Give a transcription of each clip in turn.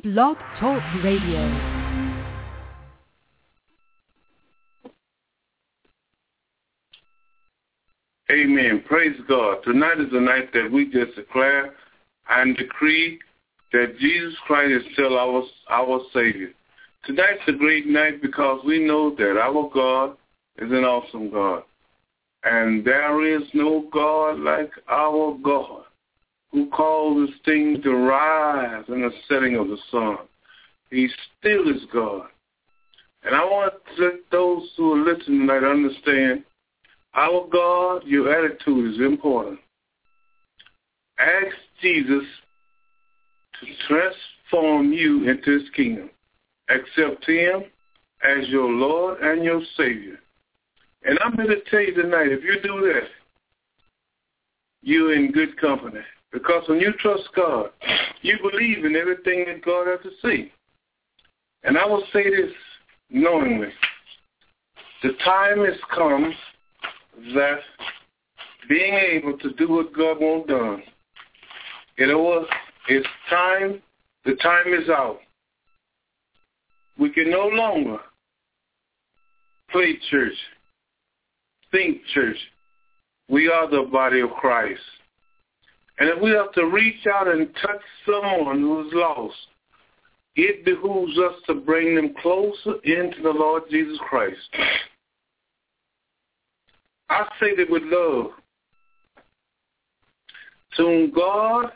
Blog Talk Radio. Amen. Praise God. Tonight is the night that we just declare and decree that Jesus Christ is still our Savior. Tonight's a great night because we know that our God is an awesome God. And there is no God like our God, who causes things to rise in the setting of the sun. He still is God. And I want to let those who are listening tonight understand, our God, your attitude is important. Ask Jesus to transform you into his kingdom. Accept him as your Lord and your Savior. And I'm here to tell you tonight, if you do that, you're in good company. Because when you trust God, you believe in everything that God has to say. And I will say this knowingly. The time has come that being able to do what God wants done, it's time, the time is out. We can no longer play church, think church. We are the body of Christ. And if we have to reach out and touch someone who's lost, it behooves us to bring them closer into the Lord Jesus Christ. I say that with love. To whom God,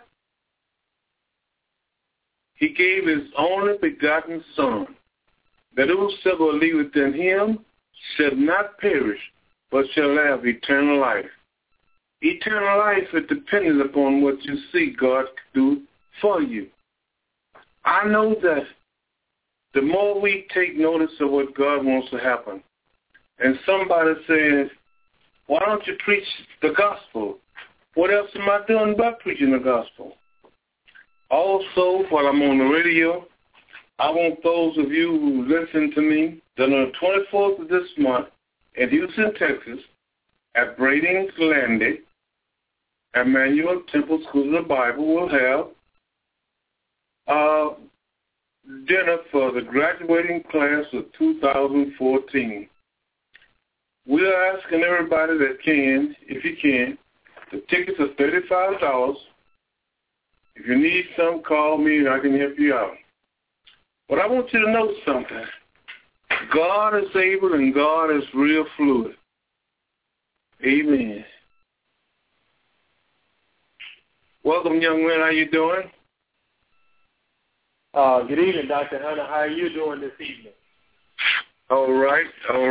he gave his only begotten Son, that whosoever believeth in him shall not perish, but shall have eternal life. Eternal life is dependent upon what you see God do for you. I know that the more we take notice of what God wants to happen, and somebody says, why don't you preach the gospel? What else am I doing but preaching the gospel? Also, while I'm on the radio, I want those of you who listen to me that on the 24th of this month in Houston, Texas, at Brading's Landing, Emmanuel Temple School of the Bible will have dinner for the graduating class of 2014. We are asking everybody that can, if you can, the tickets are $35. If you need some, call me and I can help you out. But I want you to know something. God is able and God is real fluid. Amen. Welcome, young man. How you doing? Good evening, Dr. Hunter. How are you doing this evening? All right.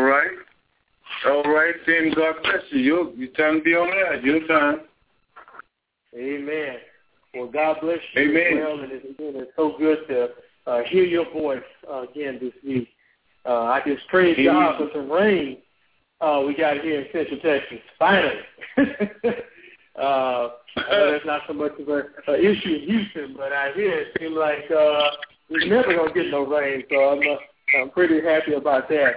Then God bless you. Your time to be on there. Your time. Amen. Well, God bless you. Amen. As well, and it's so good to hear your voice again this week. I just praise God for some rain we got here in Central Texas. Finally. I know that's not so much of an issue in Houston, but out here it seems like we're never going to get no rain, so I'm pretty happy about that.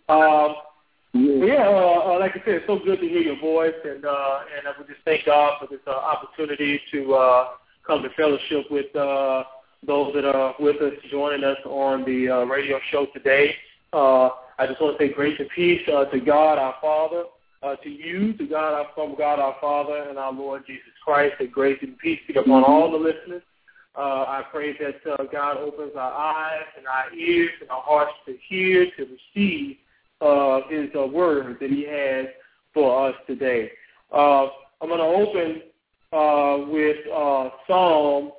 Like I said, it's so good to hear your voice, and I would just thank God for this opportunity to come to fellowship with those that are with us, joining us on the radio show today. I just want to say grace and peace to God our Father, to you, to God our Father, and our Lord Jesus Christ, that grace and peace be upon all the listeners. I pray that God opens our eyes and our ears and our hearts to hear, to receive his word that he has for us today. I'm going to open with Psalm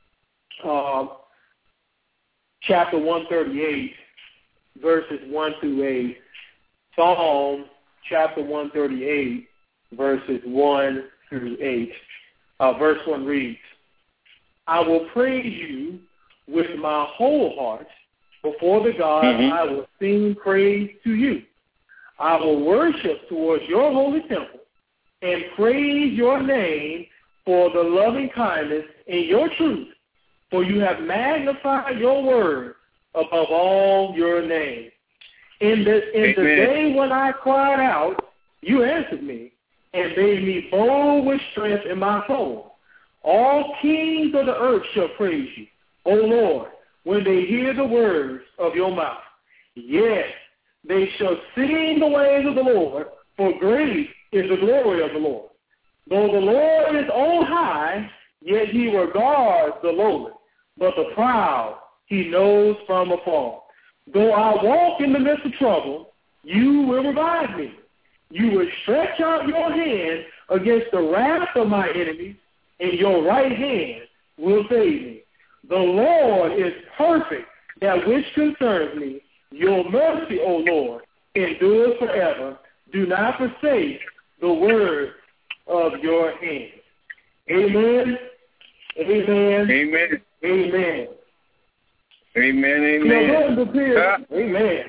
chapter 138, verses 1 through 8. Psalm chapter 138, verses 1 through 8. Verse 1 reads, I will praise you with my whole heart. Before the God, I will sing praise to you. I will worship towards your holy temple and praise your name for the loving kindness and your truth, for you have magnified your word above all your name. In the day when I cried out, you answered me and made me bold with strength in my soul. All kings of the earth shall praise you, O Lord, when they hear the words of your mouth. Yes, they shall sing the ways of the Lord, for great is the glory of the Lord. Though the Lord is on high, yet he regards the lowly, but the proud he knows from afar. Though I walk in the midst of trouble, you will revive me. You will stretch out your hand against the wrath of my enemies, and your right hand will save me. The Lord is perfect, that which concerns me. Your mercy, O Lord, endures forever. Do not forsake the word of your hand. Amen. Amen. Amen. Amen. Amen. Amen. During the period, amen.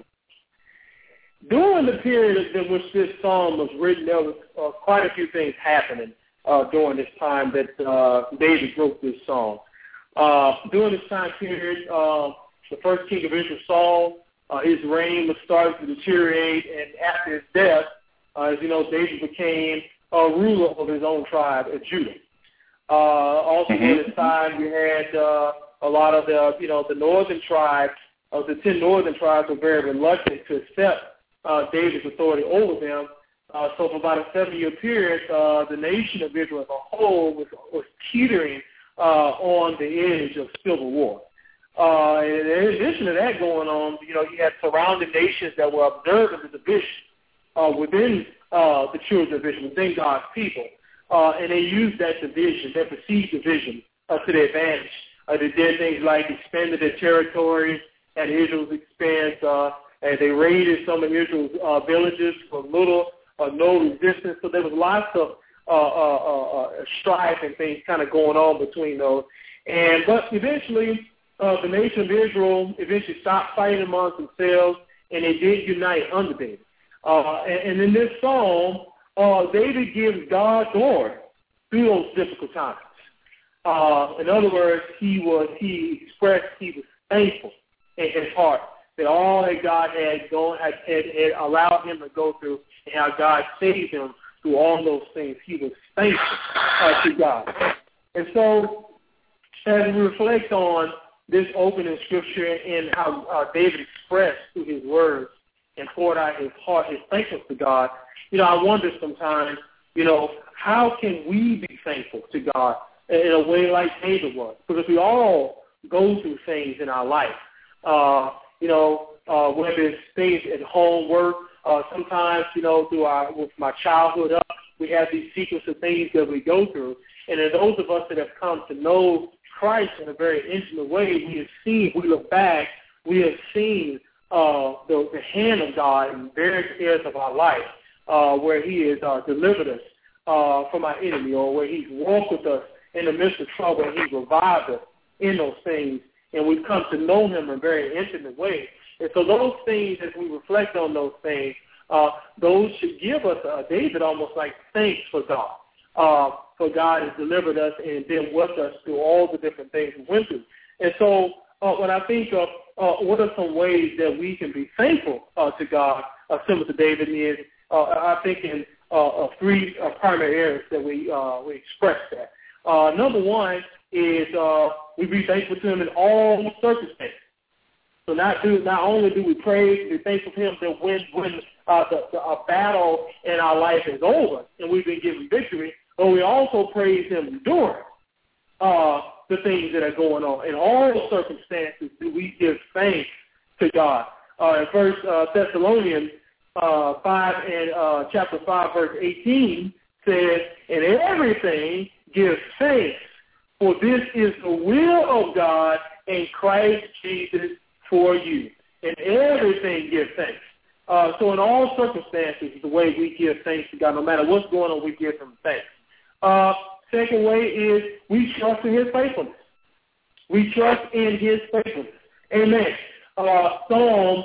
During the period in which this psalm was written, there was quite a few things happening during this time that David wrote this song. During this time period, the first king of Israel, Saul, his reign was starting to deteriorate, and after his death, as you know, David became a ruler of his own tribe of Judah. Also during this time, we had a lot of the northern tribes, the 10 northern tribes were very reluctant to accept David's authority over them. So for about a 7-year period, the nation of Israel as a whole was teetering on the edge of civil war. And in addition to that going on, you had surrounding nations that were observing the division within the children of Israel, within God's people. And they used that division, that perceived division, to their advantage. They did things like expanded their territories at Israel's expense, and they raided some of Israel's villages with little or no resistance. So there was lots of strife and things kind of going on between those. But eventually, the nation of Israel eventually stopped fighting amongst themselves, and they did unite under David. And in this psalm, David gives God glory through those difficult times. In other words, he expressed he was thankful in his heart that all that God had allowed him to go through, and how God saved him through all those things. He was thankful to God. And so, as we reflect on this opening scripture and how David expressed through his words and poured out his heart, his thankfulness to God, I wonder sometimes, how can we be thankful to God in a way like David was? Because we all go through things in our life. Whether it's things at home, work, sometimes, with my childhood up, we have these sequence of things that we go through. And in those of us that have come to know Christ in a very intimate way, we look back, we have seen the hand of God in various areas of our life, where he has delivered us from our enemy, or where he's walked with us in the midst of trouble, and he's revived us in those things, and we've come to know him in a very intimate way. And so those things, as we reflect on those things, those should give us, David, almost like thanks for God. For God has delivered us and been with us through all the different things we went through. And so when I think of what are some ways that we can be thankful to God, similar to David, is I think in three primary areas that we express that. Number one is we be thankful to him in all circumstances. So not only do we praise and be thankful to him that when a battle in our life is over and we've been given victory, but we also praise him during the things that are going on. In all circumstances, do we give thanks to God. In 1 Thessalonians 5 and chapter 5, verse 18 says, "In everything give thanks, for this is the will of God in Christ Jesus for you." In everything give thanks. So in all circumstances, the way we give thanks to God, no matter what's going on, we give him thanks. Second way is we trust in his faithfulness. We trust in his faithfulness. Amen. Psalm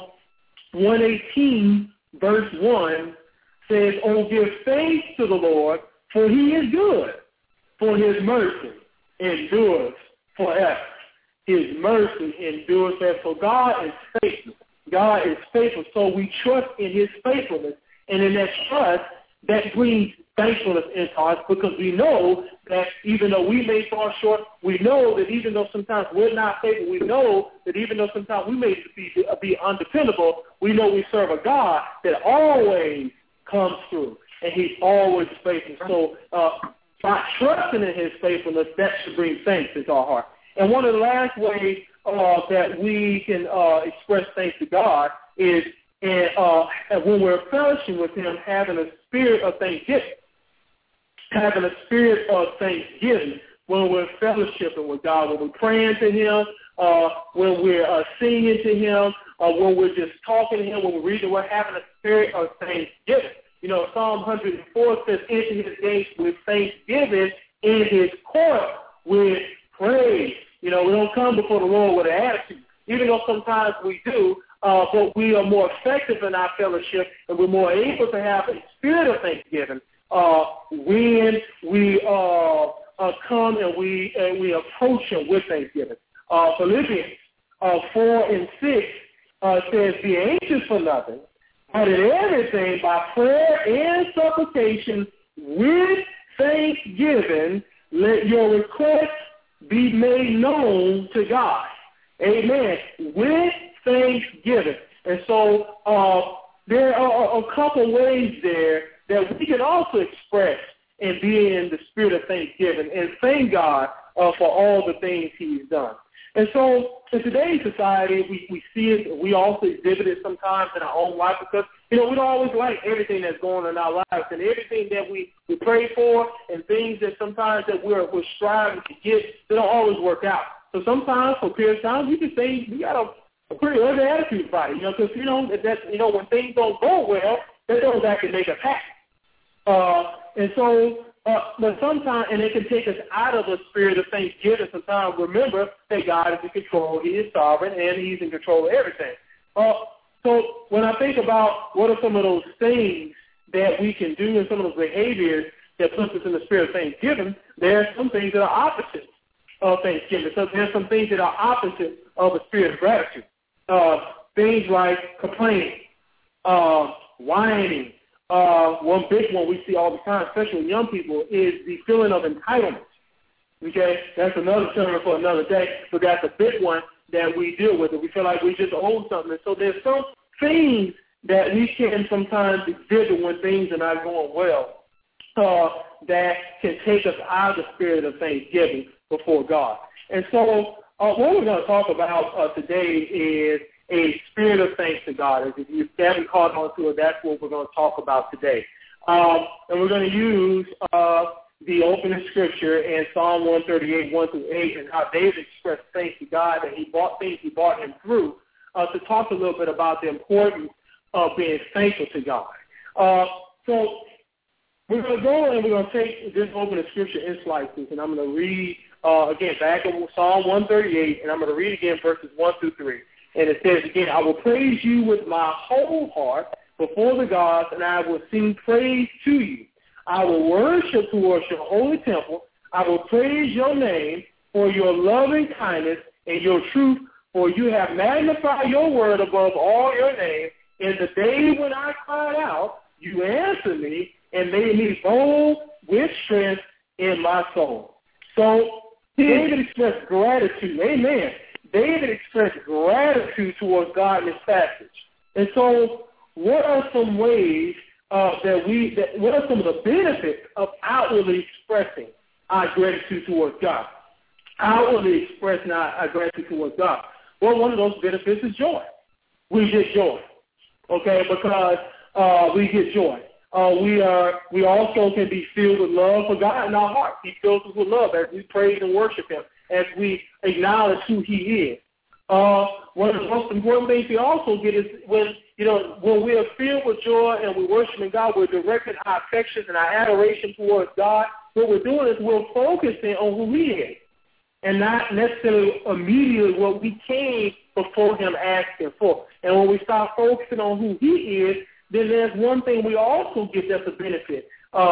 118, verse 1 says, "Oh, give thanks to the Lord, for he is good, for his mercy endures forever." His mercy endures forever. So God is faithful. God is faithful. So we trust in his faithfulness. And in that trust, that brings thankfulness into us, because we know that even though we may fall short, we know that even though sometimes we're not faithful, we know that even though sometimes we may be undependable, we know we serve a God that always comes through, and he's always faithful. So by trusting in his faithfulness, that should bring thanks into our heart. And one of the last ways that we can express thanks to God is when we're fellowship with him, having a spirit of thanksgiving. Having a spirit of thanksgiving when we're fellowshipping with God, when we're praying to him, when we're singing to him, when we're just talking to him, when we're reading, we're having a spirit of thanksgiving. You know, Psalm 104 says, enter his gates with thanksgiving, in his court with praise. You know, we don't come before the Lord with an attitude, even though sometimes we do, but we are more effective in our fellowship, and we're more able to have a spirit of thanksgiving when we come and we approach him with thanksgiving. Philippians 4:6 says, be anxious for nothing, but in everything by prayer and supplication with thanksgiving, let your requests be made known to God. Amen. With thanksgiving. And so there are a couple ways there that we can also express and be in the spirit of thanksgiving and thank God for all the things he's done. And so in today's society, we see it, we also exhibit it sometimes in our own life, because, you know, we don't always like everything that's going on in our lives, and everything that we pray for and things that sometimes that we're striving to get, they don't always work out. So sometimes, for a period of time, we can say we got a pretty ugly attitude about it, you know, because, you know, when things don't go well, that doesn't actually make us happy. And so, but sometimes, and it can take us out of the spirit of thanksgiving. Sometimes remember that God is in control, he is sovereign, and he's in control of everything. So when I think about what are some of those things that we can do and some of those behaviors that puts us in the spirit of thanksgiving, there are some things that are opposites of thanksgiving. So there are some things that are opposite of a spirit of gratitude. Things like complaining, whining. One big one we see all the time, especially with young people, is the feeling of entitlement. Okay, that's another term for another day, but that's a big one that we deal with. We feel like we just owe something. And so there's some things that we can sometimes exhibit when things are not going well that can take us out of the spirit of thanksgiving before God. And so what we're going to talk about today is a spirit of thanks to God. If you haven't caught on to it, that's what we're going to talk about today. And we're going to use the opening scripture in Psalm 138, 1-8, and how David expressed thanks to God that he brought him through, to talk a little bit about the importance of being thankful to God. So we're going to go and we're going to take this opening scripture in slices, and I'm going to read, again, back in Psalm 138, and I'm going to read again verses 1-3. And it says again, I will praise you with my whole heart before the gods, and I will sing praise to you. I will worship towards your holy temple. I will praise your name for your loving kindness and your truth, for you have magnified your word above all your name. In the day when I cried out, you answered me and made me bold with strength in my soul. So David expressed gratitude. Amen. David expressed gratitude towards God in this passage. And so what are some ways what are some of the benefits of outwardly expressing our gratitude towards God? Outwardly expressing our gratitude towards God. Well, one of those benefits is joy. We get joy, okay, because we get joy. We also can be filled with love for God in our heart. He fills us with love as we praise and worship him, as we acknowledge who he is. One of the most important things we also get is when we are filled with joy and we're worshiping God, we're directing our affections and our adoration towards God. What we're doing is we're focusing on who he is and not necessarily immediately what we came before him asking for. And when we start focusing on who he is, then there's one thing we also get that's a benefit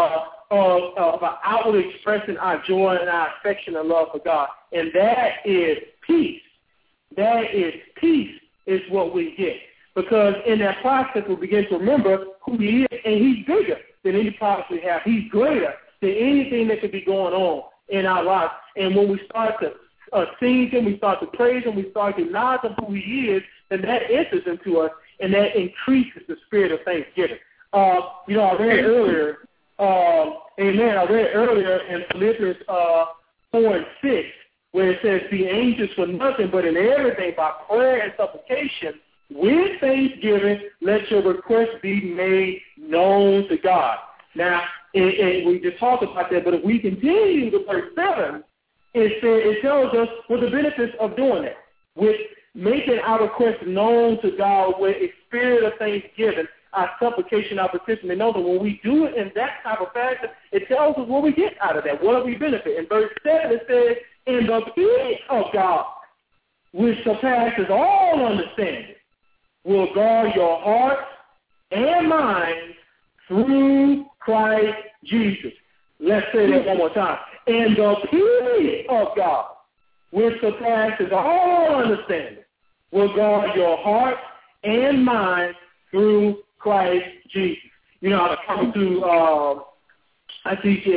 of outwardly expressing our joy and our affection and love for God, and that is peace. That is peace is what we get. Because in that process, we begin to remember who he is, and he's bigger than any problems we have. He's greater than anything that could be going on in our lives. And when we start to sing Him, we start to praise Him, we start to acknowledge Him who He is, then that enters into us, and that increases the spirit of thanksgiving. I read earlier, I read earlier in Philippians 4 and 6, where it says, be anxious for nothing, but in everything by prayer and supplication, with thanksgiving, let your requests be made known to God. Now, we just talked about that, but if we continue to verse 7, it tells us what the benefits of doing that, with making our requests known to God with a spirit of thanksgiving, our supplication, our petition. And know that when we do it in that type of fashion, it tells us what we get out of that, what we benefit. In verse 7, it says, in the peace of God, which surpasses all understanding, will guard your hearts and minds through Christ Jesus. Let's say that one more time. And the peace of God, which surpasses all understanding, will guard your hearts and minds through Christ Jesus. I come to, I teach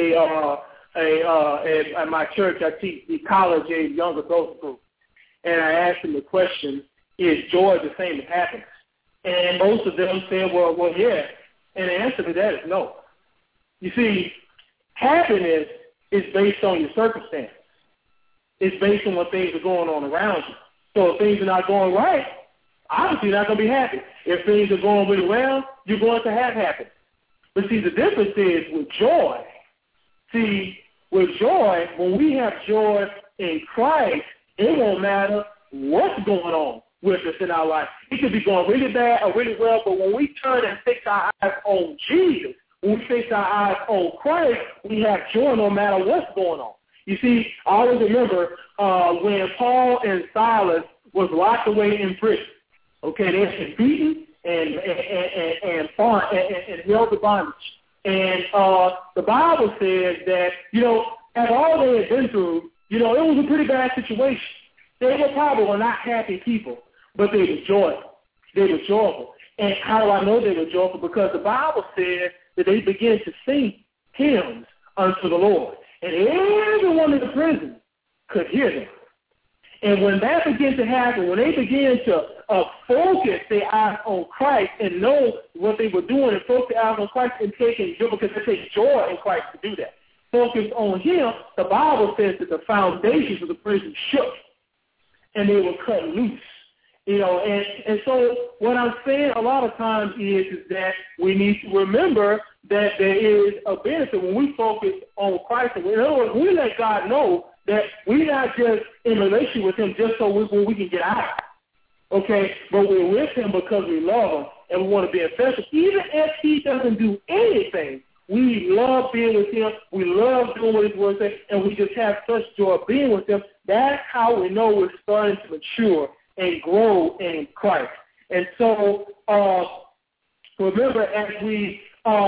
at my church, I teach the college age young adult group. And I asked them the question, is joy the same as happiness? And most of them said, well, yeah. And the answer to that is no. You see, happiness is based on your circumstances. It's based on what things are going on around you. So if things are not going right, obviously you're not going to be happy. If things are going really well, you're going to have happiness. But see, the difference is with joy. See, with joy, when we have joy in Christ, it won't matter what's going on with us in our life. It could be going really bad or really well, but when we turn and fix our eyes on Jesus, when we fix our eyes on Christ, we have joy no matter what's going on. You see, I always remember when Paul and Silas was locked away in prison. Okay, they had been beaten and held to bondage. And the Bible says that, after all they had been through, it was a pretty bad situation. They were probably not happy people, but they were joyful. They were joyful. And how do I know they were joyful? Because the Bible says that they began to sing hymns unto the Lord. And everyone in the prison could hear them. And when that began to happen, when they began to focus their eyes on Christ and know what they were doing and focus their eyes on Christ and taking joy, because they take joy in Christ to do that, focus on Him, the Bible says that the foundations of the prison shook and they were cut loose. And so what I'm saying a lot of times is that we need to remember that there is a benefit when we focus on Christ. In other words, we let God know that we're not just in relation with Him just so we can get out. Okay? But we're with Him because we love Him and we want to be affectionate. Even if He doesn't do anything, we love being with Him. We love doing what His Word says, and we just have such joy being with Him. That's how we know we're starting to mature and grow in Christ. And so remember, as we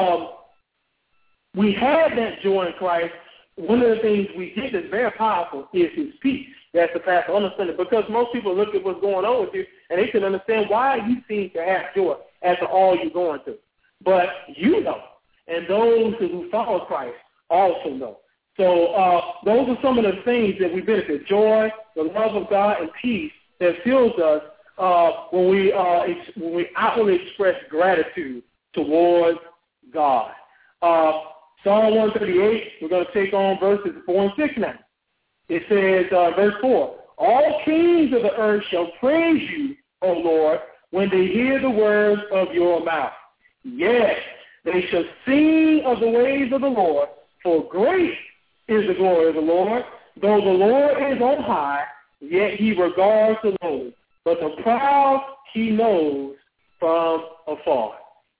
have that joy in Christ, one of the things we get that's very powerful is His peace. That's the path to understanding. Because most people look at what's going on with you, and they can understand why you seem to have joy after all you're going through. But you know, and those who follow Christ also know. So those are some of the things that we benefit: joy, the love of God, and peace that fills us when we outwardly express gratitude towards God. Psalm 138, we're going to take on verses 4 and 6 now. It says, verse 4, all kings of the earth shall praise you, O Lord, when they hear the words of your mouth. Yes, they shall sing of the ways of the Lord, for great is the glory of the Lord. Though the Lord is on high, yet He regards the lowly, but the proud He knows from afar.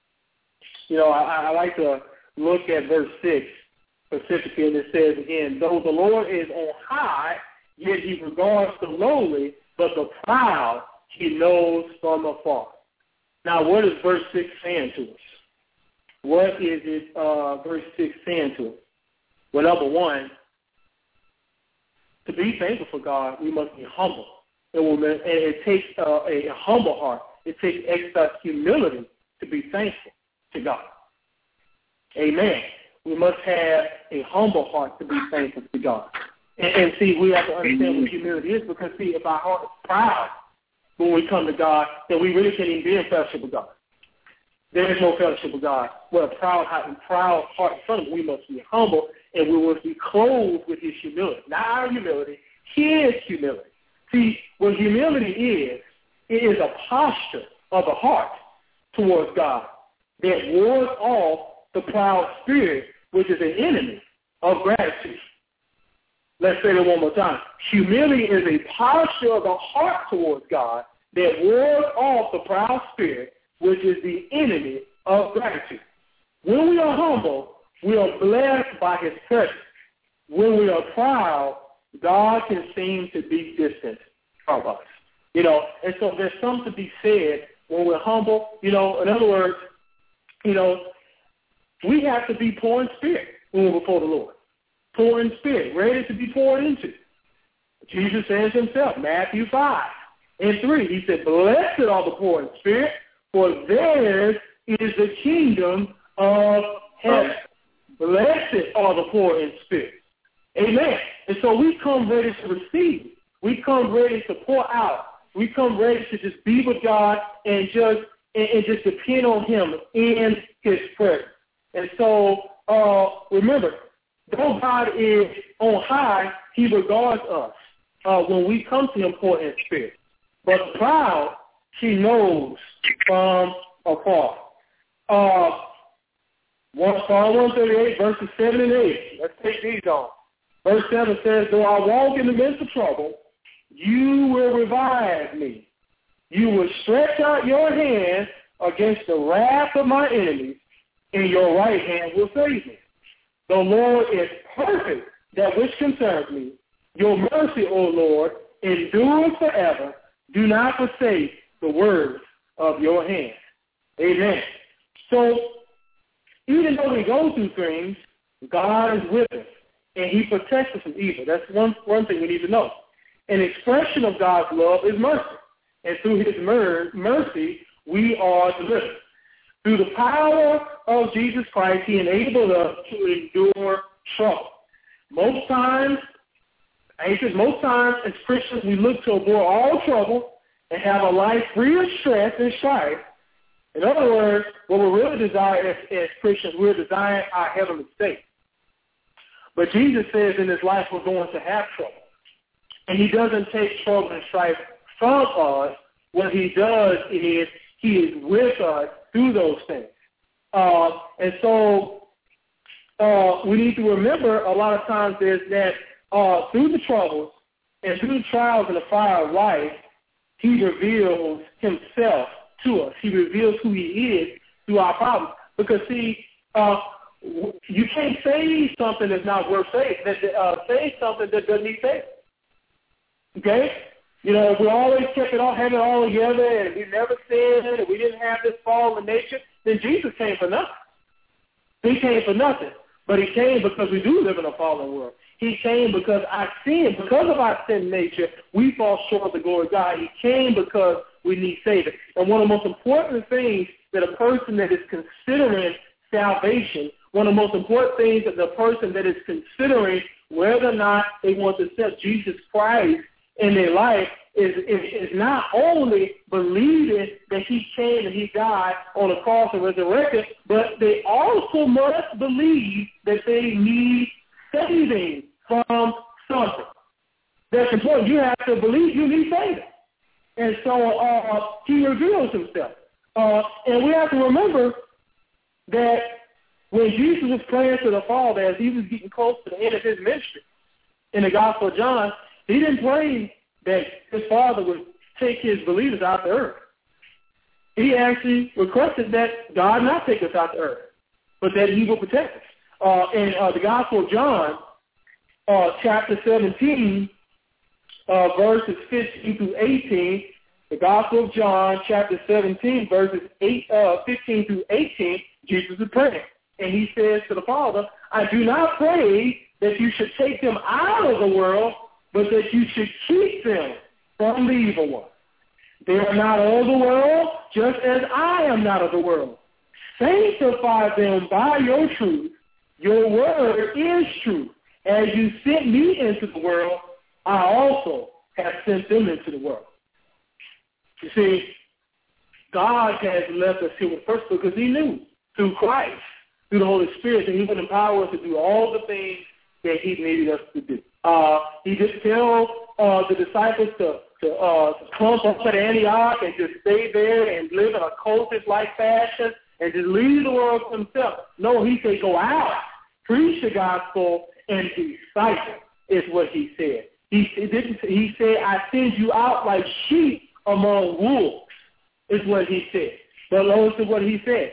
I like to look at verse 6 specifically, and it says again, though the Lord is on high, yet He regards the lowly, but the proud He knows from afar. Now, what is verse 6 saying to us? What is it, verse 6 saying to us? Well, number one, to be thankful for God, we must be humble. And it takes a humble heart. It takes extra humility to be thankful to God. Amen. We must have a humble heart to be thankful to God. And see, we have to understand what humility is, because, see, if our heart is proud when we come to God, then we really can't even be in fellowship with God. There is no fellowship with God. With a proud heart in front of Him, we must be humble, and we must be clothed with His humility. Not our humility, His humility. See, what humility is, it is a posture of the heart towards God that wards off the proud spirit, which is an enemy of gratitude. Let's say that one more time. Humility is a posture of the heart towards God that wards off the proud spirit, which is the enemy of gratitude. When we are humble, we are blessed by His presence. When we are proud, God can seem to be distant from us. And so there's something to be said when we're humble. In other words, we have to be poor in spirit when we're before the Lord. Poor in spirit, ready to be poured into. Jesus says Himself, Matthew 5:3, He said, "Blessed are the poor in spirit, for theirs is the kingdom of heaven." Blessed are the poor in spirit. Amen. And so we come ready to receive. We come ready to pour out. We come ready to just be with God and just depend on Him in His presence. And so remember, though God is on high, He regards us when we come to Him poor in spirit. But the proud, He knows from afar. Psalm 138, verses 7 and 8. Let's take these on. Verse 7 says, "Though I walk in the midst of trouble, You will revive me. You will stretch out Your hand against the wrath of my enemies, and Your right hand will save me. The Lord is perfect, that which concerns me. Your mercy, O Lord, endures forever. Do not forsake the words of Your hand." Amen. So, even though we go through things, God is with us, and He protects us from evil. That's one thing we need to know. An expression of God's love is mercy, and through His mercy, we are delivered. Through the power of Jesus Christ, He enabled us to endure trouble. Most times as Christians, we look to avoid all trouble and have a life free of stress and strife. In other words, what we really desire as Christians, we're desiring our heavenly state. But Jesus says in His life we're going to have trouble. And He doesn't take trouble and strife from us. What He does is He is with us through those things. And so we need to remember a lot of times is that through the troubles and through the trials and the fire of life, He reveals Himself to us. He reveals who He is through our problems. Because, see, you can't say something that's not worth saying, say something that doesn't need saving. Okay? If we always kept it all, had it all together, and we never sinned, and we didn't have this fallen nature, then Jesus came for nothing. He came for nothing. But He came because we do live in a fallen world. He came because because of our sin nature, we fall short of the glory of God. He came because we need saving. And one of the most important things that a person that is considering salvation, one of the most important things that the person that is considering whether or not they want to accept Jesus Christ in their life is not only believing that He came and He died on the cross and resurrected, but they also must believe that they need saving from something. That's important. You have to believe you need saving. And so He reveals Himself. And we have to remember that when Jesus was praying to the Father as He was getting close to the end of His ministry, in the Gospel of John, He didn't pray that His Father would take His believers out the earth. He actually requested that God not take us out the earth, but that He will protect us. In the Gospel of John, chapter 17, verses 15 through 18, the Gospel of John, chapter 17, verses 15 through 18, Jesus is praying. And He says to the Father, "I do not pray that You should take them out of the world, but that You should keep them from the evil one. They are not of the world, just as I am not of the world. Sanctify them by your truth. Your word is true. As you sent me into the world, I also have sent them into the world. You see, God has left us here with first because he knew through Christ, through the Holy Spirit, that he would empower us to do all the things that he needed us to do. He just tell the disciples to clump up at Antioch and just stay there and live in a cultist-like fashion and just leave the world to himself. No, he said go out, preach the gospel, and disciple is what he said. He said, I send you out like sheep among wolves, is what he said. But notice what he said.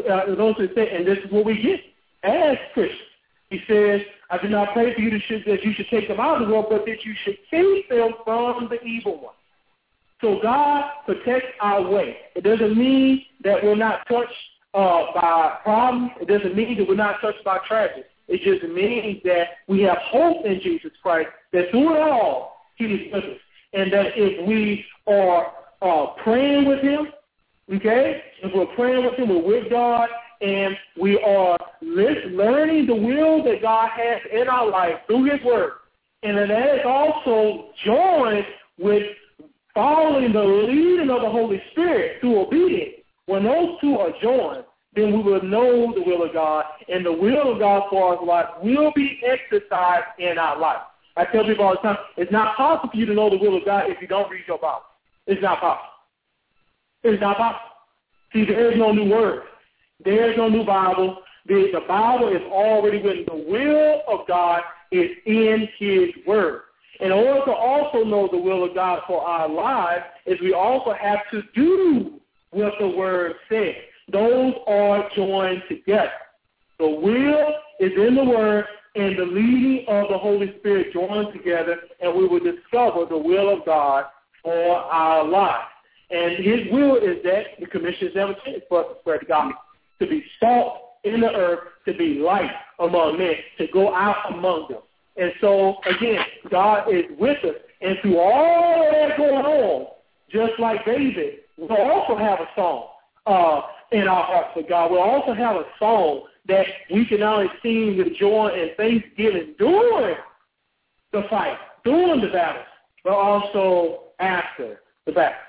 And this is what we get as Christians. He says, I do not pray for you that you should take them out of the world, but that you should keep them from the evil one. So God protects our way. It doesn't mean that we're not touched by problems. It doesn't mean that we're not touched by tragedy. It just means that we have hope in Jesus Christ, that through it all, he is with us. And that if we are praying with him, okay, if we're praying with him, we're with God, and we are learning the will that God has in our life through his word. And that is also joined with following the leading of the Holy Spirit through obedience. When those two are joined, then we will know the will of God, and the will of God for our life will be exercised in our life. I tell people all the time, it's not possible for you to know the will of God if you don't read your Bible. It's not possible. It's not possible. See, there is no new word. There is no new Bible. The Bible is already written. The will of God is in his word. In order to also know the will of God for our lives, is we also have to do what the word says. Those are joined together. The will is in the word, and the leading of the Holy Spirit joined together, and we will discover the will of God for our lives. And his will is that the commission is never changed for us to spread the gospel, to be salt in the earth, to be light among men, to go out among them. And so, again, God is with us. And through all of that going on, just like David, we'll also have a song in our hearts for God. We'll also have a song that we can not only sing with joy and thanksgiving during the fight, during the battle, but also after the battle.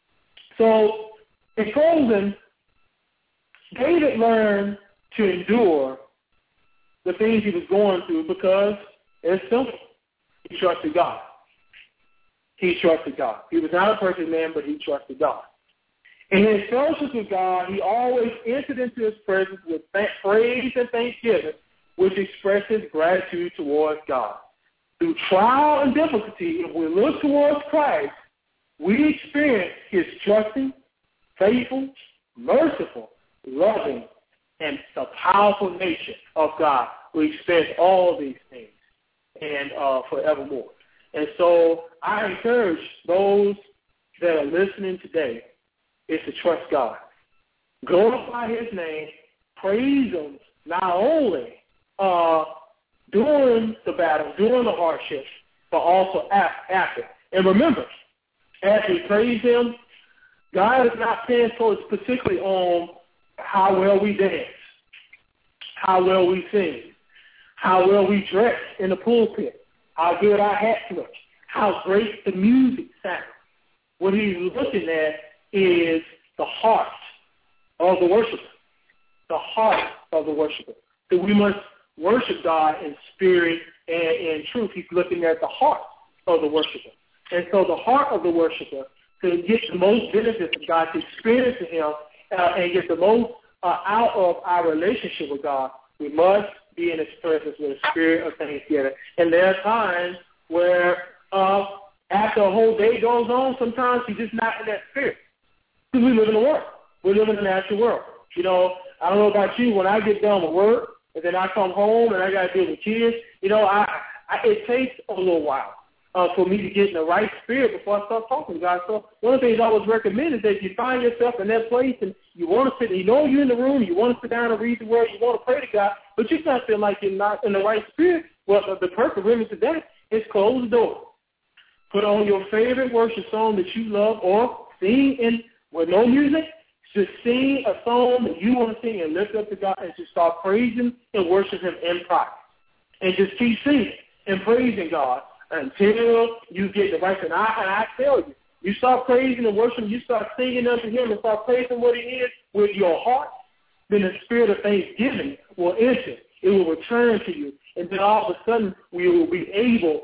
So, in closing, David learned to endure the things he was going through because it's simple. He trusted God. He trusted God. He was not a perfect man, but he trusted God. In his fellowship with God, he always entered into his presence with praise and thanksgiving, which expresses gratitude towards God. Through trial and difficulty, if we look towards Christ, we experience his trusting, faithful, merciful, loving, and the powerful nature of God. We experience all these things and forevermore. And so I encourage those that are listening today is to trust God. Glorify his name, praise him, not only during the battle, during the hardships, but also after. And remember, as we praise him, God is not paying for us particularly on how well we dance, how well we sing, how well we dress in the pulpit, how good our hats look, how great the music sounds. What he's looking at is the heart of the worshiper, the heart of the worshiper. So we must worship God in spirit and in truth. He's looking at the heart of the worshiper. And so the heart of the worshiper, to get the most benefits of God, to experience him and get the most out of our relationship with God, we must be in his presence with a spirit of thanksgiving. And there are times where after a whole day goes on, sometimes you're just not in that spirit. Because we live in the world. We live in the natural world. You know, I don't know about you, when I get done with work, and then I come home and I got to deal with kids, you know, it takes a little while for me to get in the right spirit before I start talking to God. So one of the things I always recommend is that you find yourself in that place and you want to sit, you know you're in the room, you want to sit down and read the word, you want to pray to God, but you not feel like you're not in the right spirit. Well, the perfect remedy to that is close the door. Put on your favorite worship song that you love or sing in with no music. to sing a song that you want to sing and lift up to God and to start praising and worship him in private. And just keep singing and praising God until you get the right. And I tell you, you start praising and worshiping, you start singing unto him and start praising what he is with your heart, then the spirit of thanksgiving will enter. It will return to you. And then all of a sudden, you'll be able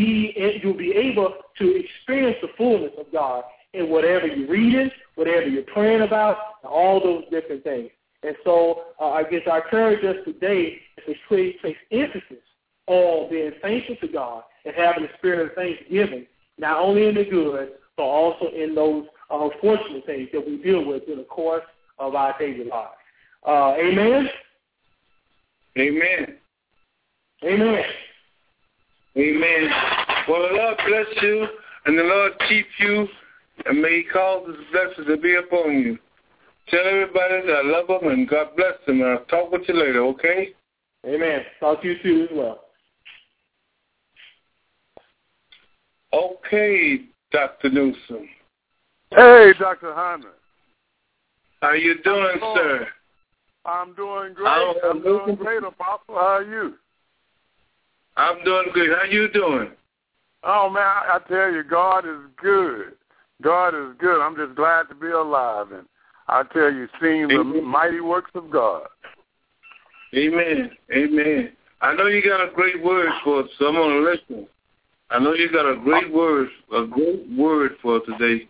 to experience the fullness of God in whatever you're reading, whatever you're praying about, and all those different things. And so I guess I encourage us today to place emphasis on being thankful to God and having the spirit of thanksgiving, not only in the good, but also in those unfortunate things that we deal with in the course of our daily lives. Amen? Amen. Amen. Amen. Well, the Lord bless you, and the Lord keep you, and may he cause his blessings to be upon you. Tell everybody that I love them, and God bless them, and I'll talk with you later, okay? Amen. Talk to you too as well. Okay, Dr. Newsom. Hey, Dr. Hunter. How you doing, sir? I'm doing great. I'm doing great, Apostle. How are you? I'm doing good. How you doing? Oh, man, I tell you, God is good. God is good. I'm just glad to be alive. And I tell you, seeing the mighty works of God. Amen. Amen. I know you got a great word for us, so I'm going to listen. I know you got a great word for today.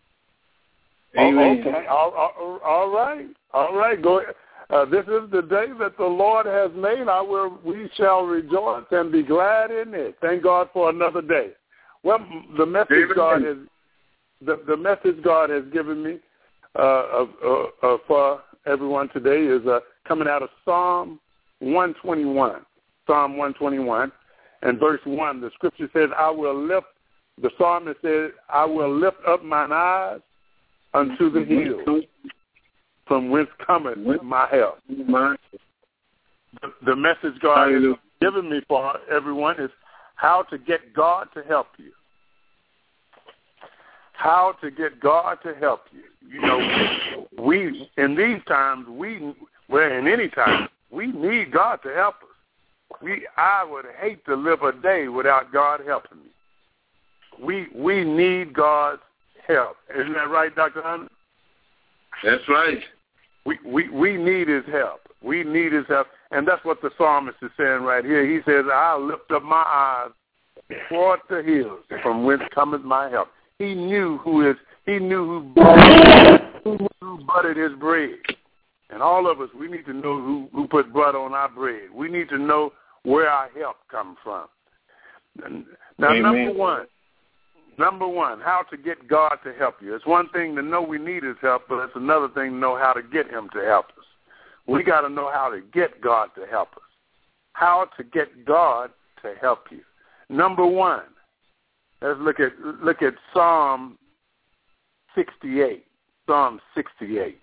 Amen. Okay. All right. Go ahead. This is the day that the Lord has made. We shall rejoice and be glad in it. Thank God for another day. Well, the message God has given me for everyone today is coming out of Psalm 121. Psalm 121 and verse 1. The scripture says, the psalmist says, I will lift up mine eyes unto the hills, from whence cometh my help. The message God has given me for everyone is how to get God to help you. How to get God to help you. You know, in any time, we need God to help us. I would hate to live a day without God helping me. We need God's help. Isn't that right, Dr. Hunter? That's right. We need his help. We need his help. And that's what the psalmist is saying right here. He says, I'll lift up my eyes toward the hills, from whence cometh my help. He knew who buttered his bread. And all of us, we need to know who put butter on our bread. We need to know where our help comes from. Now, Amen. Number one, how to get God to help you. It's one thing to know we need his help, but it's another thing to know how to get him to help us. We got to know how to get God to help us. How to get God to help you. Number one, let's look at Psalm 68. Psalm 68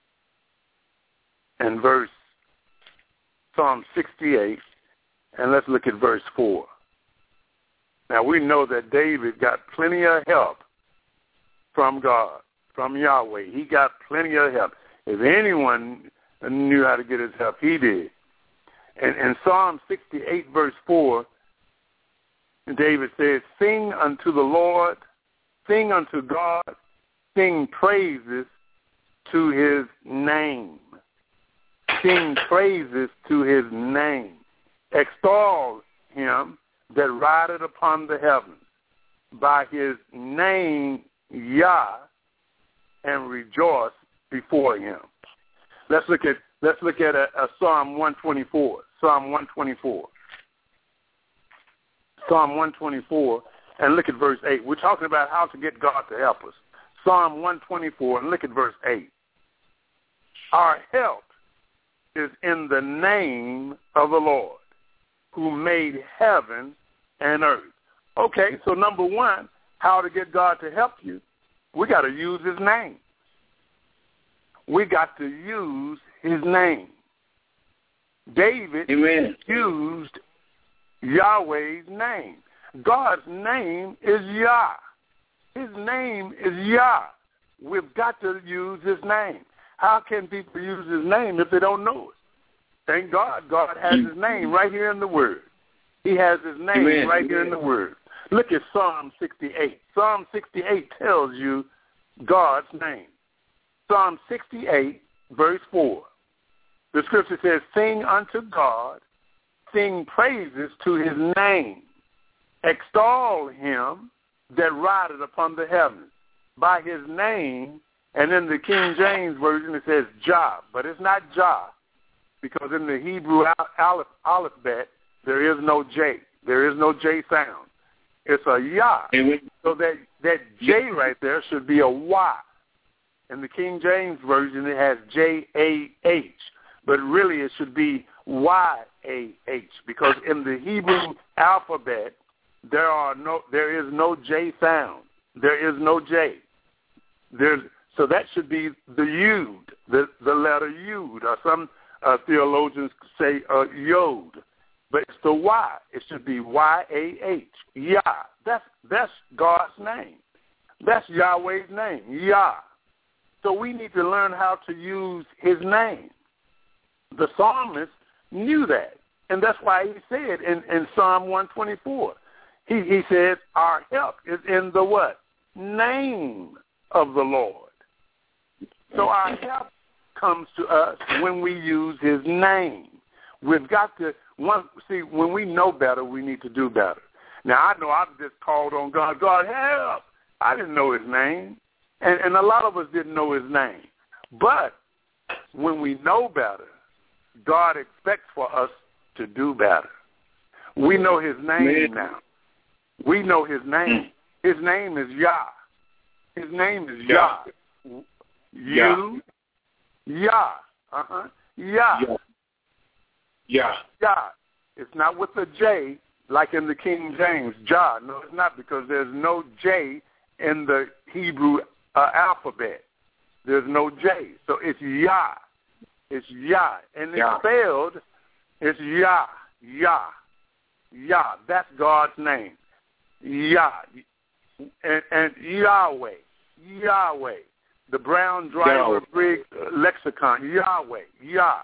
and Psalm 68, and let's look at verse 4. Now, we know that David got plenty of help from God, from Yahweh. He got plenty of help. If anyone knew how to get his help, he did. And in Psalm 68, verse 4, David says, sing unto the Lord, sing unto God, sing praises to his name. Sing praises to his name. Extol him that rideth upon the heavens, by his name Yah, and rejoice before him. Let's look at Psalm 124. Psalm 124. Psalm 124, and look at verse 8. We're talking about how to get God to help us. Psalm 124, and look at verse 8. Our help is in the name of the Lord, who made heaven and earth. Okay, so number one, how to get God to help you, we got to use his name. We got to use his name. David used Yahweh's name. God's name is Yah. His name is Yah. We've got to use his name. How can people use his name if they don't know it? Thank God, God has his name right here in the Word. He has his name right here in the Word. Look at Psalm 68. Psalm 68 tells you God's name. Psalm 68, verse 4. The scripture says, sing unto God, sing praises to his name. Extol him that rideth upon the heavens by his name. And in the King James Version it says Jah, but it's not Jah, because in the Hebrew alphabet there is no J. There is no J sound. It's a Yah. So that J right there should be a Y. In the King James Version it has J-A-H, but really it should be Y-A-H, because in the Hebrew alphabet there is no J sound. There is no J. So that should be the Yud, the letter Yud, or some theologians say Yod, but it's the Y. It should be Y-A-H, Yah. That's God's name. That's Yahweh's name, Yah. So we need to learn how to use his name. The psalmist knew that, and that's why he said in Psalm 124, he said, our help is in the what? Name of the Lord. So our help comes to us when we use his name. We've got to, when we know better, we need to do better. Now, I know I've just called on God, God, help. I didn't know his name, and a lot of us didn't know his name. But when we know better, God expects for us to do better. We know his name now. We know his name. His name is Yah. His name is Yah. You, Yah. Yah. Yah. Yah. It's not with a J like in the King James. Jah. No, it's not, because there's no J in the Hebrew alphabet. There's no J. So it's Yah. It's Yah. And it's spelled, it's Yah. Yah. Yah. That's God's name. Yah. And Yahweh. Yahweh. The Brown Driver Briggs lexicon. Yahweh. Yah.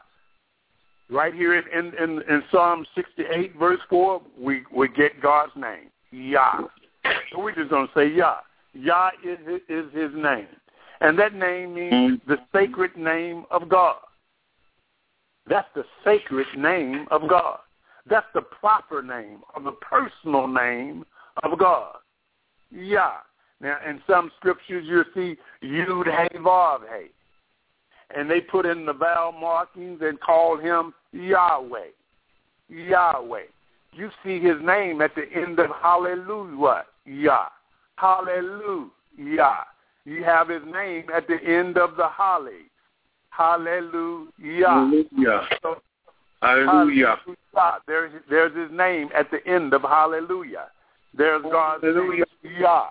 Right here in Psalm 68, verse 4, we get God's name. Yah. So we're just going to say Yah. Yah is his name. And that name means the sacred name of God. That's the sacred name of God. That's the proper name, or the personal name of God. Yah. Now, in some scriptures, you'll see Yud, Hey, Vav, Hey. And they put in the vowel markings and call him Yahweh. Yahweh. You see his name at the end of Hallelujah. What? Yah. Hallelujah. You have his name at the end of the Holly. Hallelujah. Hallelujah. So, Hallelujah. There's his name at the end of Hallelujah. There's God's name, Yah.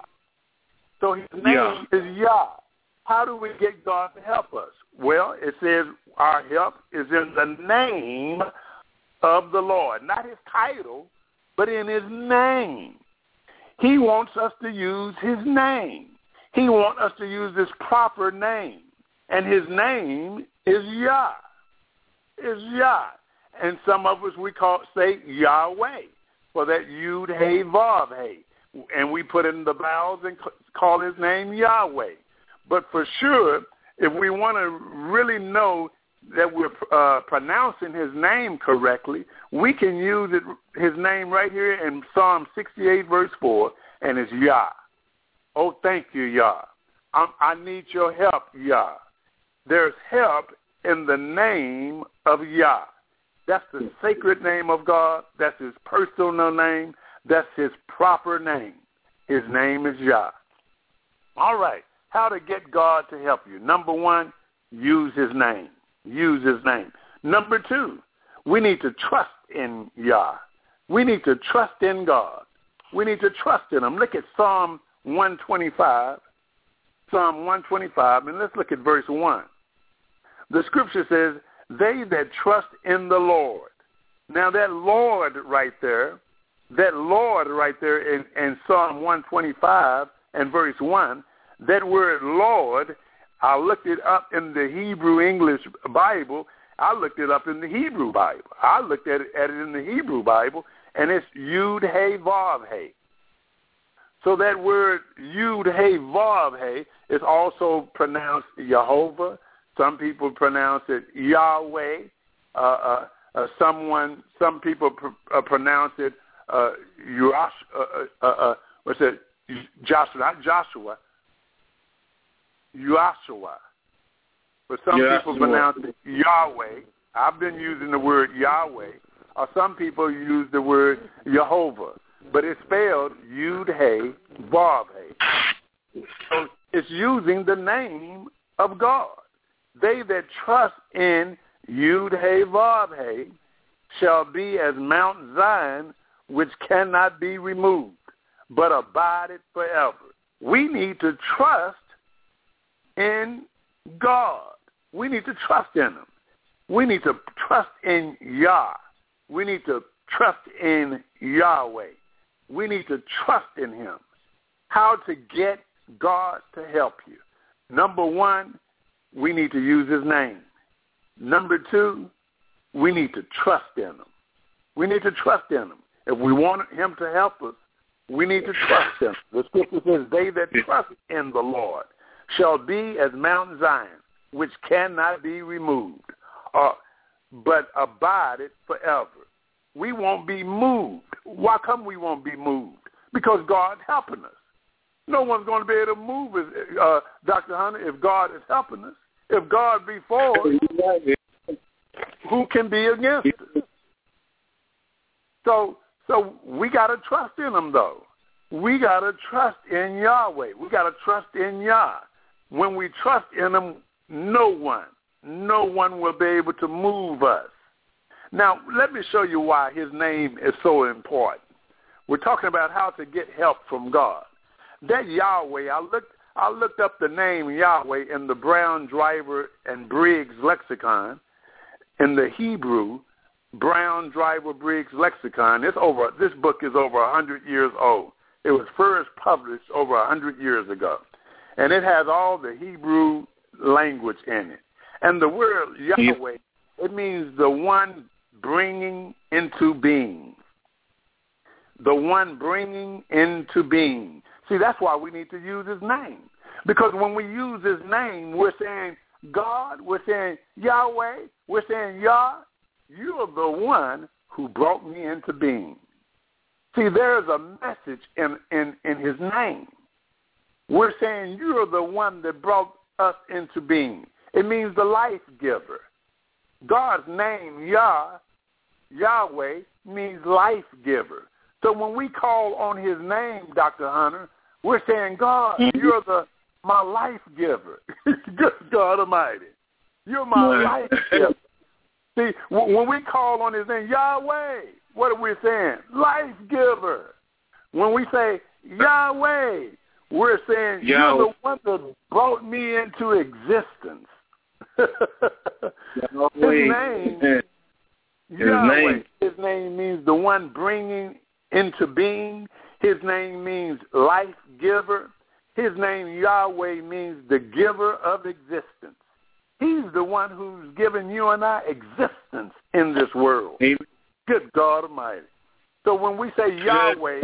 So his name is Yah. How do we get God to help us? Well, it says our help is in the name of the Lord. Not his title, but in his name. He wants us to use his name. He wants us to use this proper name. And his name is Yah. Is Yah. And some of us say Yahweh, for that Yud, Hey, Vav, Hey. And we put in the vowels and call his name Yahweh. But for sure, if we want to really know that we're pronouncing his name correctly, we can use his name right here in Psalm 68, verse 4, and it's Yah. Oh, thank you, Yah. I need your help, Yah. There's help in the name of Yah. That's the sacred name of God. That's his personal name. That's his proper name. His name is Yah. All right. How to get God to help you. Number one, use his name. Use his name. Number two, we need to trust in Yah. We need to trust in God. We need to trust in him. Look at Psalm 125. Psalm 125, and let's look at verse 1. The scripture says, they that trust in the Lord. Now that Lord right there in Psalm 125 and verse 1, that word Lord, I looked it up in the Hebrew English Bible. I looked it up in the Hebrew Bible. I looked at it in the Hebrew Bible, and it's Yud Hey Vav Hey. So that word Yud Hey Vav Hey is also pronounced Jehovah. Some people pronounce it Yahweh. Some people pronounce it Joshua, not Joshua, Yahshua. But some people pronounce it Yahweh. I've been using the word Yahweh. Or some people use the word Jehovah. But it's spelled Yud Hey Vav Hey. So it's using the name of God. They that trust in Yud Hey Vav Hey shall be as Mount Zion, which cannot be removed, but abideth forever. We need to trust in God. We need to trust in Him. We need to trust in Yah. We need to trust in Yahweh. We need to trust in Him. How to get God to help you? Number one, we need to use His name. Number two, we need to trust in Him. We need to trust in Him. If we want Him to help us, we need to trust Him. The scripture says, they that trust in the Lord shall be as Mount Zion, which cannot be removed, but abideth forever. We won't be moved. Why come we won't be moved? Because God's helping us. No one's going to be able to move us, Dr. Hunter, if God is helping us. If God be for us, who can be against us? So we got to trust in Him, though. We got to trust in Yahweh. We got to trust in Yah. When we trust in Him, no one will be able to move us. Now, let me show you why His name is so important. We're talking about how to get help from God. That Yahweh, I looked up the name Yahweh in the Brown, Driver, and Briggs lexicon. In the Hebrew, Brown, Driver, Briggs lexicon, this book is over 100 years old. It was first published over 100 years ago. And it has all the Hebrew language in it. And the word Yahweh, it means the one bringing into being. The one bringing into being. See, that's why we need to use His name. Because when we use His name, we're saying God, we're saying Yahweh, we're saying Yah, you are the one who brought me into being. See, there's a message in His name. We're saying you are the one that brought us into being. It means the life giver. God's name, Yahweh, means life giver. So when we call on His name, Dr. Hunter, we're saying, God, you're my life giver. Good God Almighty. You're my life giver. See, when we call on His name, Yahweh, what are we saying? Life giver. When we say Yahweh, we're saying you're the one that brought me into existence. His name means the one bringing into being. His name means life giver. His name, Yahweh, means the giver of existence. He's the one who's given you and I existence in this world. Amen. Good God Almighty. So when we say Yahweh,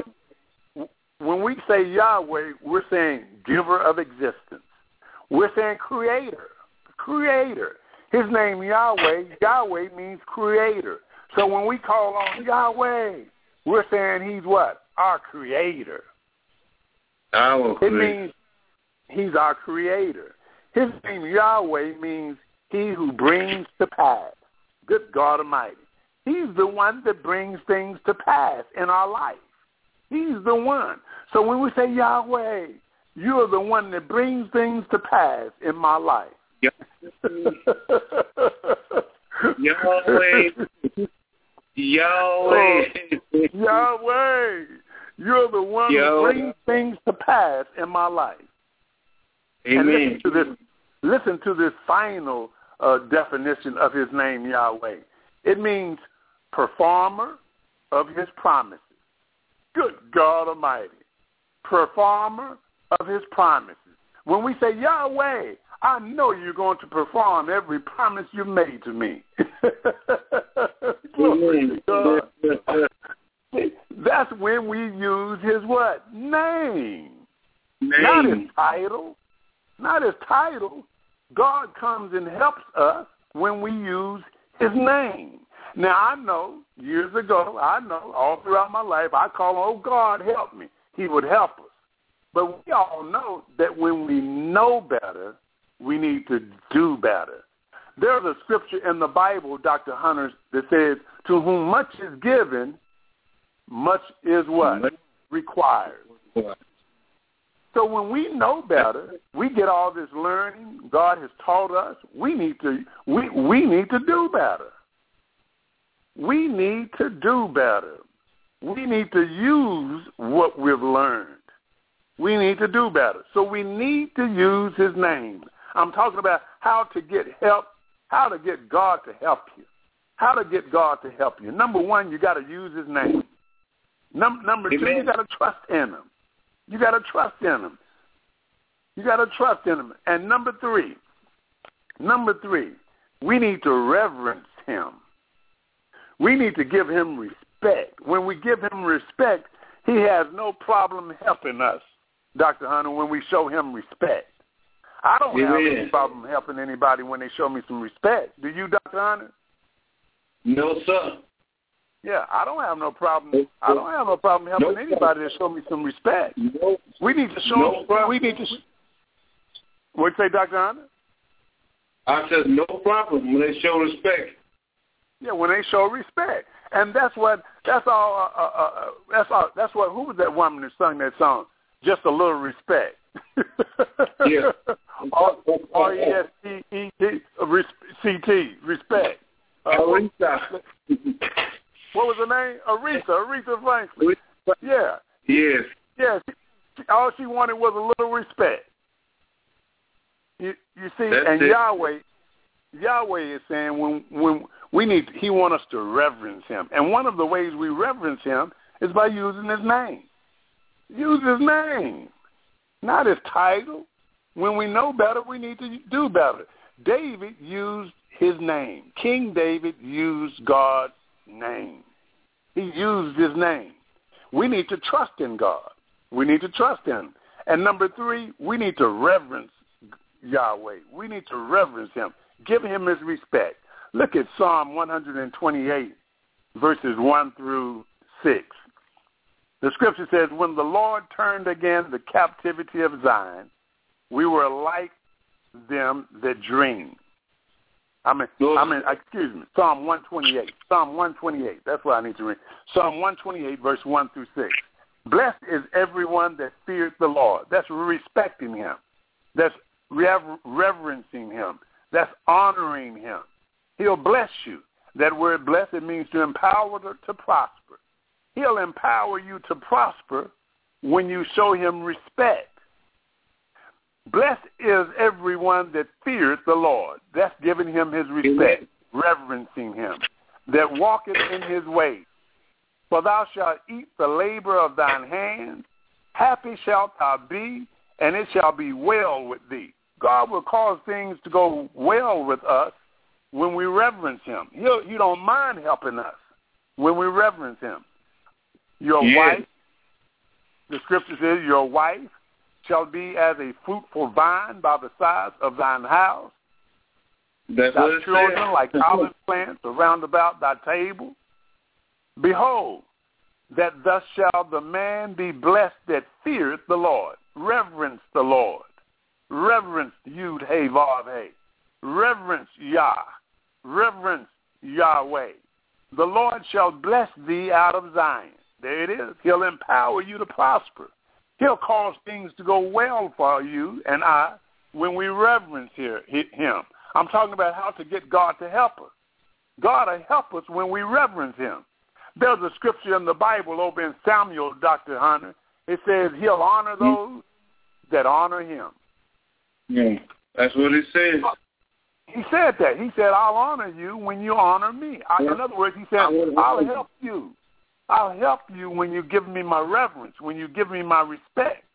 we're saying giver of existence. We're saying creator. His name, Yahweh means creator. So when we call on Yahweh, we're saying He's what? Our creator. It means He's our creator. His name, Yahweh, means He who brings to pass. Good God Almighty. He's the one that brings things to pass in our life. He's the one. So when we say Yahweh, you're the one that brings things to pass in my life. Yahweh. You're the one who brings things to pass in my life. Amen. And listen to this final definition of His name, Yahweh. It means performer of His promises. Good God Almighty. Performer of His promises. When we say Yahweh, I know you're going to perform every promise you made to me. Glory to God. That's when we use his what? Name. Not his title. Not his title. God comes and helps us when we use his name. Now, I know, years ago, all throughout my life, I call, oh, God, help me. He would help us. But we all know that when we know better, we need to do better. There's a scripture in the Bible, Dr. Hunter, that says, to whom much is given, much is what? Required. So when we know better, we get all this learning God has taught us. We need to do better. We need to do better. We need to use what we've learned. We need to do better. So we need to use his name. I'm talking about how to get help, how to get God to help you. How to get God to help you. Number one, you got to use his name. Number two, you got to trust in him. You got to trust in him. You got to trust in him. And number three, we need to reverence him. We need to give him respect. When we give him respect, he has no problem helping us, Dr. Hunter, when we show him respect. I don't have any problem helping anybody when they show me some respect. Do you, Dr. Hunter? No, sir. Yeah, I don't have no problem. I don't have no problem helping anybody that show me some respect. We need to show. We need to. What'd you say, Dr. Hunter? I said no problem when they show respect. Yeah, when they show respect, and that's what. That's all. That's what. Who was that woman that sung that song? Just a little respect. Yeah. R-E-S-P-E-T, respect. Aretha. What was her name? Aretha Franklin. Yeah. Yes. Yes. All she wanted was a little respect. You see, that's and it. Yahweh is saying when he wants us to reverence him. And one of the ways we reverence him is by using his name. Use his name, not his title. When we know better, we need to do better. David used his name. King David used God's name. He used his name. We need to trust in God. We need to trust him. And number three, we need to reverence Yahweh. We need to reverence him. Give him his respect. Look at Psalm 128, verses 1 through 6. The scripture says, when the Lord turned again the captivity of Zion, we were like them that dream. Excuse me, Psalm 128. Psalm 128. That's what I need to read. Psalm 128, verse 1 through 6. Blessed is everyone that fears the Lord. That's respecting him. That's reverencing him. That's honoring him. He'll bless you. That word blessed means to empower to prosper. He'll empower you to prosper when you show him respect. Blessed is everyone that fears the Lord. That's giving him his respect, reverencing him, that walketh in his ways. For thou shalt eat the labor of thine hands. Happy shalt thou be, and it shall be well with thee. God will cause things to go well with us when we reverence him. He don't mind helping us when we reverence him. Your wife, the scripture says, your wife shall be as a fruitful vine by the sides of thine house. That's thy children like olive plants around about thy table. Behold, that thus shall the man be blessed that feareth the Lord. Reverence the Lord. Reverence Yud Hey Vav Hey. Reverence Yah. Reverence Yahweh. The Lord shall bless thee out of Zion. There it is. He'll empower you to prosper. He'll cause things to go well for you and I when we reverence him. I'm talking about how to get God to help us. God will help us when we reverence him. There's a scripture in the Bible over in Samuel, Dr. Hunter. It says he'll honor those that honor him. Yeah, that's what it says. He said that. He said, I'll honor you when you honor me. In other words, he said, I'll help you. I'll help you when you give me my reverence, when you give me my respect.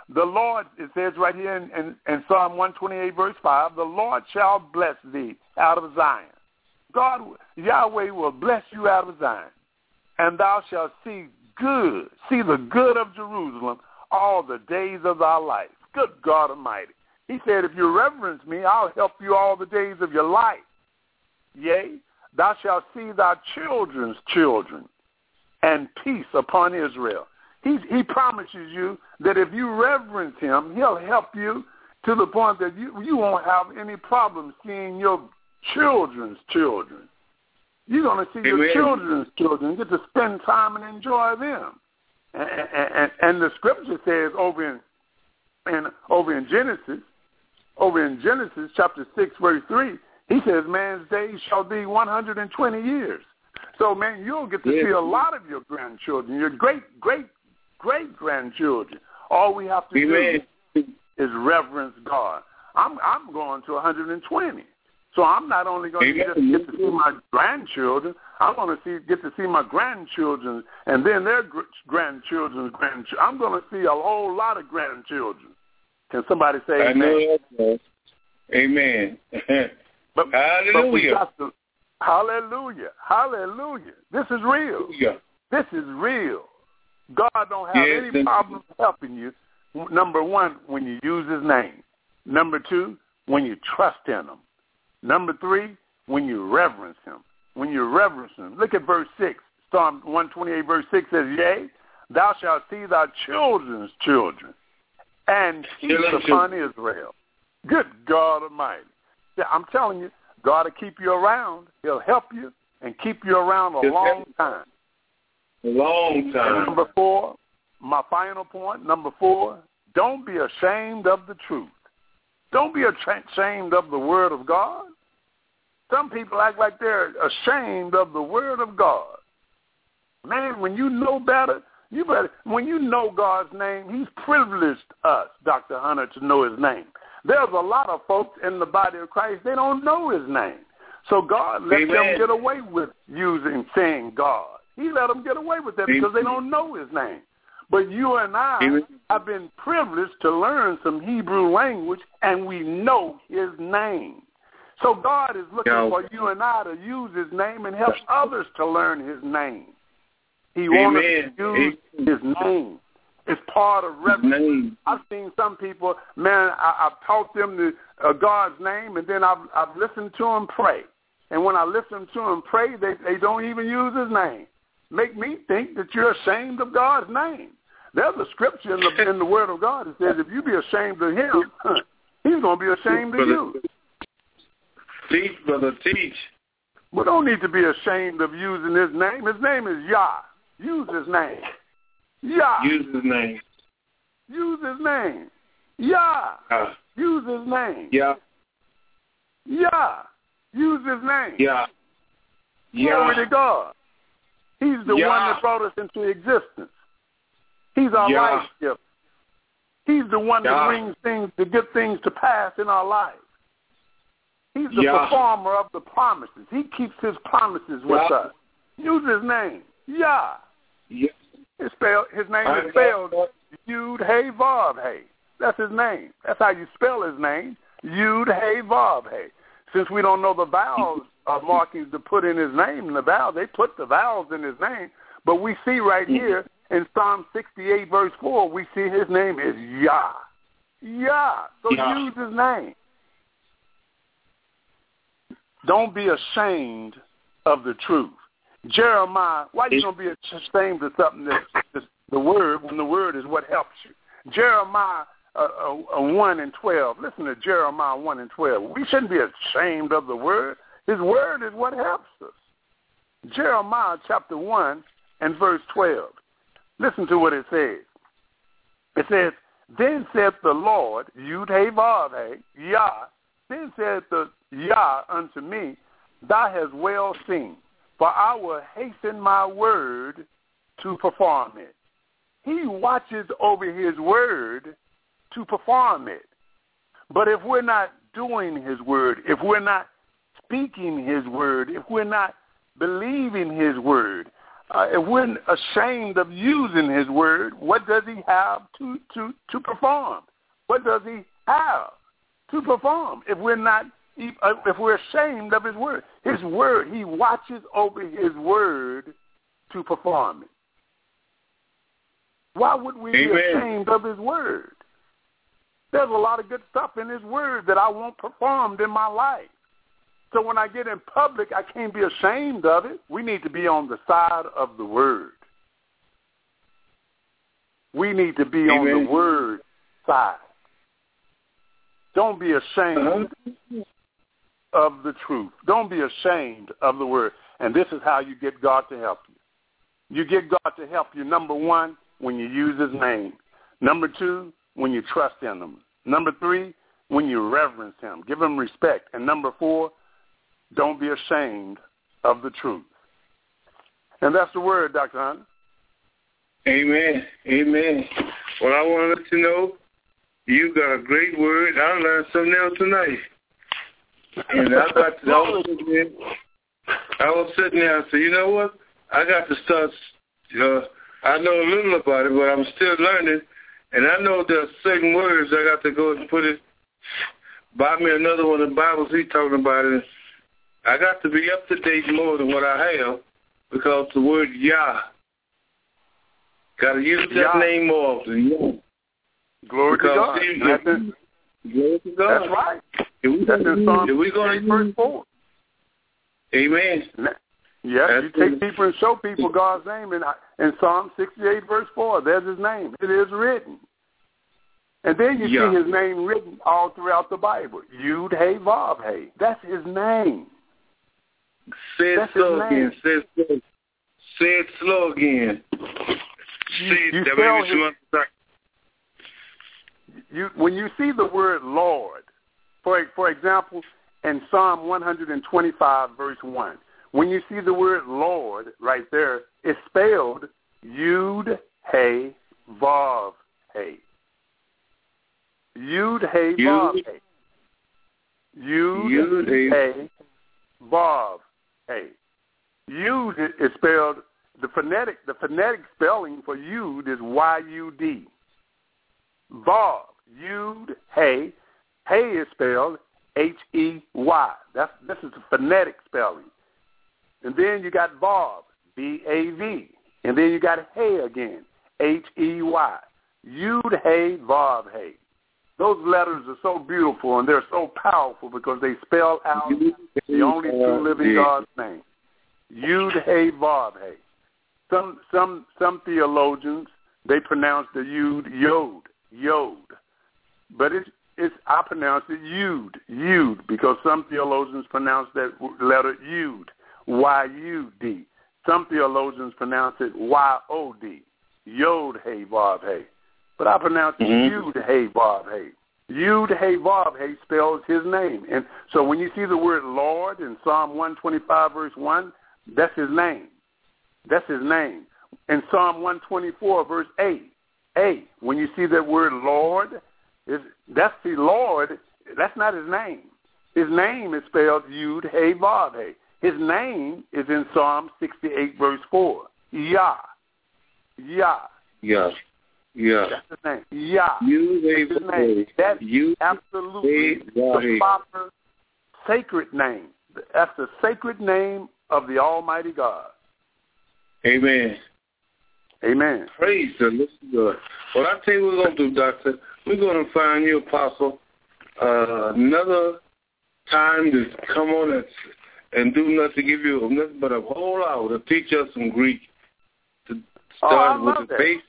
The Lord, it says right here in Psalm 128, verse 5, the Lord shall bless thee out of Zion. God, Yahweh will bless you out of Zion, and thou shalt see the good of Jerusalem all the days of thy life. Good God Almighty. He said, if you reverence me, I'll help you all the days of your life. Yea, thou shalt see thy children's children, and peace upon Israel. He promises you that if you reverence him, he'll help you to the point that you won't have any problem seeing your children's children. You're going to see your children's children, get to spend time and enjoy them. And the scripture says over in Genesis chapter 6, verse 3, he says, man's days shall be 120 years. So, man, you'll get to see a lot of your grandchildren, your great-grandchildren. All we have to do is reverence God. I'm going to 120. So I'm not only going to just get to see my grandchildren, I'm going to get to see my grandchildren and then their grandchildren's grandchildren. I'm going to see a whole lot of grandchildren. Can somebody say amen? Amen. But hallelujah. Hallelujah. This is real. This is real. God don't have any problem helping you. Number one, when you use his name. Number two, when you trust in him. Number three, when you reverence him. When you reverence him. Look at verse 6. Psalm 128, verse 6 says, yea, thou shalt see thy children's children, and peace upon Israel. Good God Almighty. I'm telling you, God will keep you around. He'll help you and keep you around a long time. A long time. And number 4, my final point, number 4, don't be ashamed of the truth. Don't be ashamed of the word of God. Some people act like they're ashamed of the word of God. Man, when you know better, when you know God's name, he's privileged us, Dr. Hunter, to know his name. There's a lot of folks in the body of Christ, they don't know his name. So God let them get away with saying God. He let them get away with that because they don't know his name. But you and I have been privileged to learn some Hebrew language, and we know his name. So God is looking for you and I to use his name and help others to learn his name. He wants us to use his name. It's part of reverence. I've seen some people, man, I've taught them God's name, and then I've listened to them pray. And when I listen to them pray, they don't even use his name. Make me think that you're ashamed of God's name. There's a scripture in the Word of God that says if you be ashamed of him, he's going to be ashamed of you. Teach, brother, teach. We don't need to be ashamed of using his name. His name is Yah. Use his name. Yah. Use his name. Use his name. Yah. Use his name. Yah. Yah. Use his name. Yah. Glory to God. He's the one that brought us into existence. He's our life giver. He's the one that brings things, to get things to pass in our lives. He's the performer of the promises. He keeps his promises with us. Use his name. Yah. His name is spelled Yud Hey Vav Hey. That's his name. That's how you spell his name. Yud Hey Vav Hey. Since we don't know the vowels markings to put in his name and the vowels, they put the vowels in his name. But we see right here in Psalm 68, verse 4, we see his name is Yah. Yah. So use his name. Don't be ashamed of the truth. Jeremiah, why are you going to be ashamed of something that's the word when the word is what helps you? Jeremiah 1 and 12. Listen to Jeremiah 1 and 12. We shouldn't be ashamed of the word. His word is what helps us. Jeremiah chapter 1 and verse 12. Listen to what it says. It says, then saith the Lord, Yud Hey Vav Hey, Yah, then saith the Yah unto me, thou hast well seen, for I will hasten my word to perform it. He watches over his word to perform it. But if we're not doing his word, if we're not speaking his word, if we're not believing his word, if we're ashamed of using his word, what does he have to perform? What does he have to perform if we're not, if we're ashamed of his word? His word, he watches over his word to perform it. Why would we be ashamed of his word? There's a lot of good stuff in his word that I want performed in my life. So when I get in public, I can't be ashamed of it. We need to be on the side of the word. We need to be on the word side. Don't be ashamed of the truth. Don't be ashamed of the word. And this is how you get God to help you. You get God to help you, number one, when you use his name. Number two, when you trust in him. Number three, when you reverence him. Give him respect. And number four, don't be ashamed of the truth. And that's the word, Dr. Hunter. Amen. Amen. Well, I want to let you know, you got a great word. I learned something else tonight. And I was sitting there and said, you know what? I got to start, I know a little about it, but I'm still learning. And I know there's certain words I got to go and put it, buy me another one of the Bibles he's talking about it. I got to be up to date more than what I have because the word Yah. Got to use that name more often. Glory to God. Glory to God. That's right. That's in Psalm 68, verse 4. Amen. Yeah, you take people and show people God's name in Psalm 68, verse 4. There's his name. It is written. And then you see his name written all throughout the Bible. Yud, Hey, Vav, Hey. That's his name. Say it slow again. Say it slow again. When you see the word Lord, for example, in Psalm 125, verse 1, when you see the word Lord right there, it's spelled Yud, Hey, Vav, Hey. Yud, Hey, Vav, Hey. Yud, Hey, Vav, Hey. Yud is spelled, the phonetic spelling for Yud is Y-U-D. Vav, Yud, Hey. Hey is spelled H-E-Y. This is the phonetic spelling. And then you got Vav, V-A-V. And then you got Hey again, H-E-Y. Yud, Hey, Vav, Hey. Those letters are so beautiful and they're so powerful because they spell out the only true living God's name. Yud, Hey, Vav, Hey. Some theologians, they pronounce the Yud, Yod. But I pronounce it Yud, because some theologians pronounce that letter Yud, Y-U-D. Some theologians pronounce it Y-O-D, Yod, Hey, Vav, Hey. But I pronounce it Yud, Hey, Vav, Hey. Yud, Hey, Vav, Hey spells his name. And so when you see the word Lord in Psalm 125, verse 1, that's his name. That's his name. In Psalm 124, verse 8, when you see that word Lord, that's the Lord, that's not his name. His name is spelled Yud, Hey, Vav, Hey. His name is in Psalm 68, verse 4. Yah. Yeah. That's his name. Yah. That's his name. That's absolutely the proper sacred name. That's the sacred name of the Almighty God. Amen. Amen. Praise the Lord. Well, I tell you what we're going to do, Doctor. We're going to find you, Apostle, another time to come on and do nothing, give you nothing but a whole hour to teach us some Greek. To start with the base.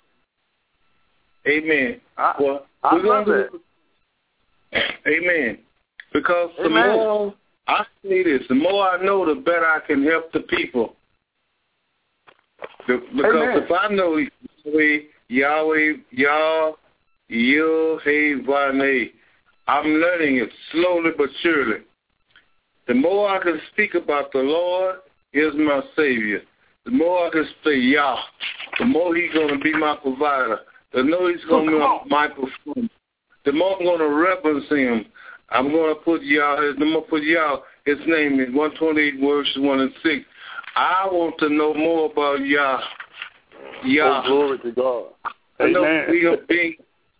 Amen. Well, I love it. Amen. Because the more I see this, the more I know, the better I can help the people. Because if I know Yahweh, Yah, Hey, Vane, I'm learning it slowly but surely. The more I can speak about the Lord is my Savior. The more I can say Yah, the more he's going to be my provider. The more he's going to be my performer. The more I'm going to reverence him. I'm going to put Yah, his name in 128 verses 1 and 6. I want to know more about Yah. Oh, glory to God. I know Amen. we are being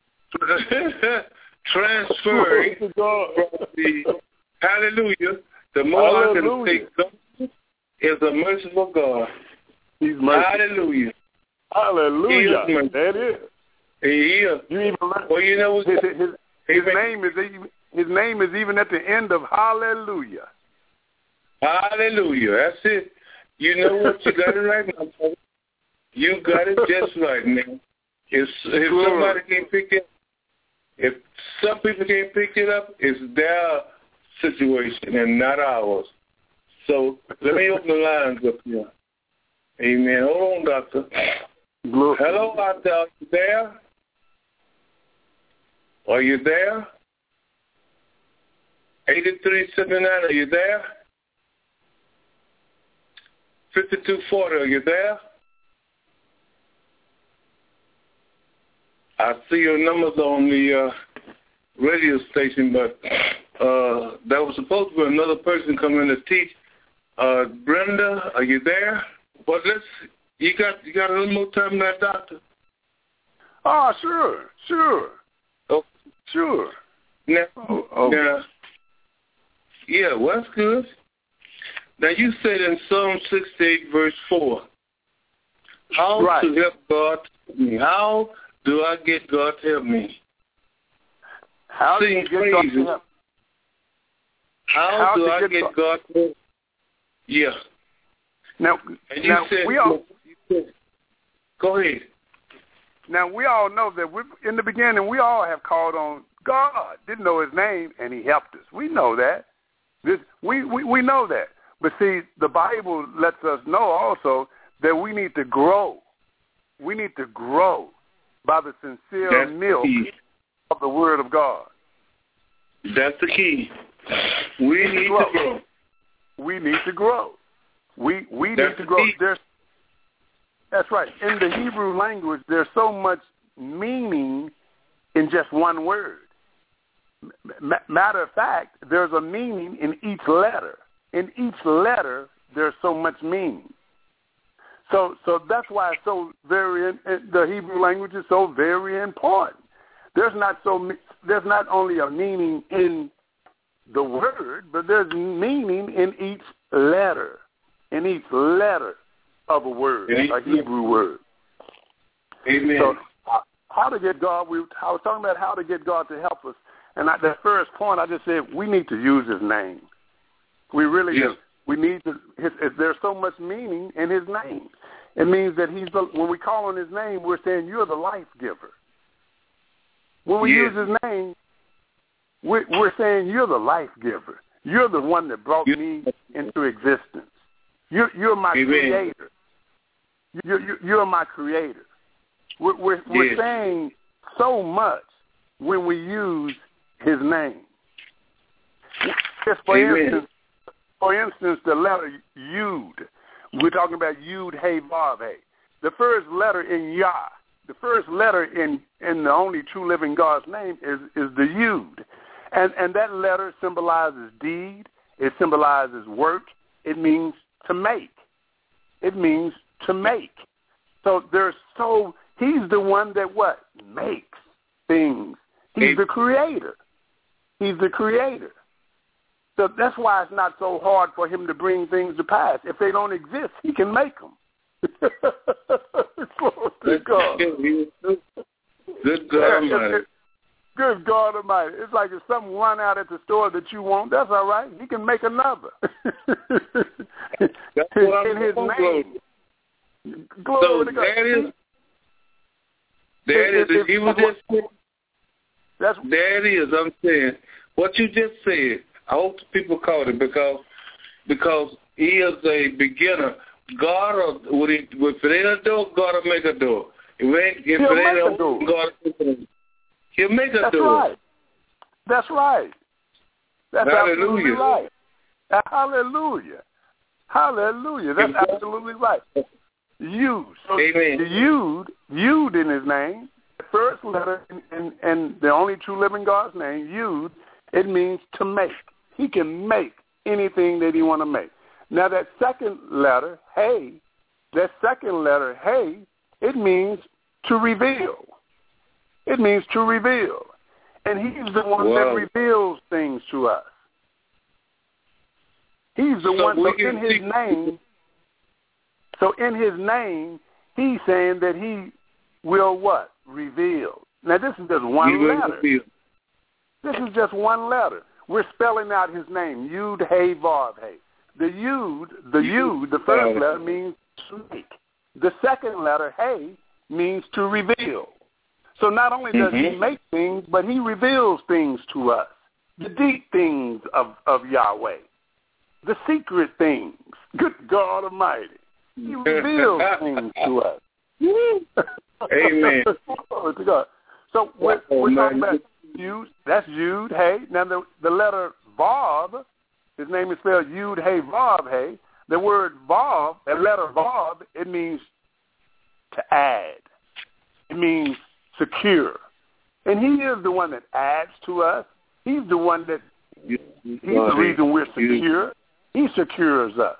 transferring to God. from the hallelujah. The more I can say God is a merciful God. He's merciful. Hallelujah. Hallelujah. He is That is. He is. You even learn, well, you know his name is even at the end of hallelujah. Hallelujah. That's it. You know what? You got it right now, brother. You got it just right now. If somebody can't pick it up, if some people can't pick it up, it's their situation and not ours. So let me open the lines up here. Amen. Hold on, doctor. Hello out there. Are you there? Are you there? 8379, are you there? 5240, are you there? I see your numbers on the radio station, but there was supposed to be another person coming to teach. Brenda, are you there? But you got a little more time than that, doctor? Oh, sure. Oh, sure. Now, yeah, well, that's good. Now, you said in Psalm 68, verse 4, how to help God me? How do I get God to help me? How do you get God to help? How do I get God to help? Yeah. Now said, we all go ahead. Now we all know that in the beginning we all have called on God, didn't know His name, and He helped us. We know that. We know that. But see, the Bible lets us know also that we need to grow. We need to grow by the sincere milk of the Word of God. That's the key. We need to grow. We need to grow. We need to grow. That's right. In the Hebrew language, there's so much meaning in just one word. Matter of fact, there's a meaning in each letter. In each letter, there's so much meaning. So that's why it's so the Hebrew language is so very important. There's not only a meaning in the word, but there's meaning in each letter. In each letter of a word, a Hebrew word. Amen. So how to get God, I was talking about how to get God to help us. And the first point I just said, we need to use His name. We really do. We need to. There's so much meaning in His name. It means that when we call on His name, we're saying you're the life giver. When we use His name, we're saying you're the life giver. You're the one that brought me into existence. You're my creator. You're my creator. We're saying so much when we use His name. Just for instance, the letter Yud. We're talking about Yud, Hey, Vav, Hey. The first letter in Yah, the first letter in the only true living God's name is the Yud. And that letter symbolizes deed. It symbolizes work. It means to make. It means to make. So He's the one that makes things. He's the creator. He's the creator. So that's why it's not so hard for Him to bring things to pass. If they don't exist, He can make them. Good God. Good God Almighty. Good God Almighty. It's like if something run out at the store that you want, that's all right. He can make another. In His name. Glory to God. There it is. I'm saying what you just said. I hope people caught it because He is a beginner. God, if it ain't a door, God will make a door. If it ain't a door, God He'll make a door. That's right. That's Hallelujah. Absolutely right. Hallelujah. Hallelujah. That's absolutely right. Yud. So Amen. The Yud in His name, the first letter in the only true living God's name, Yud, it means to make. He can make anything that He want to make. Now that second letter, hey, it means to reveal. It means to reveal. And he's the one that reveals things to us. He's the one, so in his name, he's saying that he will what? Reveal. Now this is just one letter. This is just one letter. We're spelling out his name, Yud Hey Vav Hey. The Yud, the first letter means to make. The second letter, Hey, means to reveal. So not only does he make things, but he reveals things to us. The deep things of Yahweh. The secret things. Good God Almighty. He reveals things to us. Amen. Glory to God. So we're talking about Yud. That's Yud, Hey. Now the letter Vav, his name is spelled Yud, Hey, Vav, Hey. The word Vav, that letter Vav, it means to add. It means secure. And he is the one that adds to us. He's the one that, he's the reason we're secure. He secures us.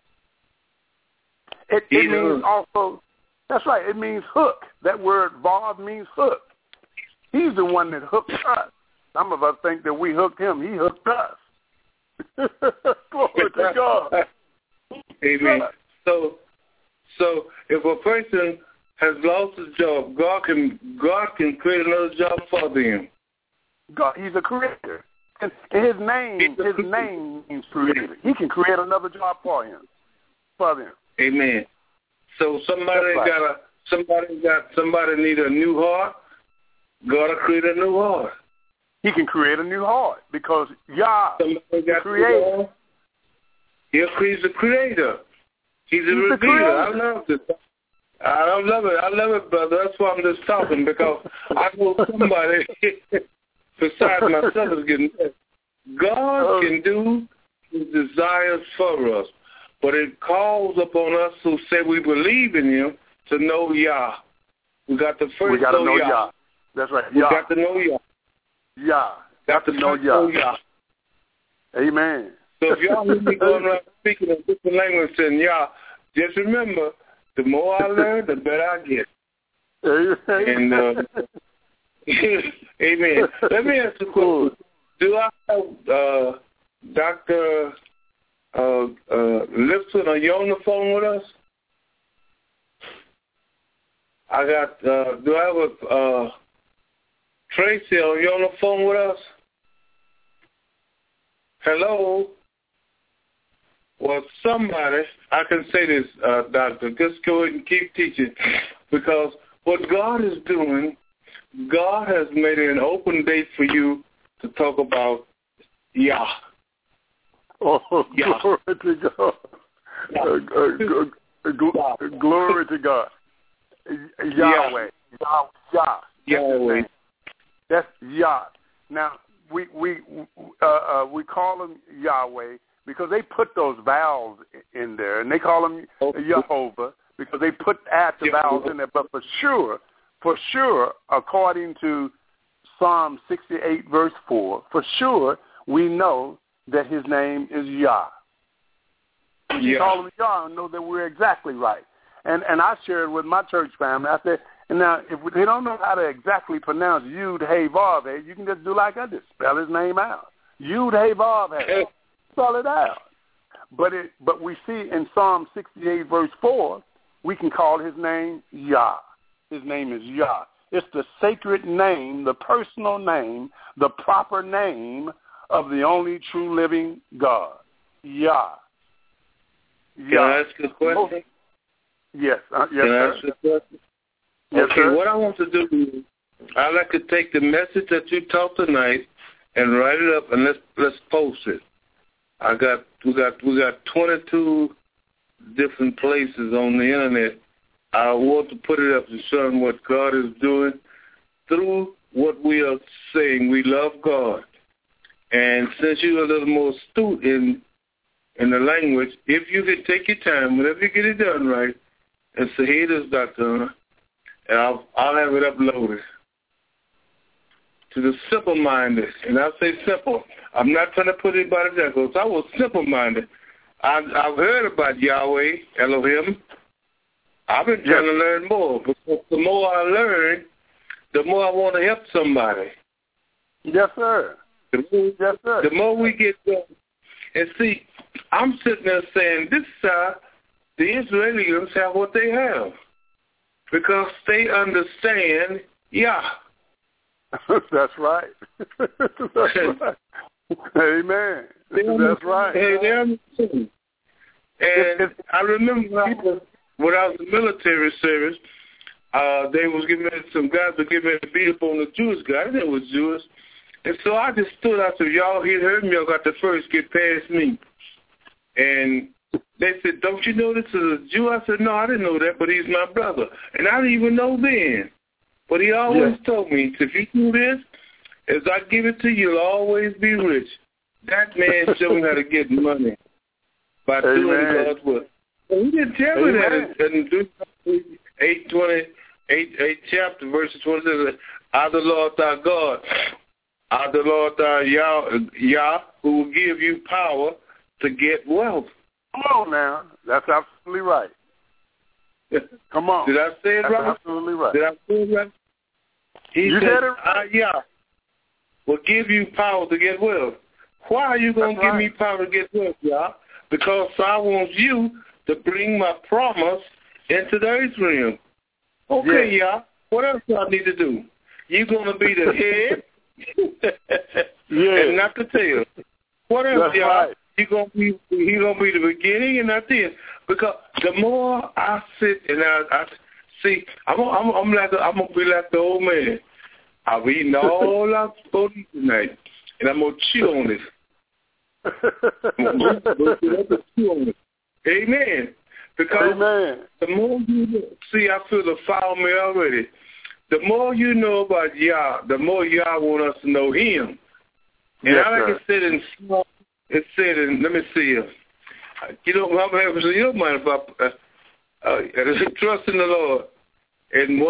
It means also, that's right, it means hook. That word Vav means hook. He's the one that hooked us. Some of us think that we hooked him. He hooked us. Glory to God. Amen. So if a person has lost his job, God can create another job for them. God, he's a creator. And his name means creator. He can create another job for them. Amen. So somebody need a new heart. God will create a new heart. He can create a new heart because Yah creator. He's the creator. He's a revealer. I love it. I love it, brother. That's why I'm just talking, because I know somebody besides myself is getting mad. God can do his desires for us, but it calls upon us who say we believe in him to know Yah. We got to first know Yah. That's right. We got to know Yah. Yah. Got to know Yah. Amen. So if y'all hear me going around speaking in different languages and Yah, just remember, the more I learn, the better I get. And amen. Let me ask you a question. Do I have Dr. Lipson? Are you on the phone with us? I got. Do I have Tracy? Are you on the phone with us? Hello. Well, somebody, I can say this, Doctor, just go ahead and keep teaching, because what God is doing, God has made it an open date for you to talk about Yah. Oh, Yah. Glory to God. Glory to God. Yahweh. Yah. Yahweh. That's Yah. Now, we call him Yahweh because they put those vowels in there, and they call him Jehovah because they add the vowels in there. But for sure, according to Psalm 68, verse 4, for sure, we know that his name is Yah. We call him Yah and know that we're exactly right. And I shared with my church family, I said, and now if they don't know how to exactly pronounce Yud, Hey, Vav, Hey, you can just do like I did, spell his name out. Yud, Hey, Vav, Hey. Spell it out. But we see in Psalm 68, verse 4, we can call his name Yah. His name is Yah. It's the sacred name, the personal name, the proper name of the only true living God. Yah. Can I ask a question? Yes. Yes, Can I ask a question? Yes, okay, sir. What I want to do is I'd like to take the message that you taught tonight and write it up and let's post it. We got 22 different places on the internet. I want to put it up to show them what God is doing through what we are saying. We love God. And since you're a little more astute in the language, if you could take your time, whenever you get it done right, and say, hey, this is Dr. Hunter, and I'll have it uploaded to the simple-minded. And I say simple. I'm not trying to put anybody down, because I was simple-minded. I've heard about Yahweh, Elohim. I've been trying to learn more, because the more I learn, the more I want to help somebody. Yes, sir. The more we get done. And see, I'm sitting there saying, this side, the Israelis have what they have, because they understand Yah. That's right. That's right. Amen. That's right. They understand. And I remember when I was in the military service, they was giving me, some guys were giving me a beat up on the Jewish guy. I didn't know it was Jewish. And so I just stood out to y'all. He heard me. Y'all got to first get past me. And they said, don't you know this is a Jew? I said, no, I didn't know that, but he's my brother. And I didn't even know then. But he always told me, if you do this, as I give it to you, you'll always be rich. That man showed me how to get money by doing God's will. And he didn't tell me that in Deuteronomy 8 chapter, verses 20, says, I the Lord thy God, I the Lord thy Yah, who will give you power to get wealth. Come on now. That's absolutely right. Come on. Did I say it right? Absolutely right. Did I say it right? He said, Yah will give you power to get wealth. Why are you going to give me power to get wealth, Yah? Because I want you to bring my promise into the earth realm. Okay, Yah, what else do I need to do? You're going to be the head and not the tail. What else, Yah? Right. He's gonna be the beginning and not the end. Because the more I sit and I see, I'm gonna be like the old man. I've eaten all I'm supposed to eat tonight, and I'm gonna chew on it. Amen. Because the more you see, I feel the foul me already. The more you know about Yah, the more Yah want us to know Him. And like it said in, let me see, you don't mind about trust in the Lord. In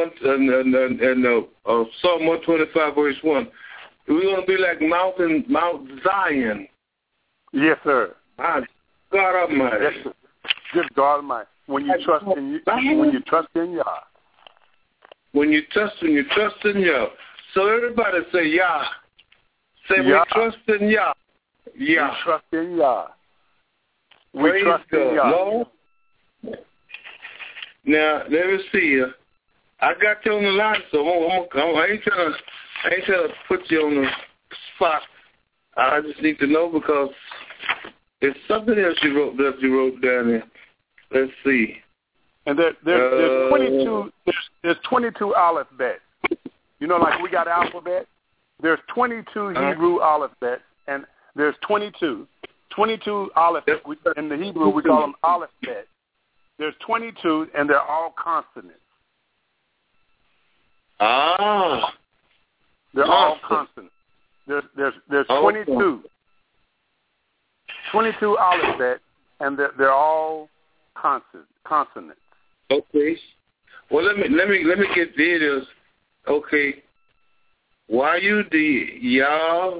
Psalm 125 verse 1, we're going to be like Mount Zion. Yes, sir. God Almighty. Yes, sir. Good God Almighty. When you trust in Yah. When you trust in Yah. So everybody say Yah. Say we trust in Yah. Yeah. We trust in Yah. We trust in Yah. Lord. Now, let me see. I got you on the line, so I ain't trying to put you on the spot. I just need to know, because there's something else you wrote down there. Let's see. And there's 22. There's 22 alphabets. You know, like we got alphabet. There's 22 Hebrew alphabets, and there's 22 alphabets. In the Hebrew, we call them alphabet. There's 22, and they're all consonants. They're all consonants. There's 22 alphabets, and they're all consonants. Okay. Well, let me get this. Okay. Y-U-D, Yah,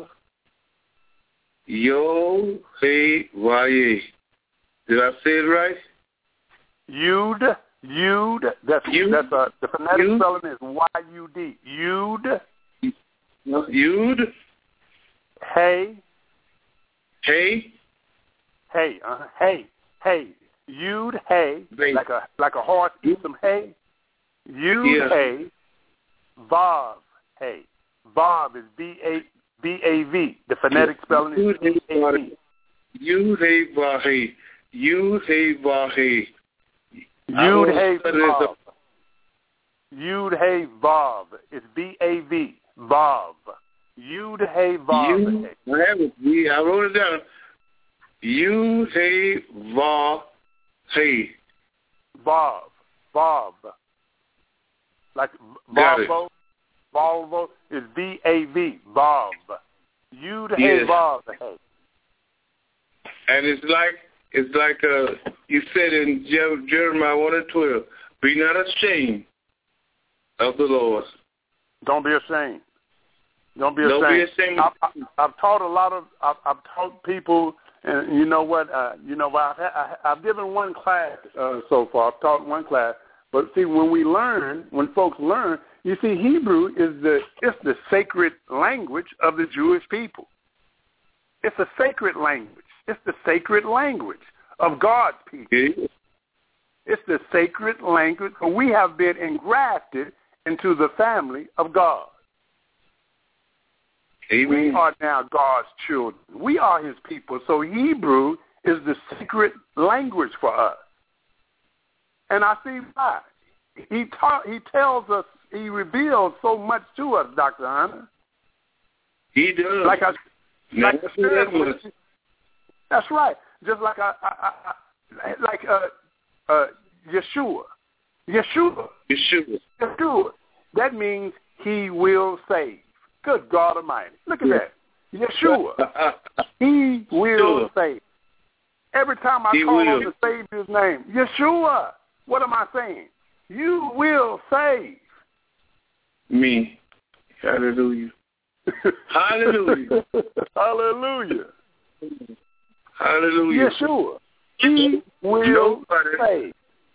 Yo, Hey, Y-A. Did I say it right? Yud. That's the phonetic spelling is Y-U-D. Yud. Yud. Hey. Hey. Hey. Hey. Yud. Hey. Like a horse eats some hay. Yud. Hey. Vav. Hey. Vav is B-A-V. The phonetic spelling is B-A-V. Yud. Hey. Vav. Yud. Hey. Vav. Yud Hey Vav. Yud Hey Vav. It's B-A-V. Vav. Yud Hey Vav. I wrote it down. Yud Hey Vav. Hey. Vav. Like Volvo is V-A-V. Vav. Yud Hey Vav. Hey. And it's like you said in Jeremiah 1:12, be not ashamed of the Lord. Don't be ashamed. I've taught people And you know what? I've given one class so far. I've taught one class. But see, when folks learn, you see, Hebrew is the sacred language of the Jewish people. It's a sacred language. It's the sacred language of God's people. It's the sacred language. We have been engrafted into the family of God. Amen. We are now God's children. We are his people. So Hebrew is the sacred language for us. And I see why. He tells us, he reveals so much to us, Dr. Hunter. He does. That's right. Just like Yeshua. That means he will save. Good God Almighty. Look at that. Yeshua. He will save. Every time I call on the Savior's name, Yeshua, what am I saying? You will save. Me. Hallelujah. Hallelujah. Hallelujah. Hallelujah. Yeshua. He will save.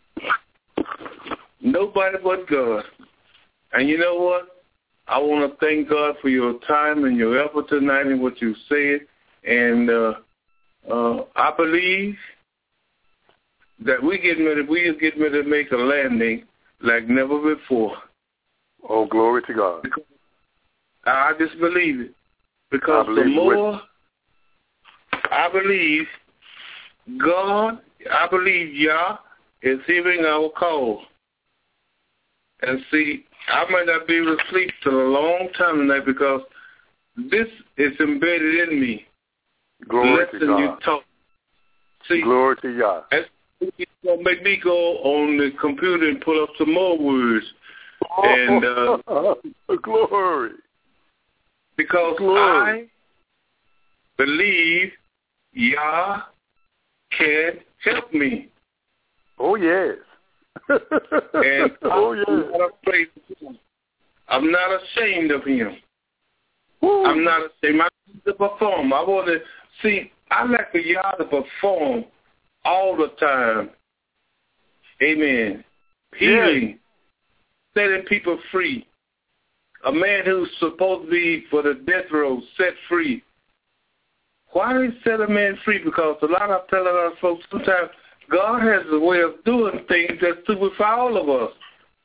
Nobody but God. And you know what? I want to thank God for your time and your effort tonight and what you said. And I believe that we are getting ready to make a landing like never before. Oh, glory to God. Because I just believe it. Because the more I believe God, I believe Yah is hearing our call. And see, I might not be able to sleep till a long time tonight because this is embedded in me. Glory to God. You talk. See, glory to Yah. It's going to make me go on the computer and pull up some more words. And glory. Because I believe Yah can help me. Oh, yes. And yes. I'm not ashamed of him. Woo. I'm not ashamed. I need to perform. I want to see. I like for Yah to perform all the time. Amen. Healing, setting people free. A man who's supposed to be for the death row set free. Why do he set a man free? Because a lot of telling our folks sometimes God has a way of doing things that's suitable for all of us.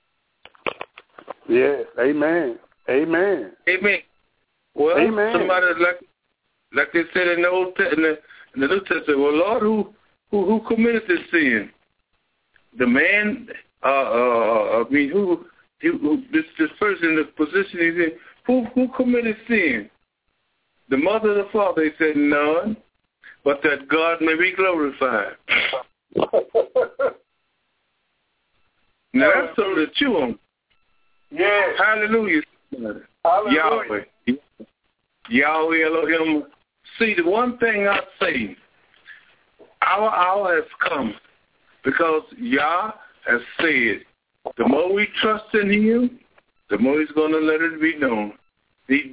Yes. Amen. Amen. Amen. Well, somebody like they said in the Old Testament, in the New Testament, well, Lord, who committed this sin? The man, this person in the position he's in, who committed sin? The mother or the father? He said, none, but that God may be glorified. Now that's something to chew on. Yes. Hallelujah. Hallelujah. Yahweh Elohim. See, the one thing I say, our hour has come because Yah has said, the more we trust in him, the more he's going to let it be known. He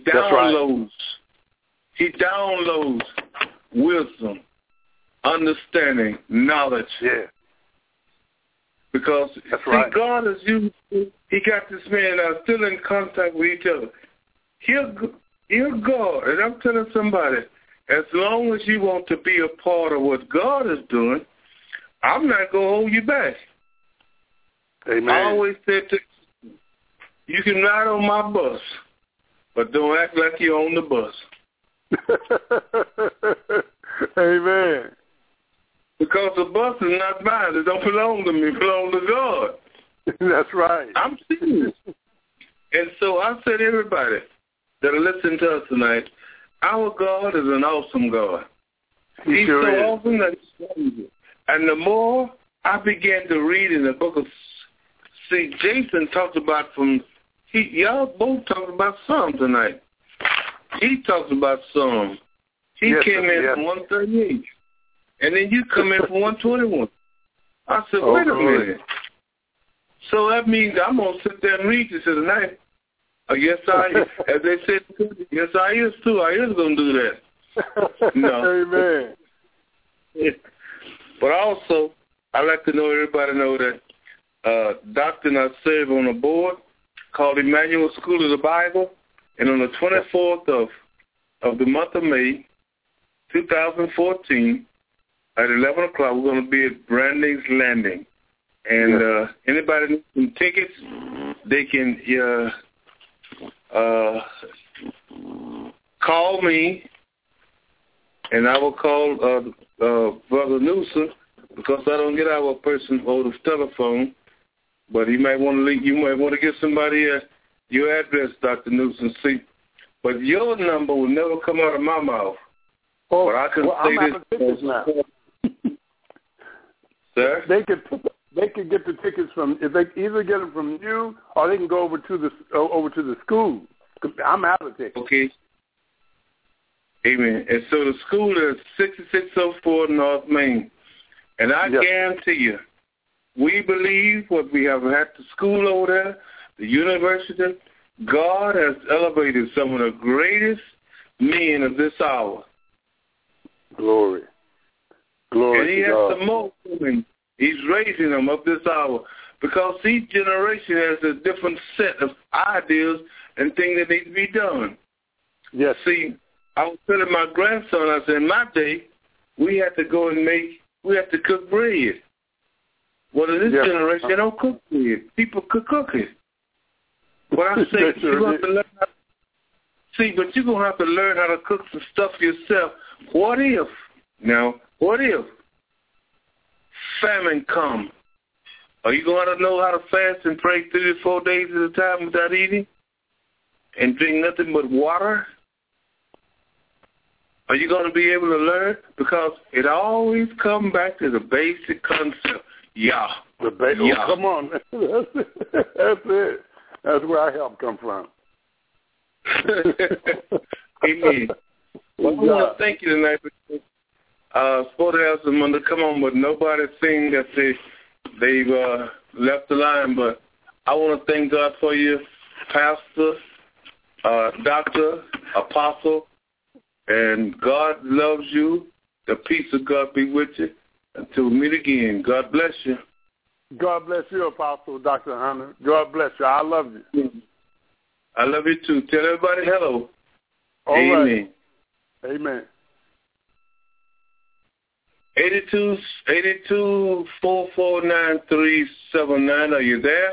downloads wisdom, understanding, knowledge. Yeah. Because God is used. He got this man still in contact with each other. He'll God, and I'm telling somebody, as long as you want to be a part of what God is doing, I'm not going to hold you back. Amen. I always said you can ride on my bus, but don't act like you're on the bus. Amen. Because the bus is not mine. It don't belong to me. It belongs to God. That's right. I'm serious. And so I said, everybody that are listening to us tonight, our God is an awesome God. He's sure so is. awesome that he's crazy. And the more I began to read in the book of, see, Jason talked about y'all both talked about Psalm tonight. He talks about Psalm. He came in from 138. And then you come in from 121. I said, wait a minute. So that means I'm going to sit there and read this tonight. Yes, as they said, yes, I is too. I is going to do that. No. Amen. But also, I'd like to know everybody know that Dr. and I serve on a board called Emmanuel School of the Bible, and on the 24th of the month of May, 2014, at 11 o'clock, we're going to be at Branding's Landing. And anybody needs some tickets, they can call me, and I will call Brother Newsom, because I don't get our person over the telephone. But you might want to give somebody your address, Dr. Newsom. See, but your number will never come out of my mouth. Oh, but I can say I'm this. Tickets now. Sir? They could get the tickets from, if they either get them from you or they can go over to the school. I'm out of tickets. Okay. Amen. And so the school is 6604 North Main. And I guarantee you, we believe what we have at the school over there, the university, God has elevated some of the greatest men of this hour. Glory. Glory and he to has God. some more coming. He's raising them up this hour because each generation has a different set of ideas and things that need to be done. Yes. See, I was telling my grandson, I said, in my day, we had to go and cook bread. Well, in this generation, they don't cook bread. People could cook it. But I say, you're going to learn how to, but you're going to have to learn how to cook some stuff yourself. What if famine come? Are you going to know how to fast and pray 3 to 4 days at a time without eating and drink nothing but water? Are you going to be able to learn? Because it always comes back to the basic concept. Oh, come on. That's it. That's where our help come from. Amen. Well, I want to thank you tonight. Supposed to have someone to come on, but nobody seen that they've left the line. But I want to thank God for you, Pastor, Doctor, Apostle, and God loves you. The peace of God be with you. Until we meet again, God bless you. God bless you, Apostle Dr. Hunter. God bless you. I love you. I love you too. Tell everybody hello. All Amen. Right. Amen. 82449379. Are you there?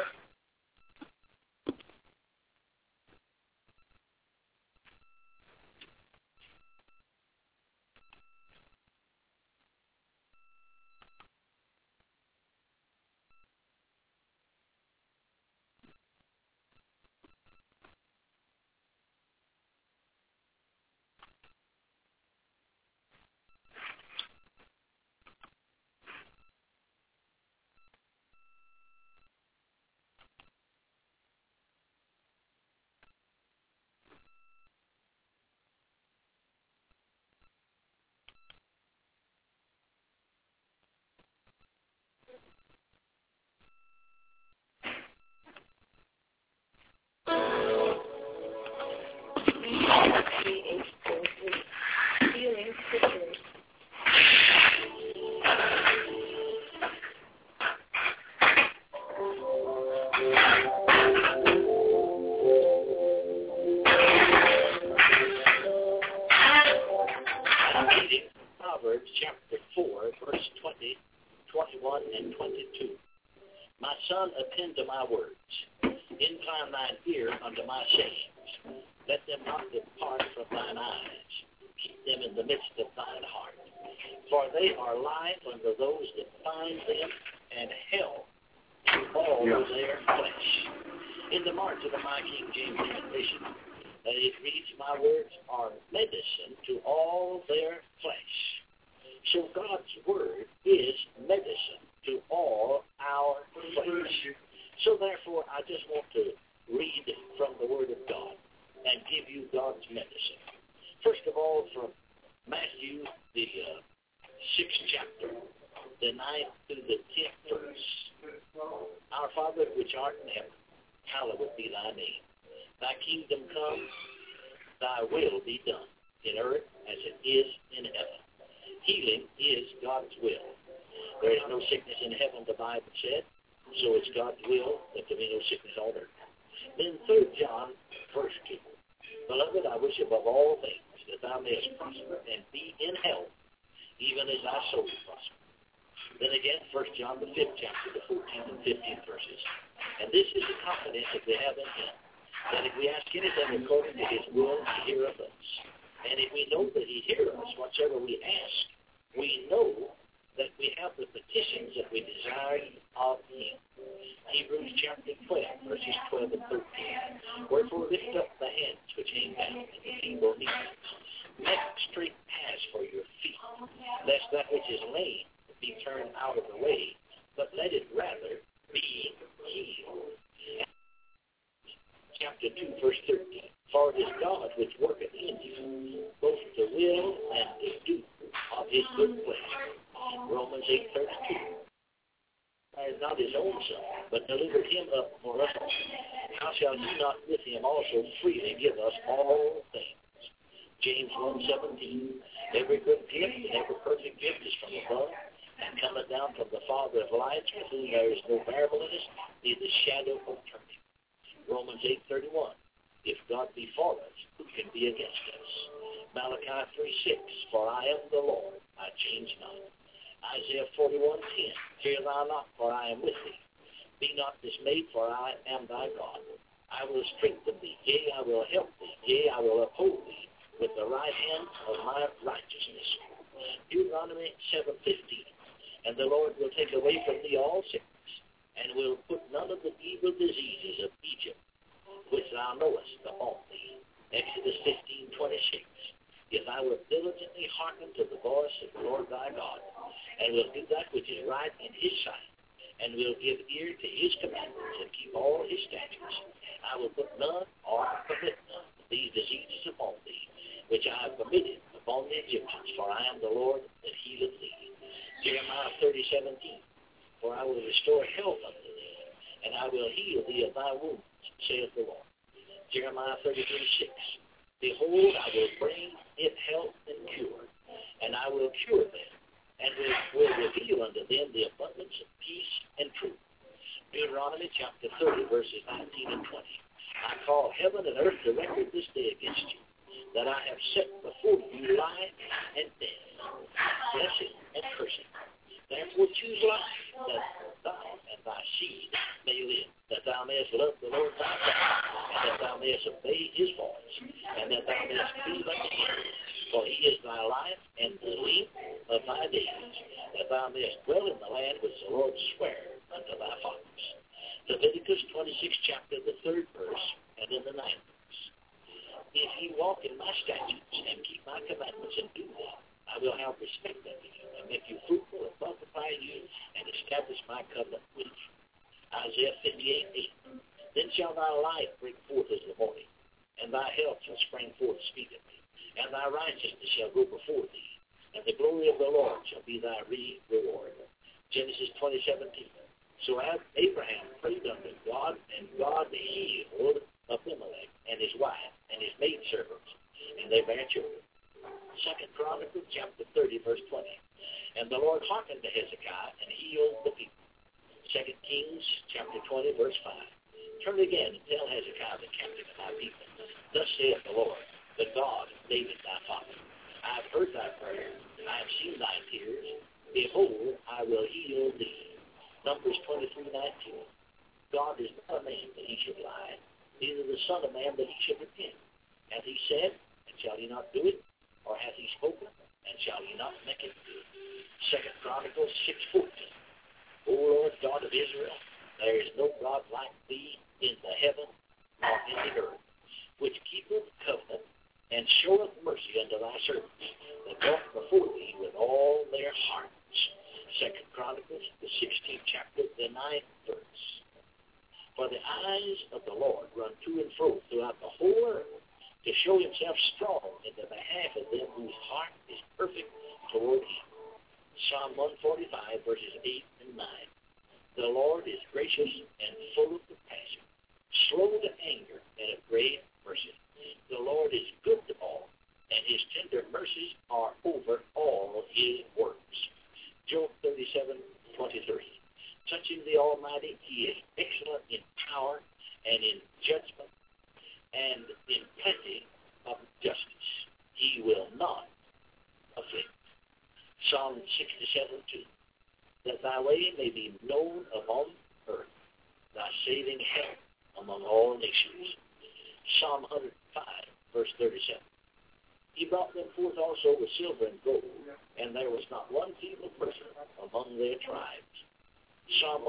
Proverbs chapter 4, verse 20, 21, and 22. My son, attend to my words. Incline thine ear unto my sayings. Let them not depart from thine eyes. Keep them in the midst of thine heart. For they are life unto those that find them, and health to all their flesh. In the margin of my King James translation, that it reads, my words are medicine to all their flesh. So God's word is medicine to all our flesh. So therefore, I just want to read from the word of God and give you God's medicine. First of all, from Matthew, the 6th chapter, the 9th to the 10th verse. Our Father which art in heaven, hallowed be thy name. Thy kingdom come, thy will be done, in earth as it is in heaven. Healing is God's will. There is no sickness in heaven, the Bible said, so it's God's will that there be no sickness on earth. Then 3 John, verse 2. Beloved, I wish above all things that thou mayest prosper and be in health, even as thy soul prosper. Then again, 1 John, the 5th chapter, the 14th and 15th verses. And this is the confidence that we have in him, that if we ask anything according to his will, he heareth us. And if we know that he heareth us, whatsoever we ask, we know that we have the petitions that we desire of him. Hebrews chapter 12, verses 12 and 13. Wherefore lift up the hands which hang down, and the feeble knees. Make straight paths for your feet, lest that which is lame be turned out of the way, but let it rather be healed. Chapter 2, verse 13. For it is God which worketh in you, both the will and the do of his good pleasure. Romans 8:32. Is not his own son, but delivered him up for us all. How shall he not with him also freely give us all things? James 1:17. Every good gift and every perfect gift is from above, and cometh down from the Father of lights, with whom there is no variableness, neither shadow of turning. Romans 8:31. If God be for us, who can be against us? Malachi 3:6. For I am the Lord, I change not. Isaiah 41:10. Fear thou not, for I am with thee. Be not dismayed, for I am thy God. I will strengthen thee, yea, I will help thee, yea, I will uphold thee with the right hand of my righteousness. Deuteronomy 7:15. And the Lord will take away from thee all sickness, and will put none of the evil diseases of Egypt, which thou knowest, upon thee. Exodus 15:26. If thou wilt diligently hearken to the voice of the Lord thy God, and will do that which is right in his sight, and will give ear to his commandments, and keep all his statutes, I will put none or permit none of these diseases upon thee, which I have committed upon the Egyptians, for I am the Lord that healeth thee. Jeremiah 30:17. For I will restore health unto thee, and I will heal thee of thy wounds, saith the Lord. Jeremiah 33:6. Behold, I will bring it health and cure, and I will cure them, and will reveal unto them the abundance of peace and truth. Deuteronomy chapter 30, verses 19 and 20. I call heaven and earth to record this day against you, that I have set before you life and death, blessing and cursing. Therefore choose life, that thou and thy seed may live, that thou mayest love the Lord thy God, and that thou mayest obey his voice, and that thou mayest cleave unto him. For he is thy life and the length of thy days, that thou mayest dwell in the land which the Lord sware unto thy fathers. Leviticus 26 chapter, the 3rd verse, and in the 9th verse. If ye walk in my statutes and keep my commandments and do them, I will have respect unto you, and make you fruitful, and multiply you, and establish my covenant with you. Isaiah 58:8. Then shall thy life break forth as the morning, and thy health shall spring forth speedily, and thy righteousness shall go before thee, and the glory of the Lord shall be thy reward. Genesis 20:17. So Abraham prayed unto God, and God healed Abimelech and his wife and his maidservants, and they bare children. 2 Chronicles chapter 30, verse 20. And the Lord hearkened to Hezekiah and healed the people. 2 Kings chapter 20, verse 5. Turn again and tell Hezekiah the captain of thy people, thus saith the Lord, the God of David thy father, I have heard thy prayer, I have seen thy tears. Behold, I will heal thee. Numbers 23:19. God is not a man that he should lie, neither the Son of Man that he should repent. Hath he said, and shall he not do it? Or hath he spoken, and shall he not make it good? 2 Chronicles 6:14. O Lord God of Israel, there is no God like thee in the heaven nor in the earth, which keepeth covenant and showeth mercy unto thy servants, that walk before thee with all their hearts. 2 Chronicles, the 16th chapter, the 9th verse. For the eyes of the Lord run to and fro throughout the whole earth, to show himself strong in the behalf of them whose heart is perfect toward him. Psalm 145, verses 8 and 9. The Lord is gracious and full of compassion, slow to anger, and of great mercy. The Lord is good to all, and his tender mercies are over all his works. Job 37:23. Touching the Almighty, he is excellent in power and in judgment and in plenty of justice. He will not afflict. Psalm 67:2. That thy way may be known upon earth, thy saving help among all nations. Psalm 105:37. He brought them forth also with silver and gold, and there was not one feeble person among their tribes. Psalm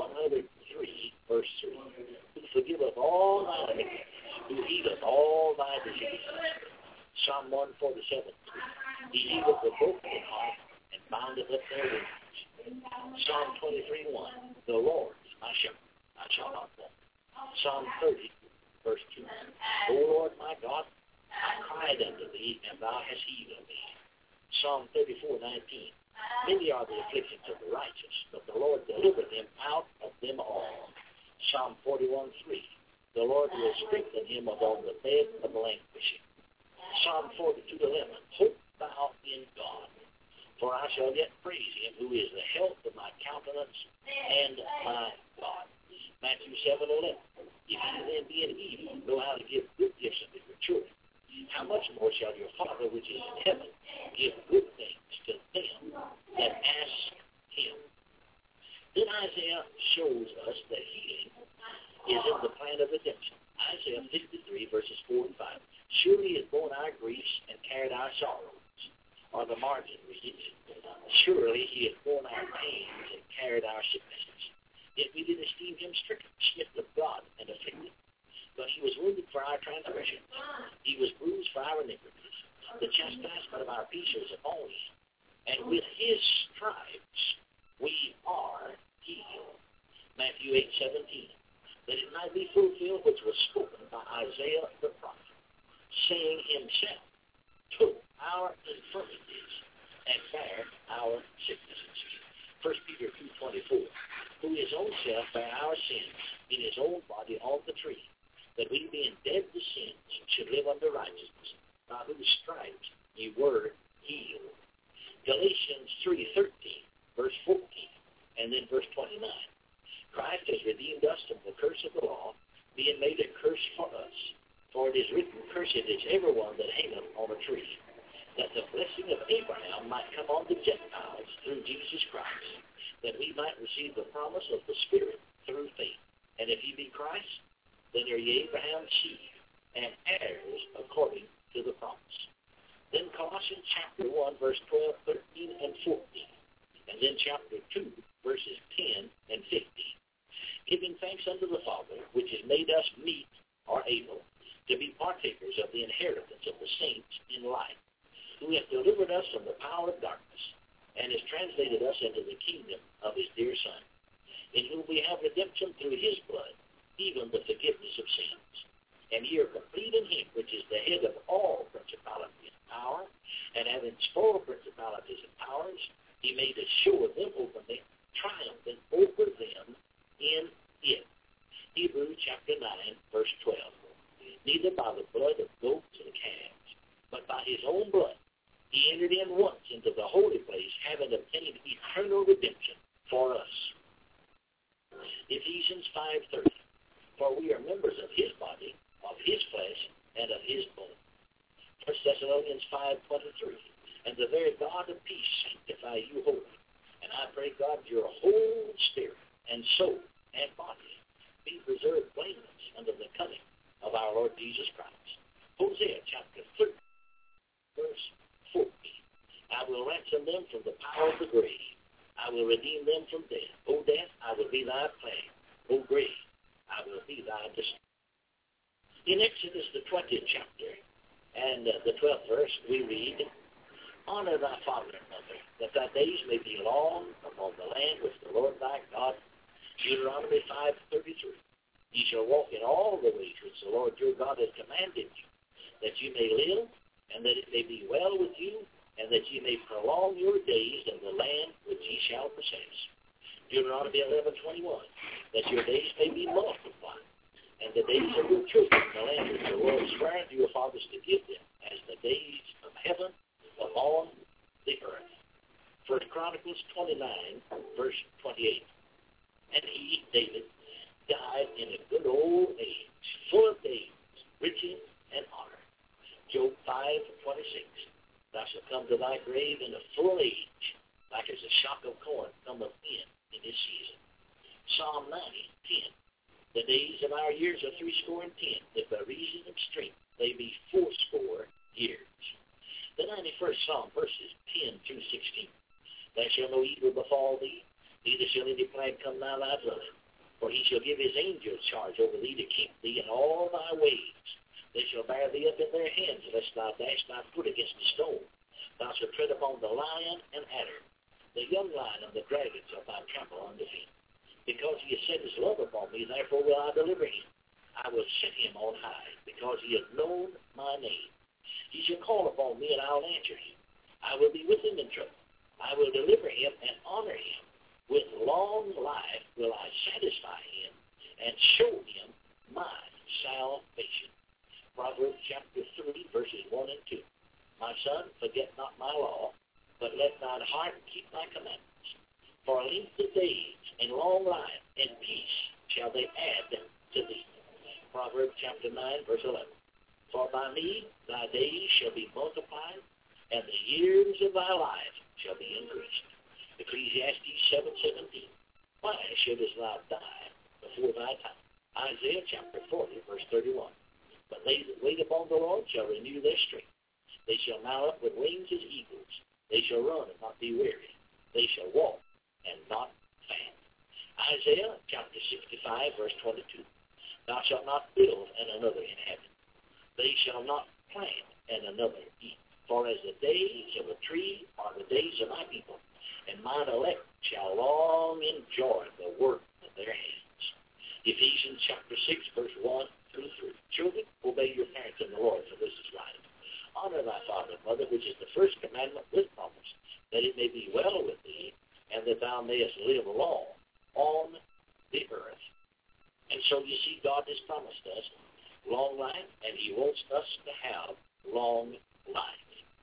103:3. Who forgiveth all thy iniquities, who healeth all thy diseases. Psalm 147:3. He healeth the broken in heart and bindeth up their wounds. Psalm 23:1. The Lord is my shepherd, I shall not want. Psalm 30:2. O Lord my God, I cried unto thee, and thou hast healed me. Psalm 34:19. Many are the afflictions of the righteous, but the Lord delivered them out of them all. Psalm 41:3. The Lord will strengthen him upon the bed of languishing. Psalm 42:11. Hope thou in God, for I shall yet praise him, who is the health of my countenance and my God. Matthew 7:11. If you then, being evil, know how to give good gifts unto your children, how much more shall your Father which is in heaven give good things to them that ask him? Then Isaiah shows us that healing is in the plan of redemption. Isaiah 53:4-5. Surely he has borne our griefs and carried our sorrows. Or the margin reads, surely he has borne our pains and carried our sicknesses. Yet we did esteem him stricken, smitten of God, and afflicted. But he was wounded for our transgressions. He was bruised for our iniquities. The chastisement of our peace was upon him. And with his stripes we are healed. Matthew 8:17. That it might be fulfilled which was spoken by Isaiah the prophet, saying himself took our infirmities and bare our sicknesses. 1 Peter 2:24. Who his own self bare our sins in his own body on the tree, that we being dead to sins should live unto righteousness, by whose stripes ye were healed. Galatians 3:13:14, and then verse 29. Christ has redeemed us from the curse of the law, being made a curse for us. For it is written, cursed is everyone that hangeth on a tree, that the blessing of Abraham might come on the Gentiles through Jesus Christ, that we might receive the promise of the Spirit through faith. And if ye be Christ, then are ye Abraham's seed, and heirs according to the promise. Then Colossians chapter 1, verse 12, 13, and 14. And then chapter 2, verses 10 and 15. Giving thanks unto the Father, which has made us meet, or able, to be partakers of the inheritance of the saints in light, who hath delivered us from the power of darkness, and has translated us into the kingdom of his dear Son, in whom we have redemption through his blood, even the forgiveness of sins. And ye are complete in him, which is the head of all principality and power, and having spoiled principalities and powers, he made a show of them openly, triumphant over them in it. Hebrews chapter 9, verse 12. Neither by the blood of goats and calves, but by his own blood, he entered in once into the holy place, having obtained eternal redemption for us. Ephesians 5:30. For we are members of his body, of his flesh, and of his bone. 1 Thessalonians 5:23. And the very God of peace sanctify you wholly. And I pray God your whole spirit and soul and body be preserved blameless under the coming of our Lord Jesus Christ. Hosea chapter 3, verse 14. I will ransom them from the power of the grave. I will redeem them from death. O death, I will be thy plague. O grave, I will be thy destroyer. In Exodus the 20th chapter and the 12th verse, we read, Honor thy father and mother, that thy days may be long upon the land which the Lord thy God, Deuteronomy 5:33. Ye shall walk in all the ways which the Lord your God has commanded you, that you may live, and that it may be well with you, and that ye may prolong your days in the land which ye shall possess. Deuteronomy 11:21, that your days may be multiplied, and the days of your children in the land which the Lord sware to your fathers to give them, as the days of heaven upon the earth. 1 Chronicles 29, verse 28. And he, David, died in a good old age, full of days, riches, and honor. Job 5:26. Thou shalt come to thy grave in a full age, like as a shock of corn cometh in his season. Psalm 90:10. The days of our years are 80, if by reason of strength they be 80 years. The 91st Psalm, verses 10 through 16. There shall no evil befall thee, neither shall any plague come nigh thy dwelling. For he shall give his angels charge over thee to keep thee in all thy ways. They shall bear thee up in their hands, lest thou dash thy foot against a stone. Thou shalt tread upon the lion and adder. The young lion and the dragon shall thou trample under feet. Because he has set his love upon me, therefore will I deliver him. I will set him on high, because he has known my name. He shall call upon me, and I will answer him. I will be with him in trouble. I will deliver him and honor him. With long life will I satisfy him and show him my salvation. Proverbs chapter 3, verses 1 and 2. My son, forget not my law, but let thine heart keep my commandments. For length of days and long life and peace shall they add to thee. Proverbs chapter 9, verse 11. For by me thy days shall be multiplied, and the years of thy life shall be increased. Ecclesiastes 7:17. Why shouldest thou die before thy time? Isaiah chapter 40, verse 31. But they that wait upon the Lord shall renew their strength. They shall mount up with wings as eagles. They shall run and not be weary. They shall walk and not faint. Isaiah chapter 65, verse 22. Thou shalt not build and another inhabit. They shall not plant and another eat. For as the days of a tree are the days of my people, and mine elect shall long enjoy the work of their hands. Ephesians chapter 6, verse 1 through 3. Children, obey your parents in the Lord, for this is right. Honor thy father and mother, which is the first commandment with promise, that it may be well with thee, and that thou mayest live long on the earth. And so you see, God has promised us long life, and he wants us to have long life.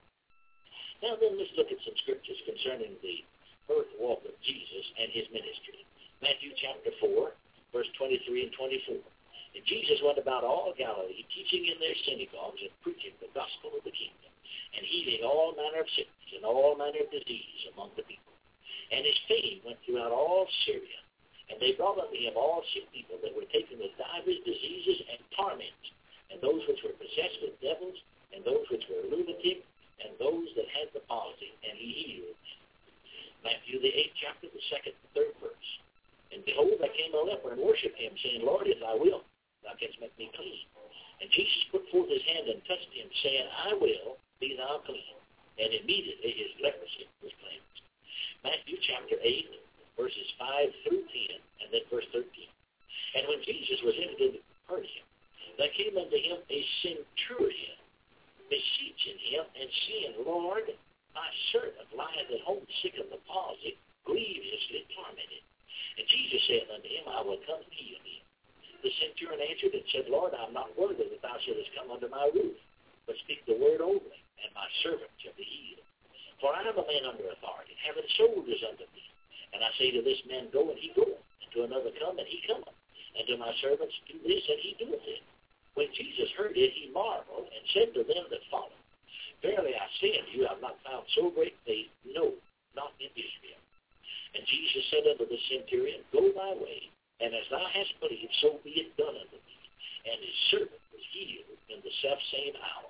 Now then, let's look at some scriptures concerning the earth walk of Jesus and his ministry. Matthew chapter 4, verse 23 and 24. And Jesus went about all Galilee, teaching in their synagogues and preaching the gospel of the kingdom, and healing all manner of sickness and all manner of disease among the people. And his fame went throughout all Syria. And they brought unto him all sick people that were taken with divers diseases and torments, and those which were possessed with devils, and those which were lunatic, and those that had the palsy, and he healed them. Matthew the 8th chapter, the 2nd and 3rd verse. And behold, there came a leper and worshipped him, saying, Lord, if thou wilt, thou canst make me clean. And Jesus put forth his hand and touched him, saying, I will, be thou clean. And immediately his leprosy was cleansed. Matthew chapter 8, verses 5 through 10, and then verse 13. And when Jesus was entered into Capernaum, there came unto him a centurion, beseeching him, and saying, Lord, my servant lieth at home sick of the palsy, grievously tormented. And Jesus said unto him, I will come and heal him. The centurion answered and said, Lord, I am not worthy that thou shouldest come under my roof, but speak the word only, and my servant shall be healed. For I am a man under authority, having soldiers under me. And I say to this man, go, and he goeth, and to another, come, and he cometh, and to my servants, do this, and he doeth it. When Jesus heard it, he marveled, and said to them that followed, Verily I say unto you, I have not found so great faith, no, not in Israel. And Jesus said unto the centurion, Go thy way, and as thou hast believed, so be it done unto thee. And his servant was healed in the selfsame hour.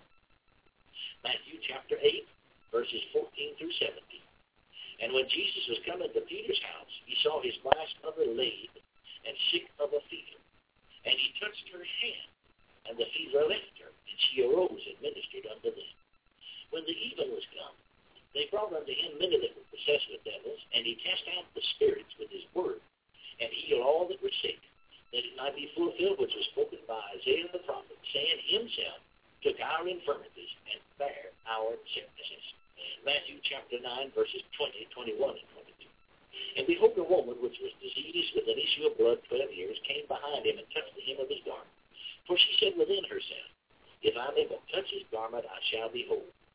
Matthew chapter 8, verses 14 through 17. And when Jesus was coming to Peter's house, he saw his wife's mother laid and sick of a fever. And he touched her hand, and the fever left her, and she arose and ministered unto them. When the even was come, they brought unto him many that were possessed with devils, and he cast out the spirits with his word, and healed all that were sick, that it might be fulfilled which was spoken by Isaiah the prophet, saying, Himself took our infirmities and bare our sicknesses. Matthew chapter 9, verses 20, 21, and 22. And behold, a woman which was diseased with an issue of blood 12 years came behind him and touched the hem of his garment. For she said within herself, If I may but touch his garment, I shall be whole.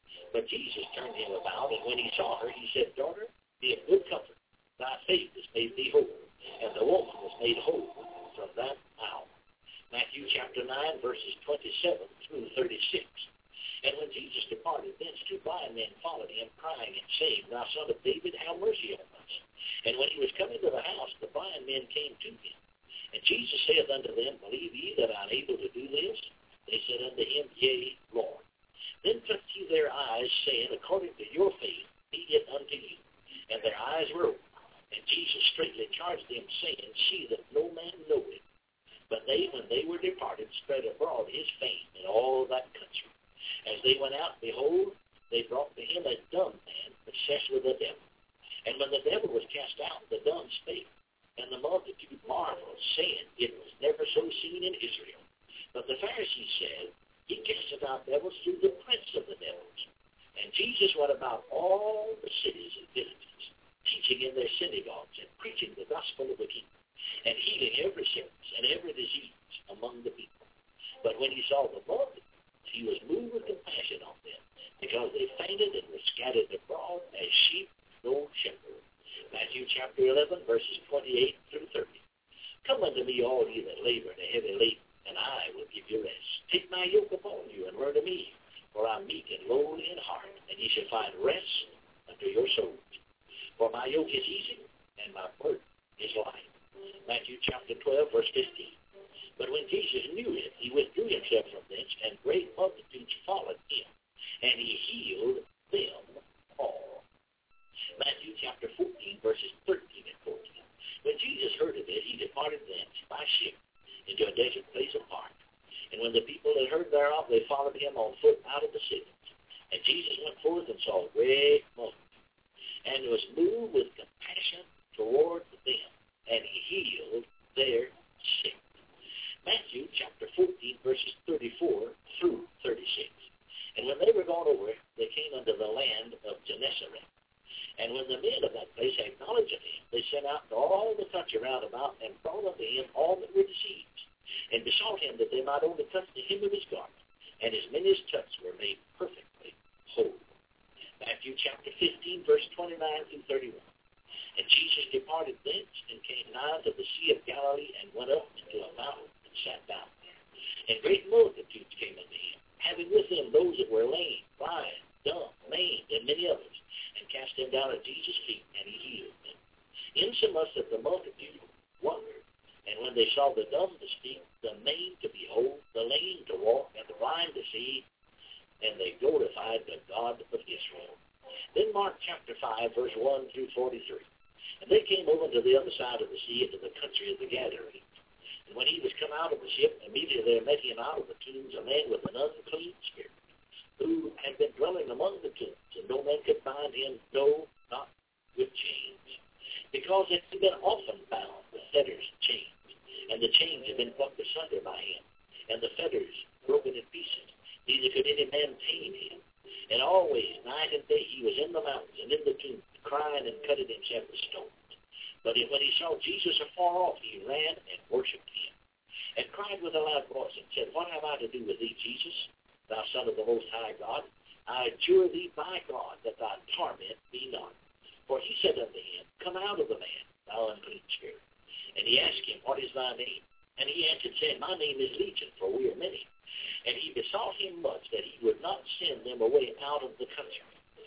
But Jesus turned him about, and when he saw her, he said, Daughter, be of good comfort. Thy faith has made thee whole. And the woman was made whole from that hour. Matthew chapter 9, verses 27 through 36. And when Jesus departed, thence two blind men followed him, crying and saying, Thou son of David, have mercy on us. And when he was coming to the house, the blind men came to him. And Jesus saith unto them, Believe ye that I am able to do this? They said unto him, Yea, Lord. Then touched he their eyes, saying, According to your faith be it unto you. And their eyes were opened. And Jesus straightly charged them, saying, See that no man know it. But they, when they were departed, spread abroad his fame in all that country. As they went out, behold, they brought to him a dumb man, possessed with a devil. And when the devil was cast out, the dumb spake. And the multitude marveled, saying, It was never so seen in Israel. But the Pharisees said, He casteth out devils through the prince of the devils. And Jesus went about all the cities and villages, teaching in their synagogues and preaching the gospel of the kingdom, and healing every sickness and every disease among the people. But when he saw the multitude, he was moved with compassion on them, because they fainted and were scattered abroad as sheep no shepherd. Matthew chapter 11, verses 28 through 30. Come unto me, all ye that labor and are heavy laden, and I will give you rest. Take my yoke upon you, and learn of me, for I am meek and lowly in heart, and ye shall find rest unto your souls. For my yoke is easy, and my burden is light. Matthew chapter 12, verse 15. But when Jesus knew it, he withdrew himself from thence, and great multitudes followed him, and he healed them all. Matthew chapter 14, verses 13 and 14. When Jesus heard of it, he departed thence by ship into a desert place apart. And when the people had heard thereof, they followed him on foot out of the cities. And Jesus went forth and saw a great multitude, and was moved with compassion toward them, and he healed their sick. Matthew chapter 14, verses 34 through 36. And when they were gone over, they came unto the land of Gennesaret. And when the men of that place had knowledge of him, they sent out to all the country round about, and brought unto him all that were diseased, and besought him that they might only touch the hem of his garment. And as many as touched were made perfectly whole. Matthew chapter 15, verse 29 through 31. And Jesus departed thence, and came nigh to the Sea of Galilee, and went up into a mountain, and sat down there. And great multitudes came unto him, having with them those that were lame, blind, dumb, maimed, and many others, and cast them down at Jesus' feet, and he healed them. Insomuch that the multitude wondered. And when they saw the dumb to speak, the maimed to behold, the lame to walk, and the blind to see, and they glorified the God of Israel. Then Mark chapter 5, verse 1 through 43. And they came over to the other side of the sea, into the country of the Gadarenes. And when he was come out of the ship, immediately there met him out of the tombs a man with an unclean spirit, who had been dwelling among the tombs, and no man could bind him, no, not with chains, because it had been often bound with fetters and chains, and the chains had been plucked asunder by him, and the fetters broken in pieces. Neither could any man tame him. And always, night and day, he was in the mountains and in the tombs, crying and cutting himself with stones. But when he saw Jesus afar off, he ran and worshipped him, and cried with a loud voice, and said, What have I to do with thee, Jesus, thou Son of the Most High God? I adjure thee by God that thy torment be not. For he said unto him, Come out of the man, thou unclean spirit. And he asked him, What is thy name? And he answered, saying, My name is Legion, for we are many. And he besought him much that he would not send them away out of the country.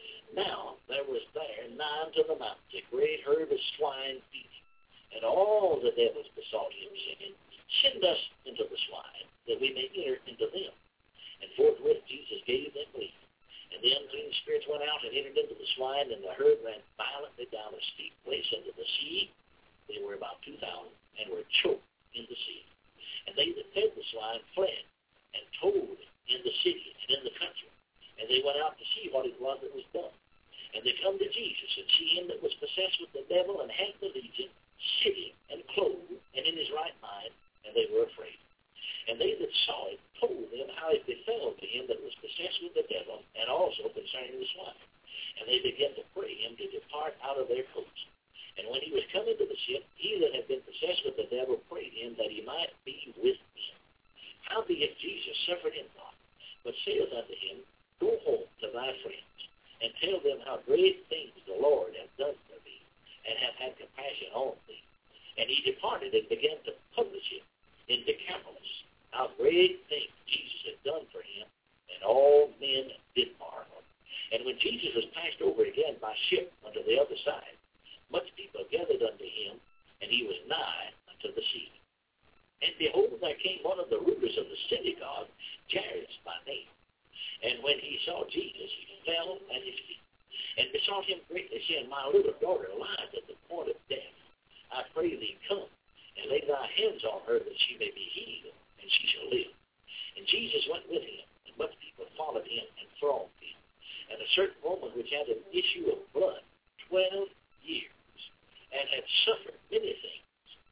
Now there was there nigh unto the mountains a great herd of swine feeding. And all the devils besought him, saying, Send us into the swine, that we may enter into them. And forthwith Jesus gave them leave. And the unclean spirits went out and entered into the swine, and the herd ran violently down a steep place into the sea. They were about 2,000, and were choked in the sea. And they that fed the swine fled, and told in the city and in the country. And they went out to see what it was that was done. And they come to Jesus, and see him that was possessed with the devil, and had the legion, sitting and clothed, and in his right mind, and they were afraid. And they that saw it told them how it befell to him that was possessed with the devil, and also concerning the swine. And they began to pray him to depart out of their coasts. And when he was come into the ship, he that had been possessed with the devil prayed him that he might be with him. Howbeit Jesus suffered him not, but saith unto him, Go home to thy friends, and tell them how great things the Lord hath done for thee, and hath had compassion on thee. And he departed and began to publish it in Decapolis, how great things Jesus had done for him, and all men did marvel. And when Jesus was passed over again by ship unto the other side, much people gathered unto him, and he was nigh unto the sea. And behold, there came one of the rulers of the synagogue, Jairus by name. And when he saw Jesus, he fell at his feet, and besought him greatly, saying, My little daughter lieth at the point of death. I pray thee, come, and lay thy hands on her, that she may be healed, and she shall live. And Jesus went with him, and much people followed him and thronged him. And a certain woman which had an issue of blood 12 years, and had suffered many things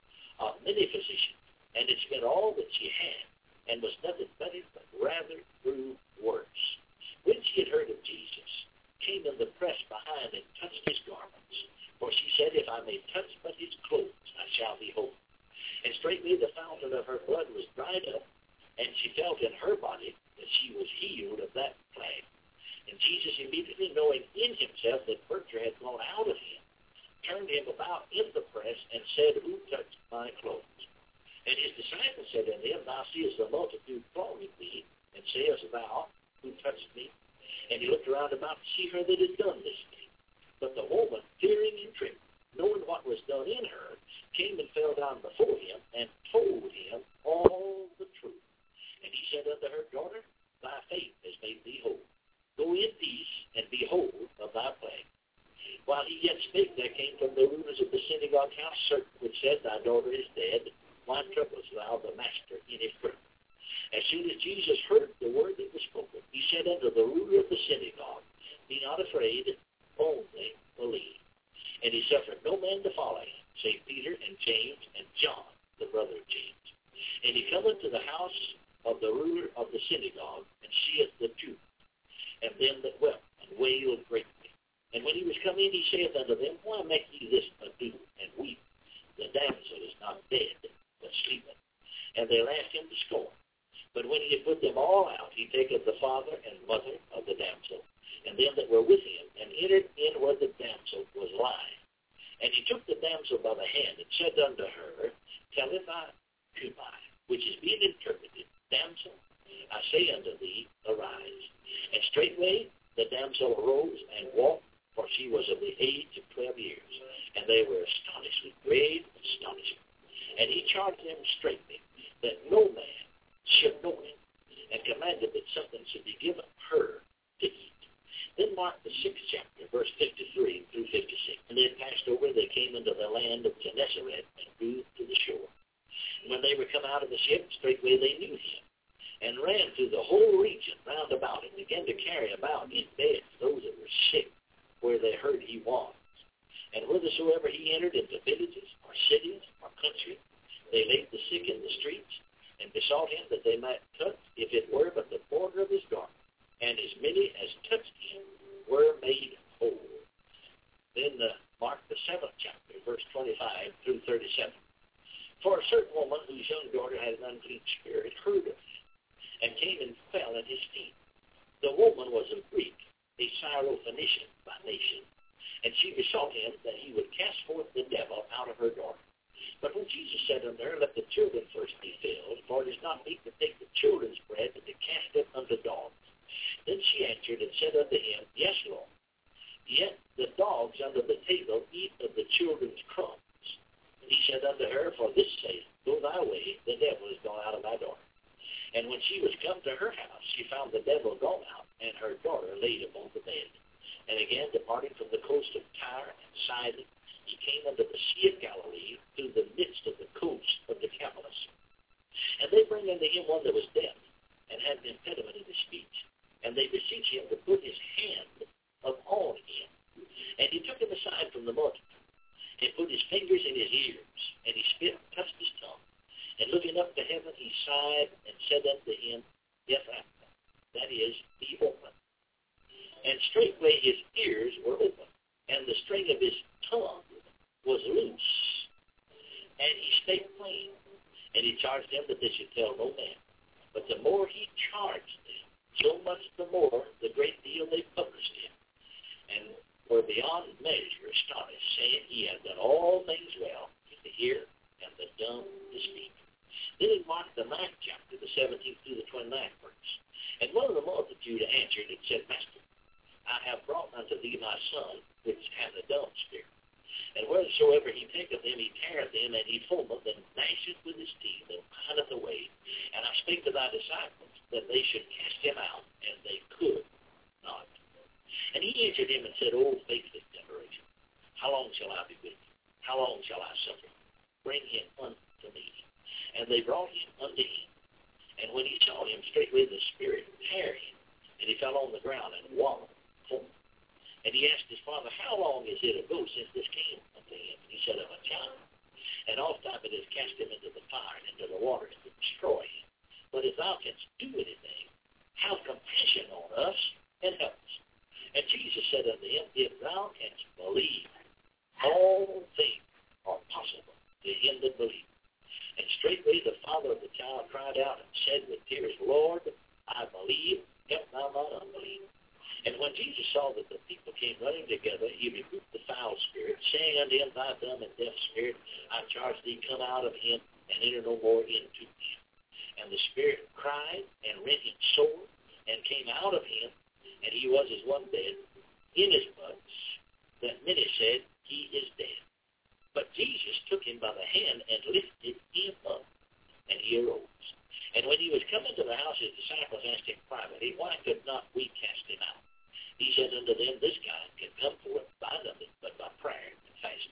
of many physicians, and had spent all that she had, and was nothing better, but rather grew worse. When she had heard of Jesus, came in the press behind and touched his garments. For she said, If I may touch but his clothes, I shall be whole. And straightway the fountain of her blood was dried up, and she felt in her body that she was healed of that plague. And Jesus, immediately knowing in himself that virtue had gone out of him, turned him about in the press, and said, Who touched my clothes? And his disciples said unto him, Thou seest the multitude thronging thee, and sayest thou, Who touched me? And he looked around about to see her that had done this thing. But the woman, fearing and trembling, knowing what was done in her, came and fell down before him, and told him all the truth. And he said unto her, Daughter, thy faith has made thee whole. Go in peace, and be whole of thy plague. While he yet spake, there came from the rulers of the synagogue house certain which said, Thy daughter is dead. Why troublest thou the master any further? As soon as Jesus heard the word that was spoken, he said unto the ruler of the synagogue, Be not afraid, only believe. And he suffered no man to follow him, save Peter and James and John, the brother of James. And he cometh to the house of the ruler of the synagogue, and seeth the Jews, and them that wept, and wailed greatly. And when he was come in, he saith unto them, Why make ye this ado, and weep? The damsel is not dead, but sleepeth. And they laughed him to scorn. But when he had put them all out, he taketh the father and mother of the damsel, and them that were with him, and entered in where the damsel was lying. And he took the damsel by the hand, and said unto her, Talitha cumi, which is being interpreted, Damsel, I say unto thee, arise. And straightway the damsel arose and walked, for she was of the age of 12 years. And they were astonished with great astonishment. And he charged them straightly that no man should know him, and commanded that something should be given her to eat. Then Mark the 6th chapter, verse 53 through 56. And they passed over, they came into the land of Gennesaret, and drew to the shore. And when they were come out of the ship, straightway they knew him, and ran through the whole region round about, and began to carry about in beds those that were sick, where they heard he was. And whithersoever he entered into villages, or cities, or country, they laid the sick in the streets, and besought him that they might touch, if it were but the border of his garment. And as many as touched him were made whole. Then Mark the 7th chapter, verse 25 through 37. For a certain woman whose young daughter had an unclean spirit heard of him, and came and fell at his feet. The woman was a Greek, a Syrophoenician by nation, and she besought him that he would cast forth the devil out of her daughter. But when Jesus said unto her, Let the children first be filled, for it is not meet to take the children's bread and to cast it unto dogs. Then she answered and said unto him, Yes, Lord. Yet the dogs under the table eat of the children's crumbs. And he said unto her, For this sake, go thy way, the devil is gone out of thy daughter. And when she was come to her house, she found the devil gone out, and her daughter laid upon the bed. And again, departing from the coast of Tyre and Sidon, he came unto the Sea of Galilee, through the midst of the coast of Decapolis. And they bring unto him one that was deaf, and had an impediment in his speech. And they beseech him to put his hand upon him. And he took him aside from the multitude, and put his fingers in his ears, and he spit and touched his tongue. And looking up to heaven, he sighed, and said unto him, Ephphatha, that is, be open. And straightway his ears were open, and the string of his tongue was loose. And he spake plain, and he charged them that they should tell no man. But the more he charged them, So much the more, the great deal they published him, and were beyond measure astonished, saying he had done all things well, to hear and the dumb to speak. Then in Mark the 9th chapter, the 17th through the 29th verse. And one of the multitude answered and said, Master, I have brought unto thee my son, which hath a dumb spirit. And wheresoever he taketh him, he teareth him, and he foameth, and gnasheth with his teeth, and pineth away. And I spake to thy disciples that they should cast him out, and they could not. And he answered him and said, O faithless generation, how long shall I be with you? How long shall I suffer? Bring him unto me. And they brought him unto him. And when he saw him, straightway the spirit tear him, and he fell on the ground and wallowed. And he asked his father, how long is it ago since this came unto him? And he said, of a child. And oft time it has cast him into the fire and into the waters to destroy him. But if thou canst do anything, have compassion on us and help us. And Jesus said unto him, if thou canst believe, all things are possible to him that believes. And straightway the father of the child cried out and said with tears, Lord, I believe, help thou mine unbelief. And when Jesus saw that the people came running together, he rebuked the foul spirit, saying unto him, Thou dumb and deaf spirit, I charge thee, come out of him, and enter no more into him. And the spirit cried and rent him sore, and came out of him, and he was as one dead, inasmuch that many said, He is dead. But Jesus took him by the hand and lifted him up, and he arose. And when he was come into the house, his disciples asked him privately, Why could not we cast him out? He said unto them, This kind can come forth by nothing but by prayer and fasting.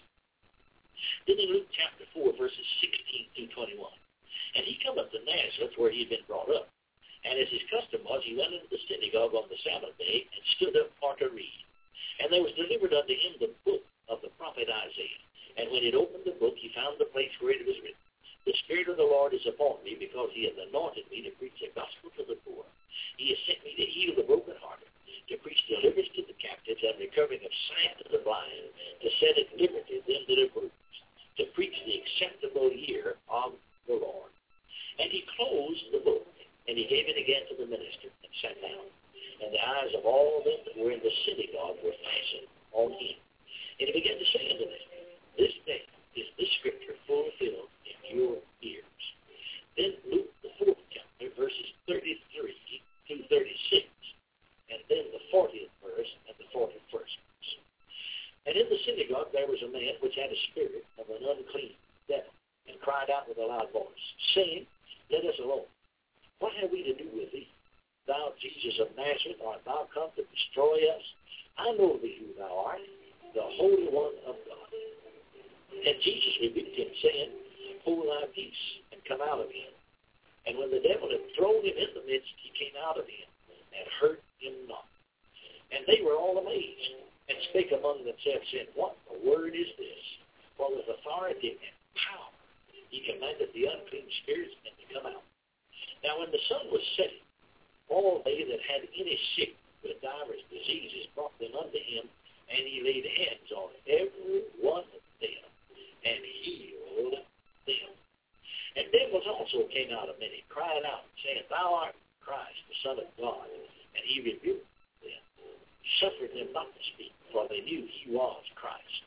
Then in Luke chapter 4, verses 16 through 21. And he cometh to Nazareth, where he had been brought up. And as his custom was, he went into the synagogue on the Sabbath day, and stood up for to read. And there was delivered unto him the book of the prophet Isaiah. And when he had opened the book, he found the place where it was written, The Spirit of the Lord is upon me, because he hath anointed me to preach the gospel to the poor. He has sent me to heal the brokenhearted, to preach deliverance to the captives, and recovering of sight to the blind, to set at liberty them that are bruised, to preach the acceptable year of the Lord. And he closed the book, and he gave it again to the minister, and sat down. And the eyes of all them that were in the synagogue were fastened on him. And he began to say unto them, This day is this scripture fulfilled in your ears. Then Luke, the 4th chapter, verses 33 through 36, and then the 40th verse and the 41st verse. And in the synagogue there was a man which had a spirit of an unclean devil, and cried out with a loud voice, saying, Let us alone. What have we to do with thee, thou Jesus of Nazareth? Art thou come to destroy us? I know thee who thou art, the Holy One of God. And Jesus rebuked him, saying, Hold thy peace, and come out of him. And when the devil had thrown him in the midst, he came out of him, and hurt him not. And they were all amazed, and spake among themselves, saying, What a word is this? For with authority and power he commanded the unclean spirits, and to come out. Now when the sun was setting, all they that had any sick with divers diseases brought them unto him, and he laid hands on every one of them, and healed them. And devils also came out of many, crying out, saying, Thou art Christ, the Son of God. And he rebuked them, suffered them not to speak, for they knew he was Christ.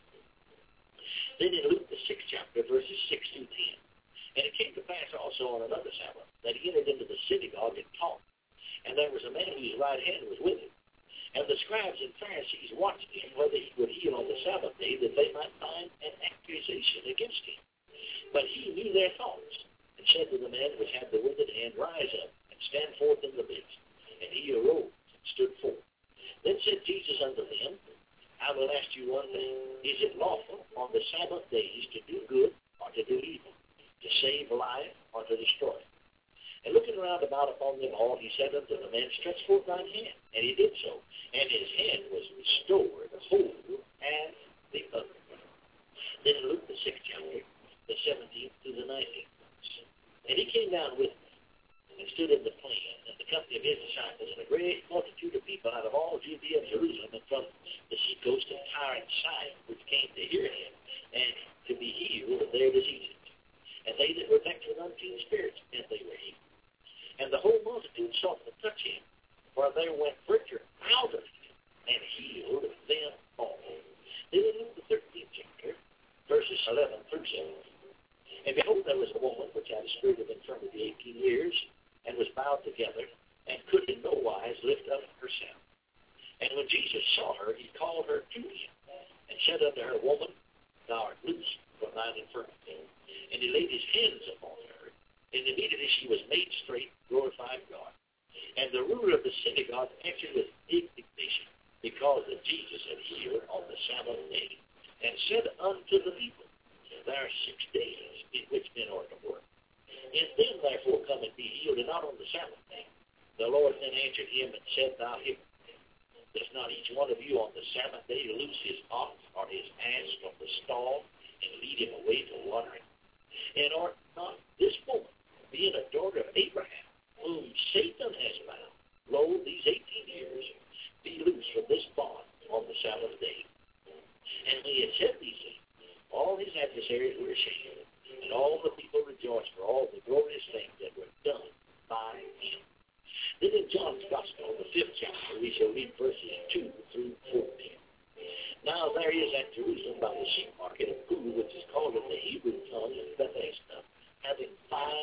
Then in Luke the 6th chapter, verses 6 through 10. And it came to pass also on another Sabbath, that he entered into the synagogue and taught. And there was a man whose right hand was with him. And the scribes and Pharisees watched him, whether he would heal on the Sabbath day, that they might find an accusation against him. But he knew their thoughts, and said to the man which had the withered hand, Rise up, and stand forth in the midst. And he arose and stood forth. Then said Jesus unto them, I will ask you one thing. Is it lawful on the Sabbath days to do good or to do evil, to save life or to destroy it? And looking round about upon them all, he said unto the man, Stretch forth thine hand. And he did so. And his hand was restored whole as the other. Then in Luke the 6th chapter, the 17th to the 19th verse. And he came down with them, and stood in the plain, and the company of his disciples, and a great multitude of people out of all Judea and Jerusalem, and from the seacoast of Tyre and Sidon, which came to hear him, and to be healed of their diseases. And they that were vexed with unclean spirits, and they were healed. And the whole multitude sought to touch him, For there went preacher out of him and healed them all. Then in Luke the 13th chapter, verses 11 through 17. And behold, there was a woman which had a spirit of infirmity 18 years, and was bowed together, and could in no wise lift up herself. And when Jesus saw her, he called her to him, and said unto her, Woman, thou art loosed from thine infirmity. And he laid his hands upon her, and immediately she was made straight, glorified God. And the ruler of the synagogue answered with indignation, because that Jesus had healed on the Sabbath day, and said unto the people, There are 6 days in which men are to work. In them therefore come and be healed, and not on the Sabbath day. The Lord then answered him and said, Thou hypocrite, does not each one of you on the Sabbath day loose his ox or his ass from the stall and lead him away to watering? And art not this woman, being a daughter of Abraham, whom Satan has bound, lo, these 18 years, be loose from this bond on the Sabbath day? And when he had said these things, all his adversaries were ashamed, and all the people rejoiced for all the glorious things that were done by him. Then in John's Gospel, the 5th chapter, we shall read verses 2 through 14. Now there is at Jerusalem by the sheep market a pool which is called in the Hebrew tongue Bethesda, having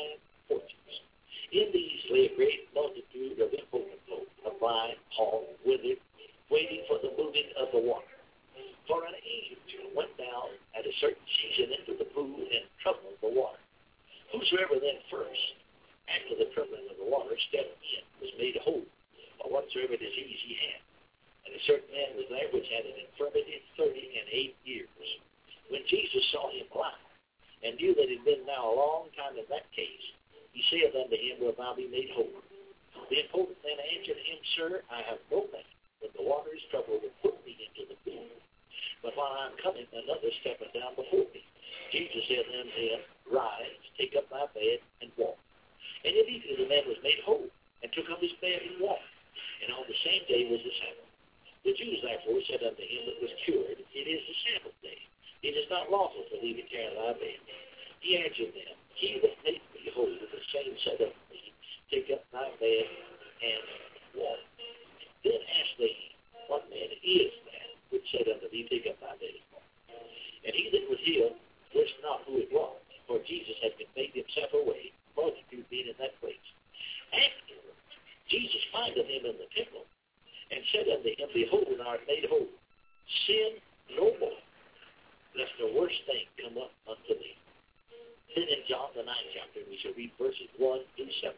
5 porches. In these lay a great multitude of impotent folk, of blind, halt, withered, waiting for the moving of the water. For an angel went down at a certain season into the pool and troubled the water. Whosoever then first, after the troubling of the water, stepped in, was made whole, or whatsoever disease he had. And a certain man was there which had an infirmity 38 years. When Jesus saw him lie, and knew that he had been now a long time in that case, he saith unto him, Wilt thou be made whole? The impotent man answered him, Sir, I have no man, when the water is troubled, to put me into the pool. But while I am coming, another steppeth down before me. Jesus said unto him, Rise, take up thy bed, and walk. And immediately the man was made whole, and took up his bed and walked. And on the same day was the Sabbath. The Jews therefore said unto him that was cured, It is the Sabbath day. It is not lawful for thee to carry thy bed. He answered them, He that made me whole, the same said unto me, Take up thy bed and walk. Then asked they, What man is that which said unto thee, Take up thy bed and walk? And he that was healed wist not who it was, for Jesus had conveyed himself away, multitude being in that place. Afterwards, Jesus findeth him in the temple, and said unto him, Behold, thou art made whole. Sin no more, lest the worst thing come up unto thee. Then in John the 9th chapter, we shall read verses 1 through 7.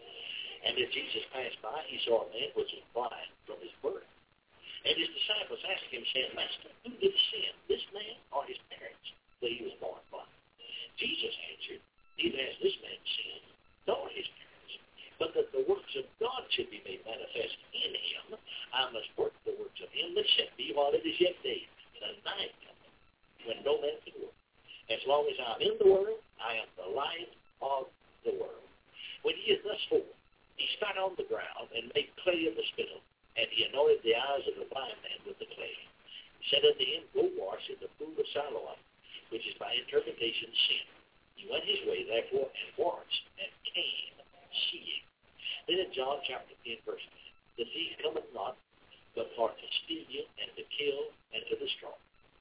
And as Jesus passed by, he saw a man which was blind from his birth. And his disciples asked him, saying, Master, who did sin, this man or his parents, that he was born blind? Jesus answered, Neither has this man sinned, nor his parents, but that the works of God should be made manifest in him. I must work the works of him that sent me while it is yet day. The night cometh, when no man can work. As long as I am in the world, I am the light of the world. When he is thus whole, he spat on the ground and made clay of the spittle, and he anointed the eyes of the blind man with the clay. He said unto him, Go wash in the pool of Siloam, which is by interpretation sin. He went his way, therefore, and washed, and came seeing. Then in John chapter 10, verse 10, the thief cometh not, but for to steal you, and to kill, and to destroy.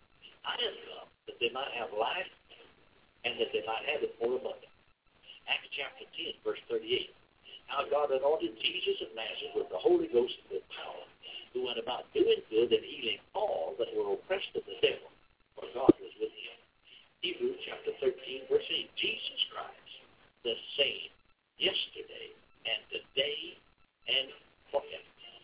I am come that they might have life, and that they might have it more abundant. Acts chapter 10, verse 38. How God anointed Jesus of Nazareth with the Holy Ghost and with power, who went about doing good and healing all that were oppressed of the devil, for God was with him. Hebrews chapter 13, verse 8. Jesus Christ, the same yesterday and today and forever.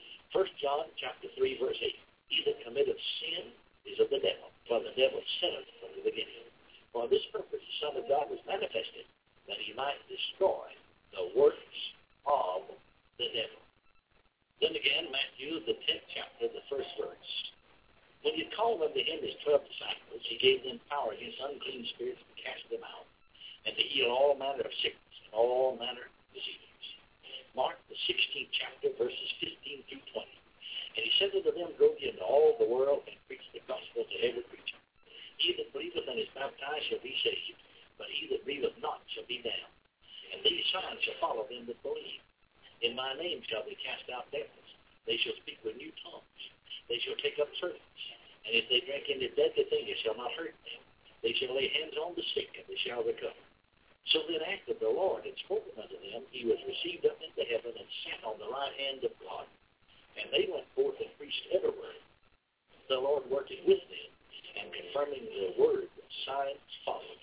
1 John chapter 3, verse 8. He that committeth sin is of the devil, for the devil sinneth from the beginning. For this purpose the Son of God was manifested, that he might destroy the works of the devil. Then again, Matthew, the 10th chapter, the first verse. When he called unto him his 12 disciples, he gave them power against unclean spirits to cast them out, and to heal all manner of sickness and all manner of diseases. Mark, the 16th chapter, verses 15 through 20. And he said unto them, Go ye into all the world and preach the gospel to every creature. He that believeth and is baptized shall be saved, but he that believeth not shall be damned. And these signs shall follow them that believe. In my name shall they cast out devils. They shall speak with new tongues. They shall take up serpents. And if they drink any deadly thing, it shall not hurt them. They shall lay hands on the sick, and they shall recover. So then after the Lord had spoken unto them, he was received up into heaven and sat on the right hand of God. And they went forth and preached everywhere, the Lord working with them and confirming the word with signs following.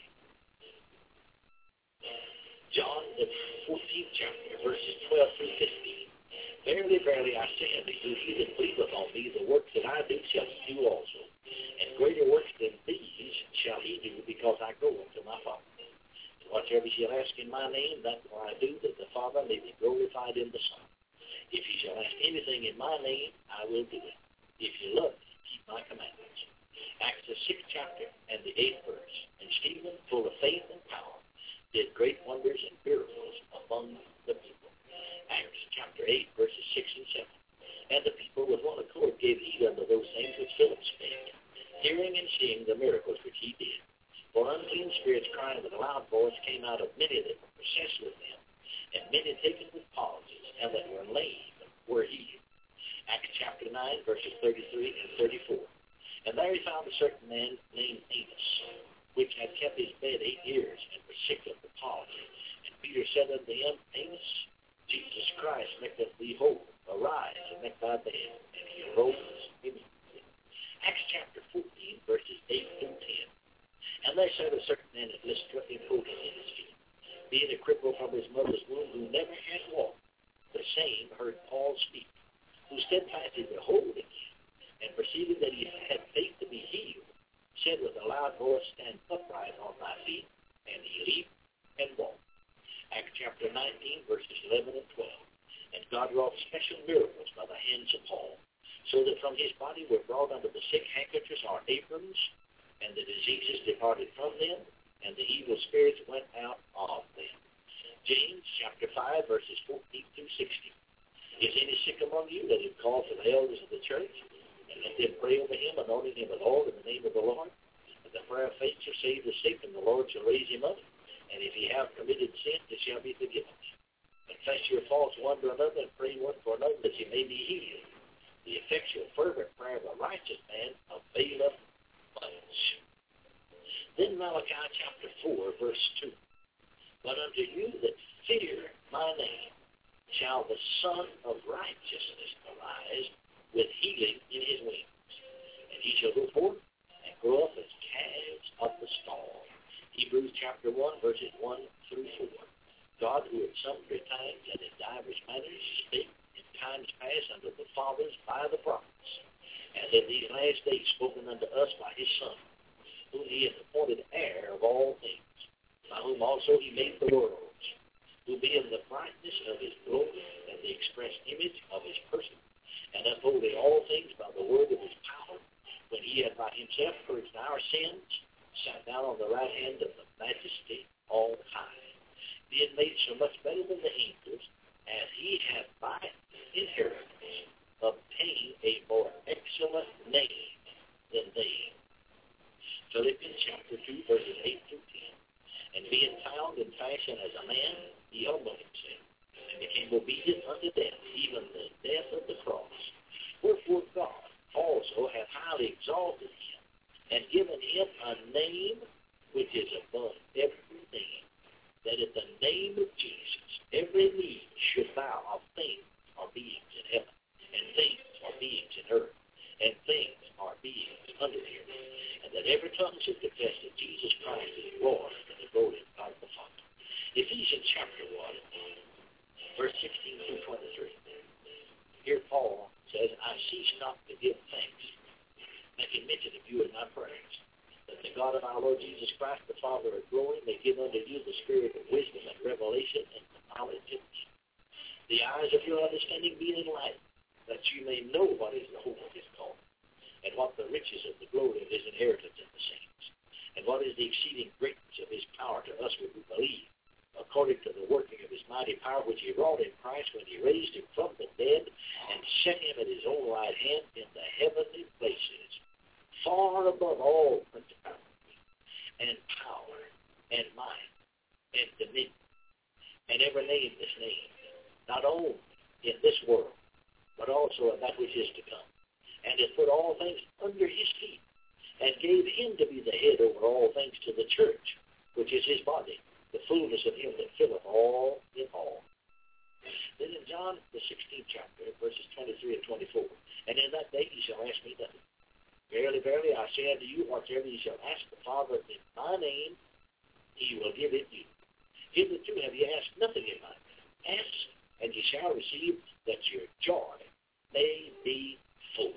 John, the 14th chapter, verses 12 through 15. Verily, verily, I say unto you, he that believeth on me, the works that I do shall he do also. And greater works than these shall he do, because I go unto my Father. And whatsoever ye shall ask in my name, that will I do, that the Father may be glorified in the Son. If ye shall ask anything in my name, I will do it. If ye love me, keep my commandments. Acts the 6th chapter and the 8th verse. And Stephen, full of faith and power, did great wonders and miracles among the people. Acts chapter 8, verses 6 and 7. And the people with one accord gave heed unto those things which Philip spake, hearing and seeing the miracles which he did. For unclean spirits crying with a loud voice came out of many that were possessed with them, and many taken with palsies, and that were lame were healed. Acts chapter 9, verses 33 and 34. And there he found a certain man named Amos, which had kept his bed 8 years, and was sick of the palsy. And Peter said unto him, Amos, Jesus Christ maketh thee whole. Arise and make thy bed. And he arose immediately. Acts chapter 14, verses 8 through 10. And there sat a certain man at Lystra, impotent in his feet, being a cripple from his mother's womb, who never had walked. The same heard Paul speak, who steadfastly beholding him, and perceiving that he had faith to be healed, said with a loud voice, Stand upright on thy feet. And he leaped and walked. Acts chapter 19, verses 11 and 12. And God wrought special miracles by the hands of Paul, so that from his body were brought unto the sick handkerchiefs or aprons, and the diseases departed from them, and the evil spirits went out of them. James chapter 5, verses 14 through 16. Is any sick among you? Let him call for the elders of the church, and let them pray over him, anointing him with oil in the name of the Lord. And the prayer of faith shall save the sick, and the Lord shall raise him up. And if he have committed sin, it shall be forgiven him. Confess your faults one to another, and pray one for another, that ye may be healed. The effectual fervent prayer of a righteous man availeth much. Then Malachi chapter 4, verse 2. But unto you that fear my name shall the Son of Righteousness arise with healing in his wings. And he shall go forth and grow up as calves of the stall. Hebrews chapter 1, verses 1 through 4. God, who at sundry times and in divers manners spake in times past unto the fathers by the prophets, and in these last days spoken unto us by his Son, whom he hath appointed heir of all things, by whom also he made the worlds, who being the brightness of his glory and the express image of his person, and upholding all things by the word of his power, when he had by himself purged our sins, sat down on the right hand of the majesty all high, being made so much better than the angels, as he hath by inheritance obtained a more excellent name than they. Philippians chapter 2, verses 8 through 10. And being found in fashion as a man, he humbled himself, and became obedient unto death, even the death of the cross. Wherefore God also hath highly exalted him, and given him a name which is above every name, that at the name of Jesus every knee should bow of things or beings in heaven, and things or beings in earth, and things or beings under the earth, and that every tongue should confess that Jesus Christ is Lord, to the glory of God the Father. Ephesians chapter 1, verse 16 through 23. Here Paul says, I cease not to give thanks, making mention of you in my prayers, that the God of our Lord Jesus Christ, the Father of glory, may give unto you the spirit of wisdom and revelation and the knowledge of him. The eyes of your understanding being enlightened, that you may know what is the hope of his calling, and what the riches of the glory of his inheritance in the saints, and what is the exceeding greatness of his power to us who believe, according to the working of his mighty power which he wrought in Christ when he raised him from the dead and set him at his own right hand in the heavenly places, far above all principality and power and might and dominion, and every name that's named, not only in this world, but also of that which is to come, and hath put all things under his feet, and gave him to be the head over all things to the church, which is his body, the fullness of him that filleth all in all. Then in John, the 16th chapter, verses 23 and 24, and in that day ye shall ask me nothing. Verily, verily, I say unto you, whatsoever ye shall ask the Father in my name, he will give it you. Hitherto have ye asked nothing in my name. Ask, and ye shall receive, that your joy may be full.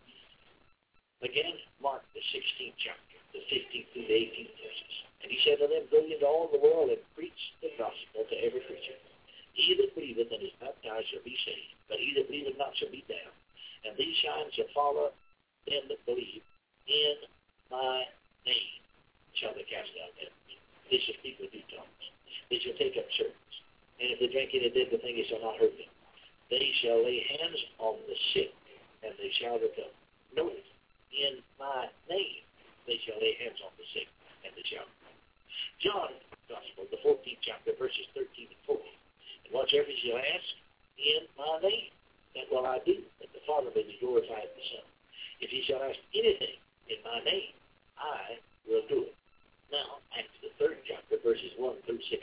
Again, Mark, the 16th chapter, the 15th through the 18th verses. And he said to them, go into all the world and preach the gospel to every creature. He that believeth and is baptized shall be saved, but he that believeth not shall be damned. And these signs shall follow them that believe in my name. Shall they cast out devils? They shall speak with new tongues. They shall take up serpents. And if they drink any deadly thing, it shall not hurt them. They shall lay hands on the sick, and they shall recover. Notice, in my name they shall lay hands on the sick, and they shall recover. John, Gospel, the 14th chapter, verses 13 and 14. And whatsoever ye shall ask in my name, that will I do, that the Father may be glorified in the Son. If ye shall ask anything in my name, I will do it. Now, Acts the 3rd chapter, verses 1 through 16.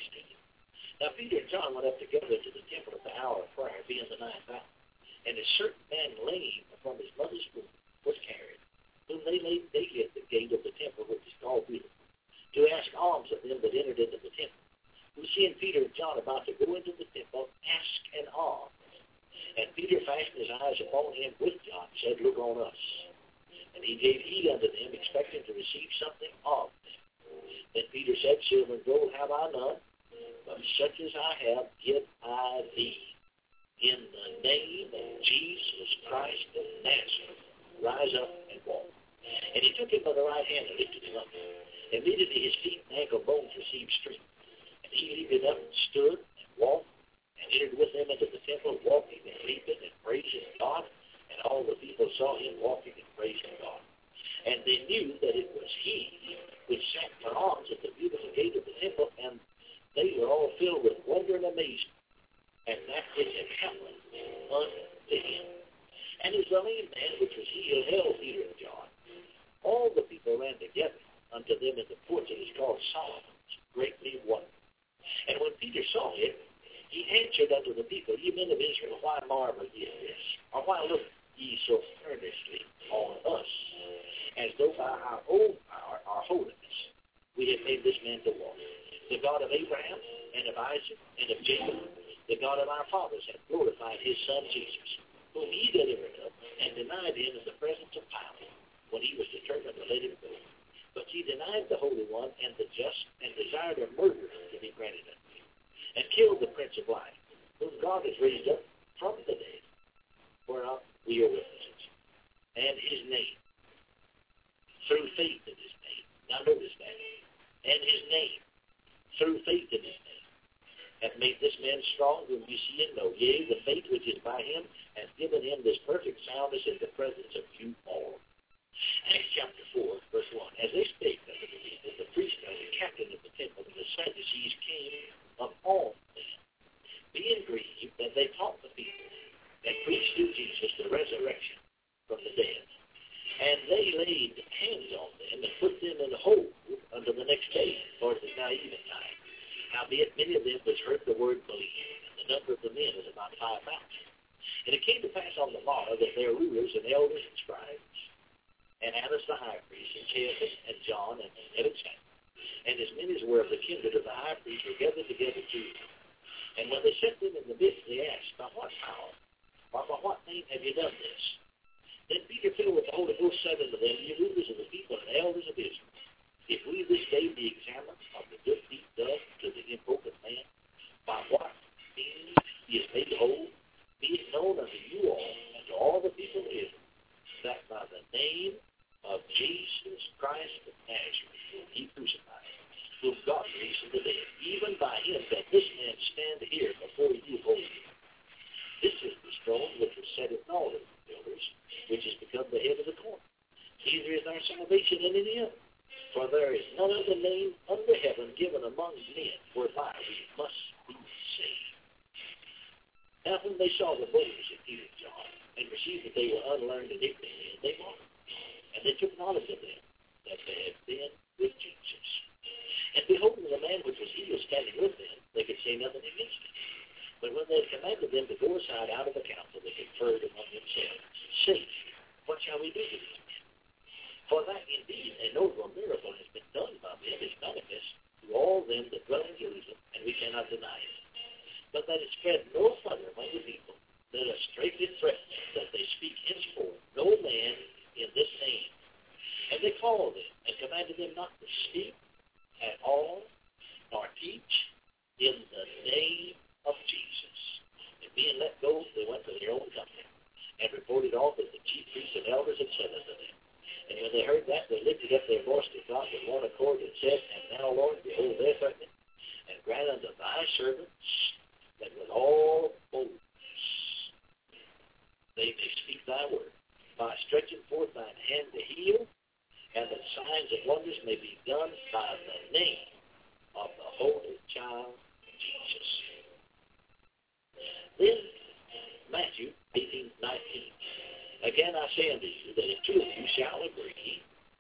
Now, Peter and John went up together to the temple at the hour of prayer, being the 9th hour. And a certain man lame from his mother's womb was carried, whom they laid daily at the gate of the temple, which is called Beautiful, to ask alms of them that entered into the temple. Who, seeing Peter and John about to go into the temple, asked an alms. And Peter fastened his eyes upon him with John, and said, look on us. And he gave heed unto them, expecting to receive something of them. Then Peter said, silver and gold have I none, but such as I have give I thee. In the name of Jesus Christ of Nazareth, rise up and walk. And he took him by the right hand and lifted him up. Immediately his feet and ankle bones received strength. And he leaped up and stood and walked, and entered with them into the temple, walking and leaping and praising God. And all the people saw him walking and praising God. And they knew that it was he which sat for alms at the beautiful gate of the temple, and they were all filled with wonder and amazement, and that which had happened unto him. And his lame man, which was healed, held Peter and John. All the people ran together unto them in the porch that is called Solomon's, greatly wondered. And when Peter saw him, he answered unto the people, ye men of Israel, why marvel ye at this? Or why look ye so earnestly on us, as though by our own power, our holiness, we have made this man to walk? The God of Abraham, and of Isaac, and of Jacob, the God of our fathers, hath glorified his Son Jesus, whom he delivered up, and denied him in the presence of Pilate, when he was determined to let him go. But ye denied the Holy One and the just, and desired a murderer to be granted unto you, and killed the Prince of Life, whom God has raised up from the dead, whereof we are witnesses. And his name, through faith in his name, now notice that, and his name, through faith in his name, hath made this man strong, whom you see and know. Yea, the faith which is by him hath given him this perfect soundness in the presence of you all. Acts chapter 4, verse 1. As they spake unto the people, the priest and the captain of the temple and the Sadducees came upon them, being grieved that they taught the people, and preached through Jesus the resurrection from the dead. And they laid hands on them and put them in hold until the next day, for it is now eventide. Howbeit many of them which heard the word believed, and the number of the men is about 5,000. And it came to pass on the morrow that their rulers and elders and scribes, and Annas the high priest, and Caiaphas, and John, and Alexander, and as many as were of the kindred of the high priest, were gathered together to them. And when they set them in the midst, they asked, by what power, or by what name have you done this? Then Peter, filled with the Holy Ghost, said unto them, ye rulers of the people and elders of Israel, if we this day be examined of the good deed done to the impotent man, by what means he is made whole, be it known unto you all and to all the people of Israel, that by the name of Jesus Christ of Nazareth, whom he crucified, whom God raised from the dead, even by him that this man stand here before you holy. This is the stone which was set in all the builders, which has become the head of the corner. Neither is our salvation in any other. For there is none other name under heaven given among men whereby we must be saved. Now when they saw the boldness of Peter and John, and perceived that they were unlearned and ignorant, and they marveled. And they took knowledge of them, that they had been with Jesus. And behold, the man which was healed standing with them, they could say nothing against him. But when they had commanded them to go aside out of the council, they conferred among themselves, saying, what shall we do to these men? For that indeed a notable miracle has been done by them is manifest to all them that dwell in Jerusalem, and we cannot deny it. But that it spread no further among the people, let us straightly threaten that they speak henceforth no man in this name. And they called them and commanded them not to speak at all, nor teach in the name of Jesus. And being let go, they went to their own company, and reported all that the chief priests and elders had said unto them. And when they heard that, they lifted up their voice to God with one accord, and said, and now, Lord, behold their threatening, and grant unto thy servants that with all boldness they may speak thy word, by stretching forth thine hand to heal, and that signs and wonders may be done by the name of the Holy Child Jesus. Then, Matthew 18:19. Again I say unto you, that if two of you shall agree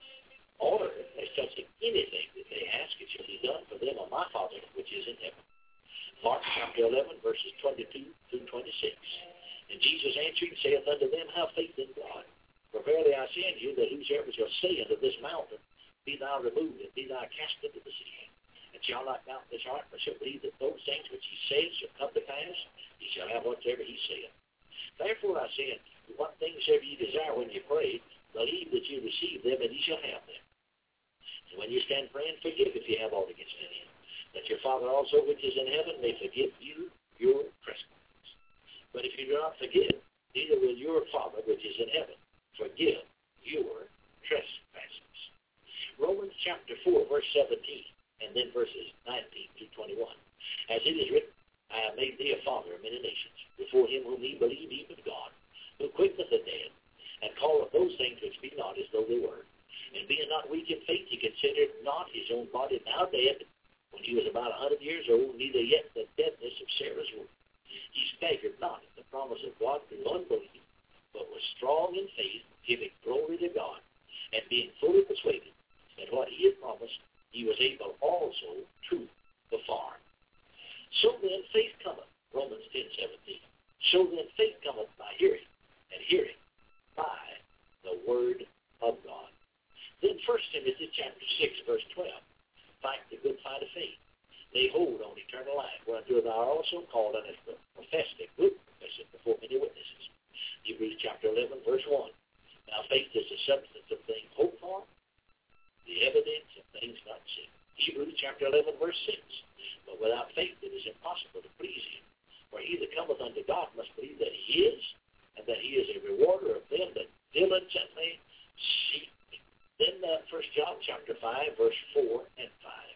on earth as touching anything that they ask, it shall be done for them of my Father which is in heaven. Mark chapter 11, verses 22 through 26. And Jesus answering saith unto them, have faith in God. For verily I say unto you, that whosoever shall say unto this mountain, be thou removed, and be thou cast into the sea, and shall not doubt in his heart, but shall believe that those things which he saith shall come to pass, he shall have whatsoever he saith. Therefore I say unto you, what things soever ye desire when you pray, believe that you receive them, and ye shall have them. And when you stand praying, forgive if you have aught against any, that your Father also which is in heaven may forgive you your trespasses. But if you do not forgive, neither will your Father which is in heaven forgive your trespasses. Romans chapter 4, verse 17, and then verses 19 to 21. As it is written, I have made thee a father of many nations, before him whom ye believe, even God, who quickeneth the dead, and calleth those things which be not as though they were. And being not weak in faith, he considered not his own body now dead, when he was about 100 years old, neither yet the deadness of Sarah's womb. He staggered not at the promise of God through unbelief, but was strong in faith, giving glory to God, and being fully persuaded that what he had promised, he was able also to perform. So then faith cometh, Romans 10:17. So then faith cometh by hearing, and hearing by the word of God. Then 1 Timothy chapter 6, verse 12. Fight the good fight of faith. Lay hold on eternal life, whereunto thou art also called, and hast professed a good profession before many witnesses. Hebrews chapter 11, verse 1. Now faith is the substance of things hoped for, the evidence of things not seen. Hebrews chapter 11, verse 6. But without faith it is impossible to please him. For he that cometh unto God must believe that he is, and that he is a rewarder of them that diligently seek him. Then 1 John chapter 5, verse 4 and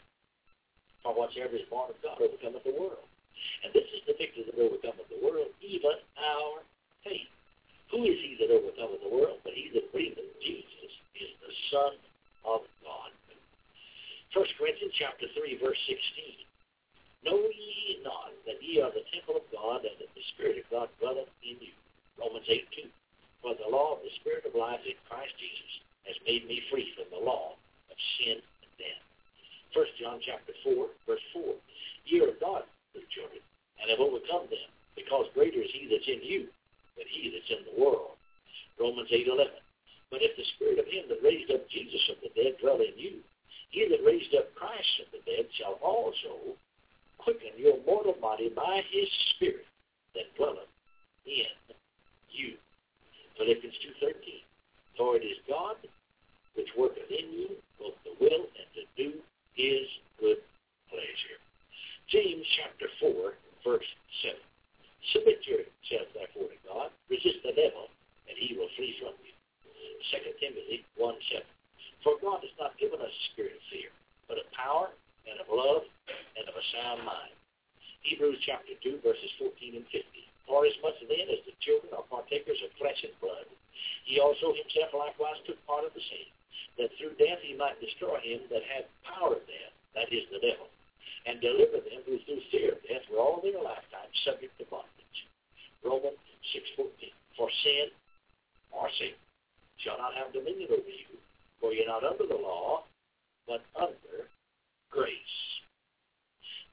5. For whatsoever is born of God overcometh the world. And this is the victory that overcometh the world, even our faith. Who is he that overcometh the world? But he that believeth Jesus is the Son of God. 1 Corinthians chapter 3, verse 16. Know ye not that ye are the temple of God, and that the Spirit of God dwelleth in you? Romans 8:2. For the law of the Spirit of life in Christ Jesus has made me free from the law of sin and death. 1 John chapter 4, verse 4. Ye are God's children, and have overcome them, because greater is he that's in you than he that's in the world. Romans 8:11. But if the Spirit of him that raised up Jesus from the dead dwell in you, he that raised up Christ from the dead shall also quicken your mortal body by his Spirit that dwelleth in you. Philippians 2:13. For it is God which worketh in you both the will and to do his good pleasure. James chapter 4, verse 7. Submit yourself therefore to God, resist the devil, and he will flee from you. 2 Timothy 1:7. For God has not given us a spirit of fear, but of power and of love and of a sound mind. Hebrews chapter 2, verses 14 and 15. For as much then as the children are partakers of flesh and blood, he also himself likewise took part of the same, that through death he might destroy him that had power of death, that is the devil, and deliver them who through fear of death were all their lifetime subject to bondage. Romans 6:14. For sin,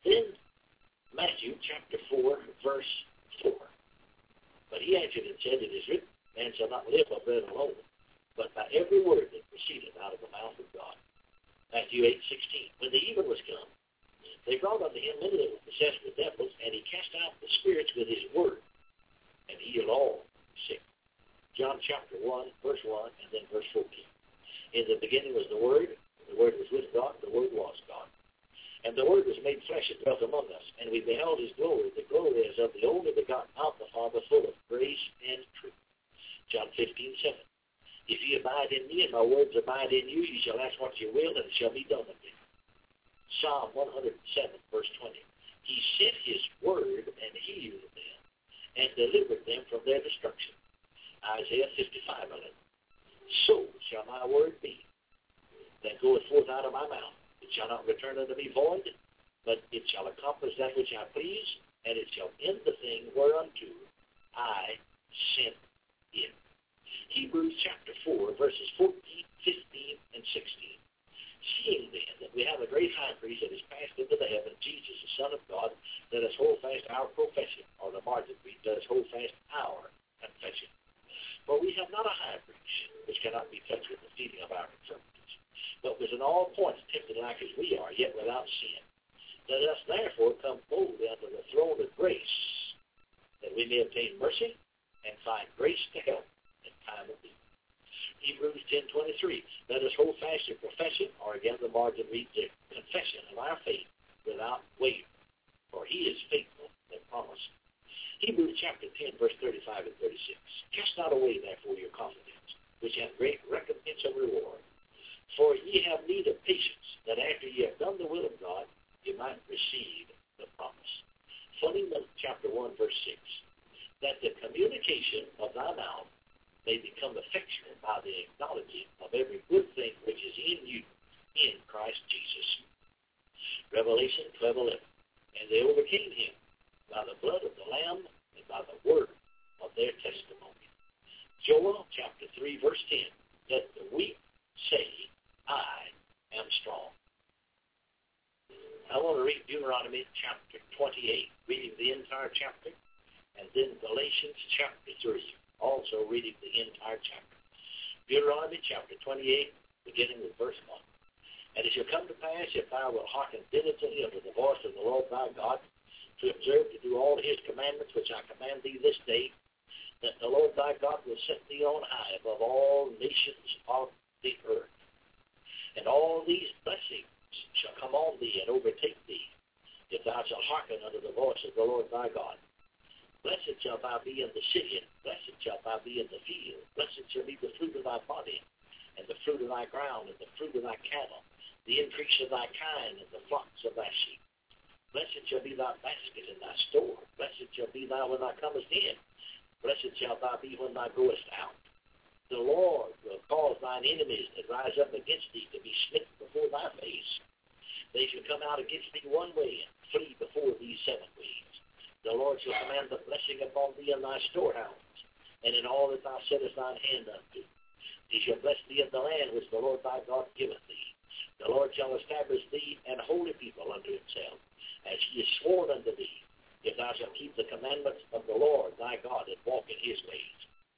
Then Matthew chapter 4, verse 4. But he answered and said, It is written, man shall not live by bread alone, but by every word that proceedeth out of the mouth of God. Matthew 8:16. When the even was come, they brought unto him many that were possessed with devils, and he cast out the spirits with his word, and healed all sick. John chapter 1, verse 1, and then verse 14. In the beginning was the Word was with God, the Word was God. And the Word was made flesh and dwelt among us, and we beheld his glory. The glory is of the only begotten of the Father, full of grace and truth. John 15:7. If ye abide in me, and my words abide in you, ye shall ask what ye will, and it shall be done unto you. Psalm 107, verse 20. He sent his word and healed them, and delivered them from their destruction. Isaiah 55:11. So shall my word be that goeth forth out of my mouth. It shall not return unto me void, but it shall accomplish that which I please, and it shall end the thing whereunto I sent it. Hebrews chapter 4, verses 14, 15, and 16. Seeing then that we have a great high priest that is passed into the heaven, Jesus, the Son of God, let us hold fast our profession, or the margin read, let us hold fast our confession. For we have not a high priest which cannot be touched with the feeling of our infirmities, but was in all points tempted like as we are, yet without sin. Let us therefore come boldly unto the throne of grace, that we may obtain mercy and find grace to help in time of need. Hebrews 10:23. Let us hold fast your profession, or again the margin reads, the confession of our faith without wavering, for he is faithful that promised. Hebrews chapter 10, verse 35 and 36. Cast not away therefore your confidence, which hath great recompense of reward. For ye have need of patience, that after ye have done the will of God, ye might receive the promise. Philemon chapter 1, verse 6. That the communication of thy mouth may become effectual by the acknowledging of every good thing which is in you in Christ Jesus. Revelation 12:11. And they overcame him by the blood of the Lamb and by the word of their testimony. Joel chapter 3, verse 10. Let the weak say, I am strong. I want to read Deuteronomy chapter 28, reading the entire chapter, and then Galatians chapter 3, also reading the entire chapter. Deuteronomy chapter 28, beginning with verse 1. And it shall come to pass, if thou wilt hearken diligently unto the voice of the Lord thy God, to observe to do all his commandments which I command thee this day, that the Lord thy God will set thee on high above all nations of the earth. And all these blessings shall come on thee and overtake thee, if thou shalt hearken unto the voice of the Lord thy God. Blessed shall thou be in the city, and blessed shall thou be in the field. Blessed shall be the fruit of thy body, and the fruit of thy ground, and the fruit of thy cattle, the increase of thy kind, and the flocks of thy sheep. Blessed shall be thy basket and thy store. Blessed shall be thou when thou comest in. Blessed shall thou be when thou goest out. The Lord will cause thine enemies that rise up against thee to be smitten before thy face. They shall come out against thee one way, and flee before thee 7 ways. The Lord shall command the blessing upon thee in thy storehouses, and in all that thou settest thine hand unto. He shall bless thee in the land which the Lord thy God giveth thee. The Lord shall establish thee an holy people unto himself, as he is sworn unto thee, if thou shalt keep the commandments of the Lord thy God and walk in his ways.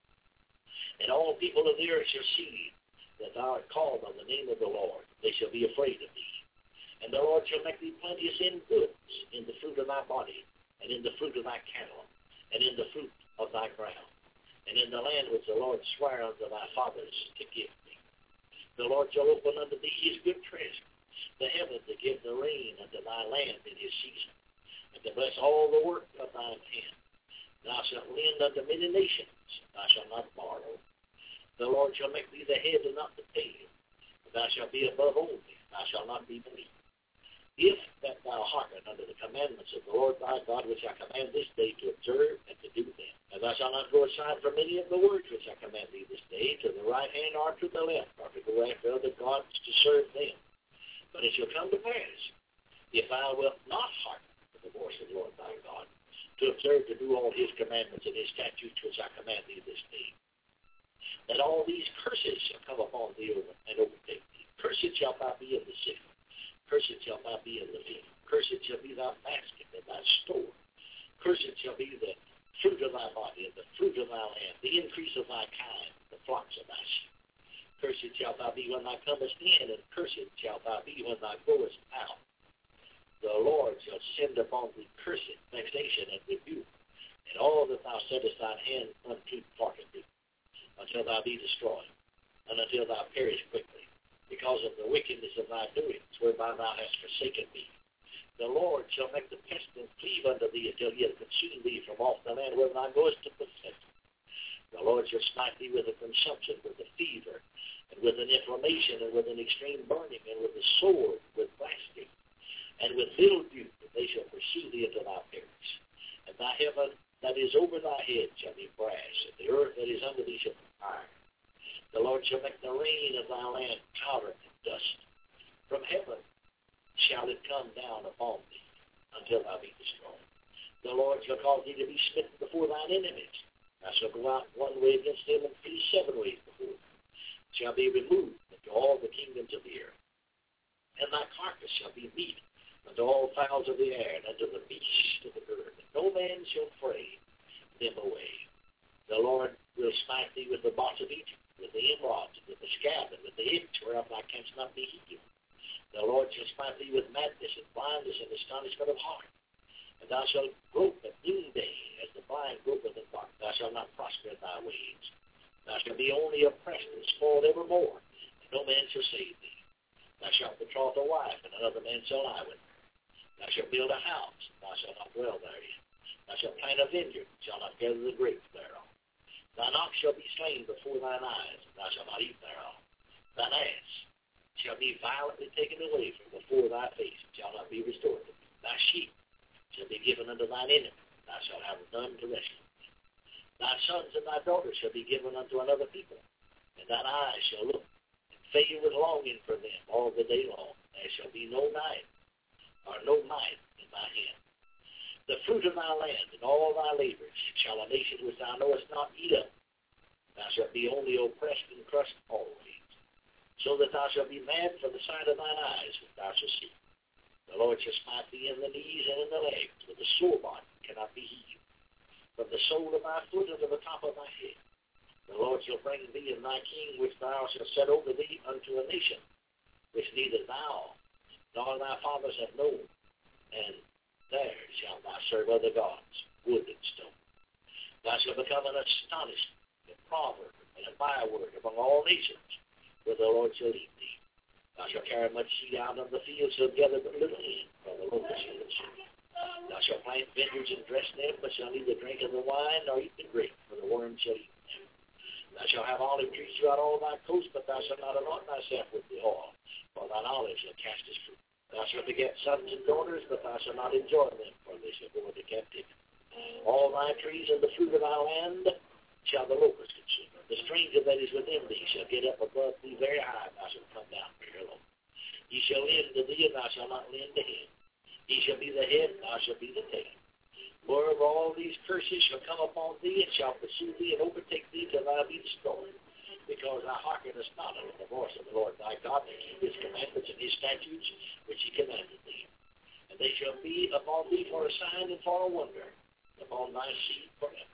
And all people of the earth shall see that thou art called on the name of the Lord. They shall be afraid of thee. And the Lord shall make thee plenteous in goods, in the fruit of thy body, and in the fruit of thy cattle, and in the fruit of thy ground, and in the land which the Lord sware unto thy fathers to give thee. The Lord shall open unto thee his good treasure, the heaven to give the rain unto thy land in his season, and to bless all the work of thine hand. Thou shalt lend unto many nations, thou shalt not borrow. The Lord shall make thee the head and not the tail. Thou shalt be above only, thou shalt not be beneath. If that thou hearken unto the commandments of the Lord thy God, which I command this day to observe and to do them, and thou shalt not go aside from any of the words which I command thee this day, to the right hand or to the left, or to go after other gods to serve them. But it shall come to pass, if thou wilt not hearken to the voice of the Lord thy God, to observe to do all his commandments and his statutes which I command thee this day, that all these curses shall come upon thee and overtake thee. Cursed shall thou be in the city. Cursed shall thou be in the field. Cursed shall be thy basket and thy store. Cursed shall be the fruit of thy body and the fruit of thy land, the increase of thy kind, the flocks of thy sheep. Cursed shalt thou be when thou comest in, and cursed shalt thou be when thou goest out. The Lord shall send upon thee cursed, vexation, and rebuke, and all that thou settest thine hand unto thee, until thou be destroyed, and until thou perish quickly, because of the wickedness of thy doings, whereby thou hast forsaken me. The Lord shall make the pestilence cleave unto thee until he hath consumed thee from off the land where thou goest to possess it. The Lord shall smite thee with a consumption, with a fever, and with an inflammation, and with an extreme burning, and with a sword, with blasting, and with mildew, and they shall pursue thee until thou perish. And thy heaven that is over thy head shall be brass, and the earth that is under thee shall be iron. The Lord shall make the rain of thy land powder and dust. From heaven shall it come down upon thee until thou be destroyed. The Lord shall cause thee to be smitten before thine enemies. Thou shalt go out one way against them, and flee 7 ways before them. Shall be removed into all the kingdoms of the earth. And thy carcass shall be meat unto all fowls of the air, and unto the beasts of the earth. And no man shall fray them away. The Lord will smite thee with the boss of Egypt, with the emerald, with the scab, and with the itch, whereof thou canst not be healed. The Lord shall smite thee with madness and blindness and astonishment of heart. And thou shalt grope at noonday, as the blind gropeth in dark. Thou shalt not prosper in thy ways. Thou shalt be only oppressed and spoiled evermore, and no man shall save thee. Thou shalt betroth a wife, and another man shall lie with her. Thou shalt build a house, and thou shalt not dwell therein. Thou shalt plant a vineyard, and shalt not gather the grapes thereof. Thine ox shall be slain before thine eyes, and thou shalt not eat thereof. Thine ass shall be violently taken away from before thy face, and shall not be restored to thee. Thy sheep shall be given unto thine enemy, and thou shalt have none to rescue thee. Thy sons and thy daughters shall be given unto another people, and thine eyes shall look and fail with longing for them all the day long. There shall be no night, or no might in thy hand. The fruit of thy land and all thy labors shall a nation which thou knowest not eat up. Thou shalt be only oppressed and crushed always, so that thou shalt be mad for the sight of thine eyes when thou shalt see. The Lord shall smite thee in the knees and in the legs, with a sore bond cannot be healed, from the sole of thy foot unto the top of thy head. The Lord shall bring thee and thy king, which thou shalt set over thee, unto a nation which neither thou nor thy fathers have known, and there shalt thou serve other gods, wood and stone. Thou shalt become an astonishment, a proverb, and a byword among all nations, where the Lord shall lead thee. Thou shalt carry much seed out of the field, shall gather but little in, for the Lord shall consume. Thou shalt plant vineyards and dress them, but shalt neither drink of the wine nor eat the grape, for the worm shall eat them. Thou shalt have olive trees throughout all thy coast, but thou shalt not anoint thyself with the oil, for thine olive shall cast its fruit. Thou shalt beget sons and daughters, but thou shalt not enjoy them, for they shall go into captivity. All thy trees and the fruit of thy land shall the locust consume. The stranger that is within thee shall get up above thee very high, thou shalt come down very low. He shall lend to thee, and thou shalt not lend to him. He shall be the head, and thou shalt be the tail. Moreover, all these curses shall come upon thee, and shall pursue thee, and overtake thee till thou be destroyed, because thou hearkenest not unto the voice of the Lord thy God, to keep his commandments and his statutes, which he commanded thee. And they shall be upon thee for a sign and for a wonder, upon thy seed forever.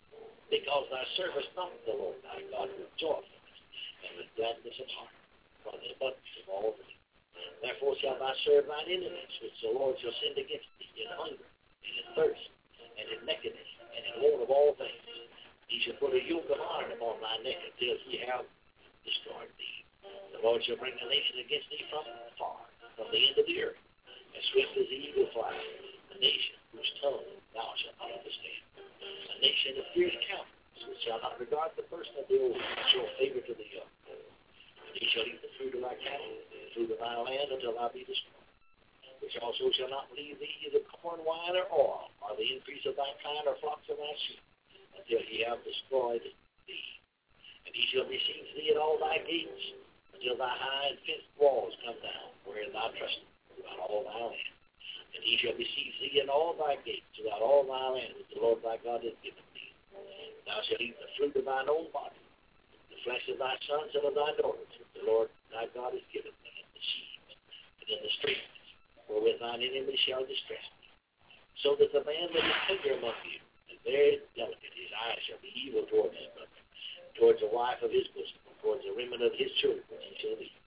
Because thou servest not the Lord thy God with joyfulness, and with gladness of heart, for the abundance of all things. Therefore shalt thou serve thine enemies, which the Lord shall send against thee, in hunger, and in thirst, and in nakedness, and in want of all things. He shall put a yoke of iron upon thy neck until he have destroyed thee. The Lord shall bring a nation against thee from far, from the end of the earth, as swift as the eagle flies, a nation whose tongue thou shalt not understand. A nation of fierce countenance, which shall not regard the person of the old, and show favor to the young. And he shall eat the fruit of thy cattle, and the fruit of thy land, until thou be destroyed. Which also shall not leave thee either corn, wine, or oil, or the increase of thy kind, or flocks of thy sheep, until he have destroyed thee. And he shall besiege thee at all thy gates, until thy high and fenced walls come down, wherein thou trustest throughout all thy land. And he shall besiege thee in all thy gates, throughout all thy land, which the Lord thy God hath given thee. Thou shalt eat the fruit of thine own body, the flesh of thy sons and of thy daughters, which the Lord thy God hath given thee, in the sheaves, and in the streams, wherewith thine enemies shall distress thee. So that the man that is tender among you, and very delicate, his eyes shall be evil towards his brother, towards the wife of his bosom, towards the remnant of his children, which he shall leave.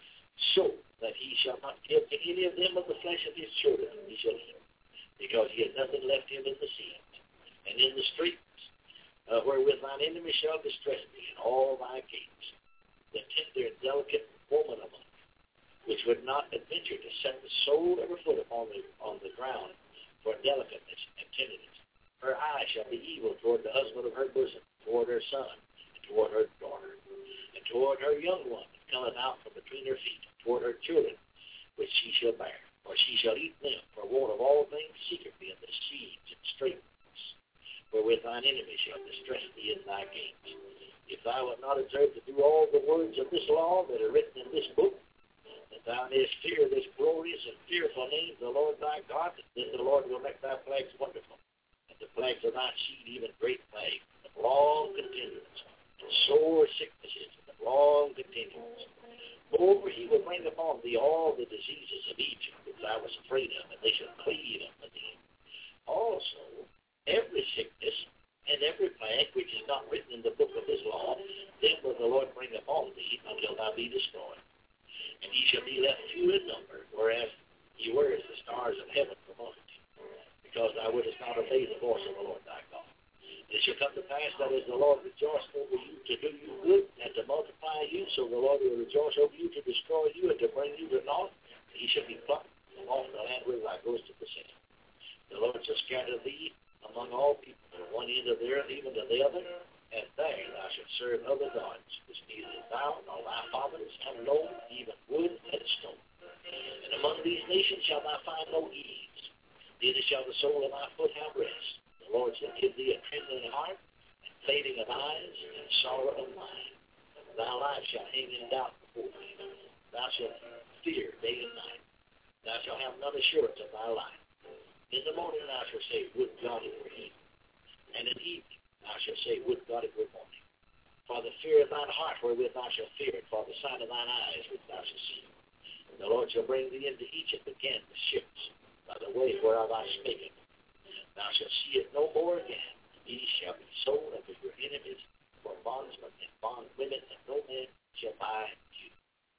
So that he shall not give to any of them of the flesh of his children whom he shall eat, because he has nothing left him in the seas, and in the streets, wherewith thine enemy shall distress thee in all thy gates. The tender and delicate woman among you, which would not adventure to set the sole of her foot upon the ground for delicateness and tenderness. Her eye shall be evil toward the husband of her bosom, toward her son, and toward her daughter, and toward her young one that cometh out from between her feet, toward her children, which she shall bear. For she shall eat them for want of all things secretly in the seeds and straightness, wherewith thine enemy shall distress thee in thy gates. If thou wilt not observe to do all the words of this law that are written in this book, that thou mayest fear this glorious and fearful name of the Lord thy God, then the Lord will make thy plagues wonderful, and the plagues of thy seed even great plagues, of long continuance, and sore sicknesses, and of long continuance. Moreover, he will bring upon thee all the diseases of Egypt which thou wast afraid of, and they shall cleave unto thee. Also, every sickness and every plague which is not written in the book of this law, then will the Lord bring upon thee until thou be destroyed. And ye shall be left few in number, whereas ye were as the stars of heaven for multitude, because thou wouldest not obey the voice of the Lord thy God. And it shall come to pass that as the Lord rejoiced over you to do you good and to multiply you, so the Lord will rejoice over you to destroy you and to bring you to naught. Ye shall be plucked from off the land where thou goest to possess. The Lord shall scatter thee among all people, from one end of the earth even to the other, and there thou shalt serve other gods, which neither thou nor thy fathers have known, even wood and stone. And among these nations shalt thou find no ease, neither shall the sole of thy foot have rest. The Lord shall give thee a trembling heart, and fading of eyes, and sorrow of mind. Thy life shall hang in doubt before thee. Thou shalt fear day and night. Thou shalt have none assurance of thy life. In the morning thou shalt say, would God it were evening. And in evening thou shalt say, would God it were morning. For the fear of thine heart wherewith thou shalt fear it, for the sight of thine eyes which thou shalt see. And the Lord shall bring thee into Egypt again with ships, by the way whereof I spake it. Thou shalt see it no more again. Ye shall be sold unto your enemies for bondsmen and bondwomen, and no man shall buy you.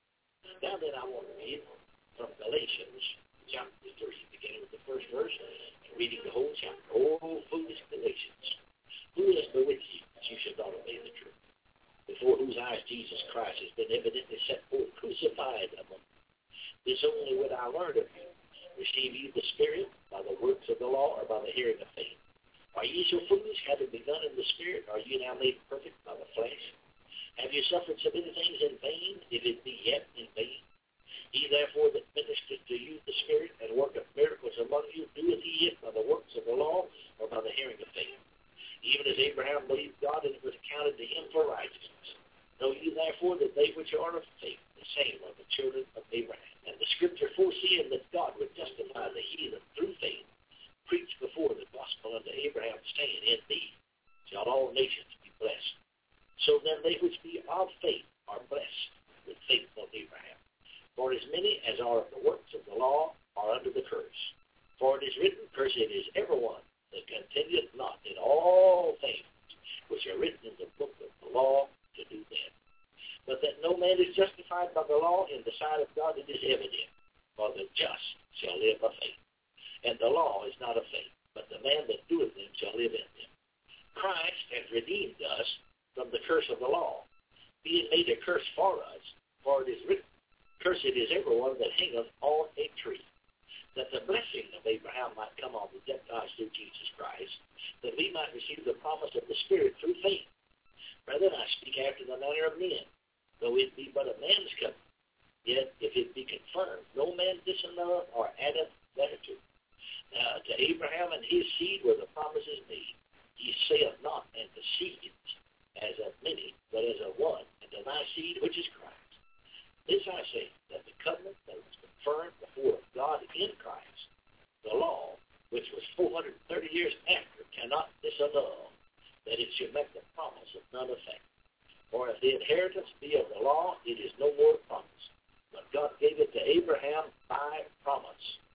Now then I want to read from Galatians chapter 3, beginning with the first verse, and reading the whole chapter. Oh, foolish Galatians, who has bewitched you that you should not obey the truth, before whose eyes Jesus Christ has been evidently set forth, crucified among you? This only would I learn of you. Receive ye the Spirit by the works of the law, or by the hearing of faith? Are ye so foolish, having begun in the Spirit, are ye now made perfect by the flesh? Have you suffered so many things in vain, if it be yet in vain? He therefore that ministered to you the Spirit, and worketh miracles among you, doeth he it by the works of the law, or by the hearing of faith? Even as Abraham believed God, and it was accounted to him for righteousness. Know ye therefore that they which are of faith, the same are the children of Abraham. And the Scripture foreseeing that God would justify the heathen through faith, preached before the gospel unto Abraham, saying, in thee shall all nations be blessed. So then they which be of faith are blessed with faithful Abraham. For as many as are of the works of the law are under the curse. For it is written, cursed is everyone that continueth not in all things which are written in the book of the law to do them. But that no man is justified by the law in the sight of God, it is evident, for the just shall live by faith. And the law is not of faith, but the man that doeth them shall live in them. Christ hath redeemed us from the curse of the law, being made a curse for us, for it is written, cursed is everyone that hangeth on a tree, that the blessing of Abraham might come on the Gentiles through Jesus Christ, that we might receive the promise of the Spirit through faith. Brethren, I speak after the manner of men, though it be but a man's covenant. Yet if it be confirmed, no man disannulleth or addeth thereto. Now to Abraham and his seed were the promises made. He saith not unto seeds, as of many, but as of one, and to thy seed which is Christ. This I say, that the covenant that was confirmed before God in Christ, the law, which was 430 years after, cannot disannul, that it should make the promise of none effect. For if the inheritance be of the law, it is no more promise. But God gave it to Abraham by promise,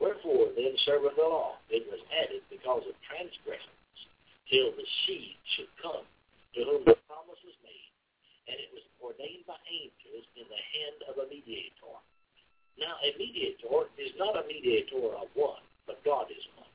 Wherefore then serveth the law, it was added because of transgressions, till the seed should come, to whom the promise was made, and it was ordained by angels in the hand of a mediator. Now a mediator is not a mediator of one, but God is one.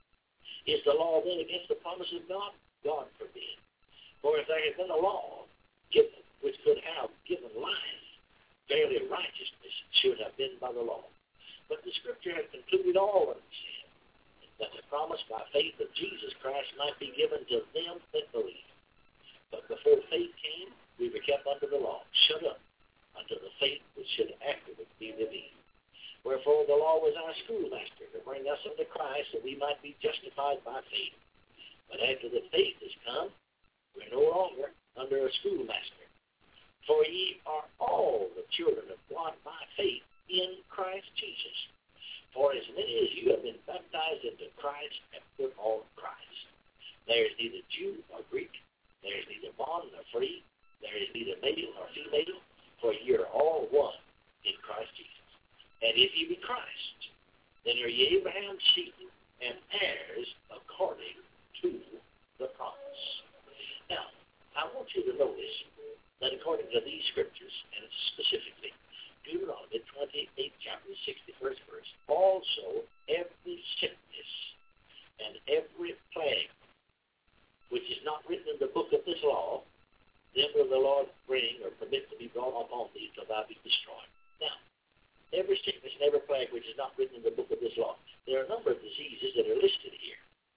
Is the law then against the promise of God? God forbid. For if there had been a law given which could have given life, verily righteousness should have been by the law. But the Scripture had concluded all under sin, that the promise by faith of Jesus Christ might be given to them that believe. But before faith came, we were kept under the law, shut up unto the faith which should afterwards be revealed. Wherefore the law was our schoolmaster to bring us unto Christ, that we might be justified by faith. But after the faith is come, we're no longer under a schoolmaster. For ye are all the children of God by faith in Christ Jesus. For as many as you have been baptized into Christ have put on Christ. There is neither Jew nor Greek, there is neither bond nor free, there is neither male nor female, for ye are all one in Christ Jesus. And if ye be Christ, then are ye Abraham's seed and heirs according to the promise. Now, I want you to notice that according to these scriptures, and specifically Deuteronomy 28, chapter 61st verse, also every sickness and every plague which is not written in the book of this law, then will the Lord bring or permit to be brought upon thee till thou be destroyed. Now, every sickness and every plague which is not written in the book of this law, there are a number of diseases that are listed here.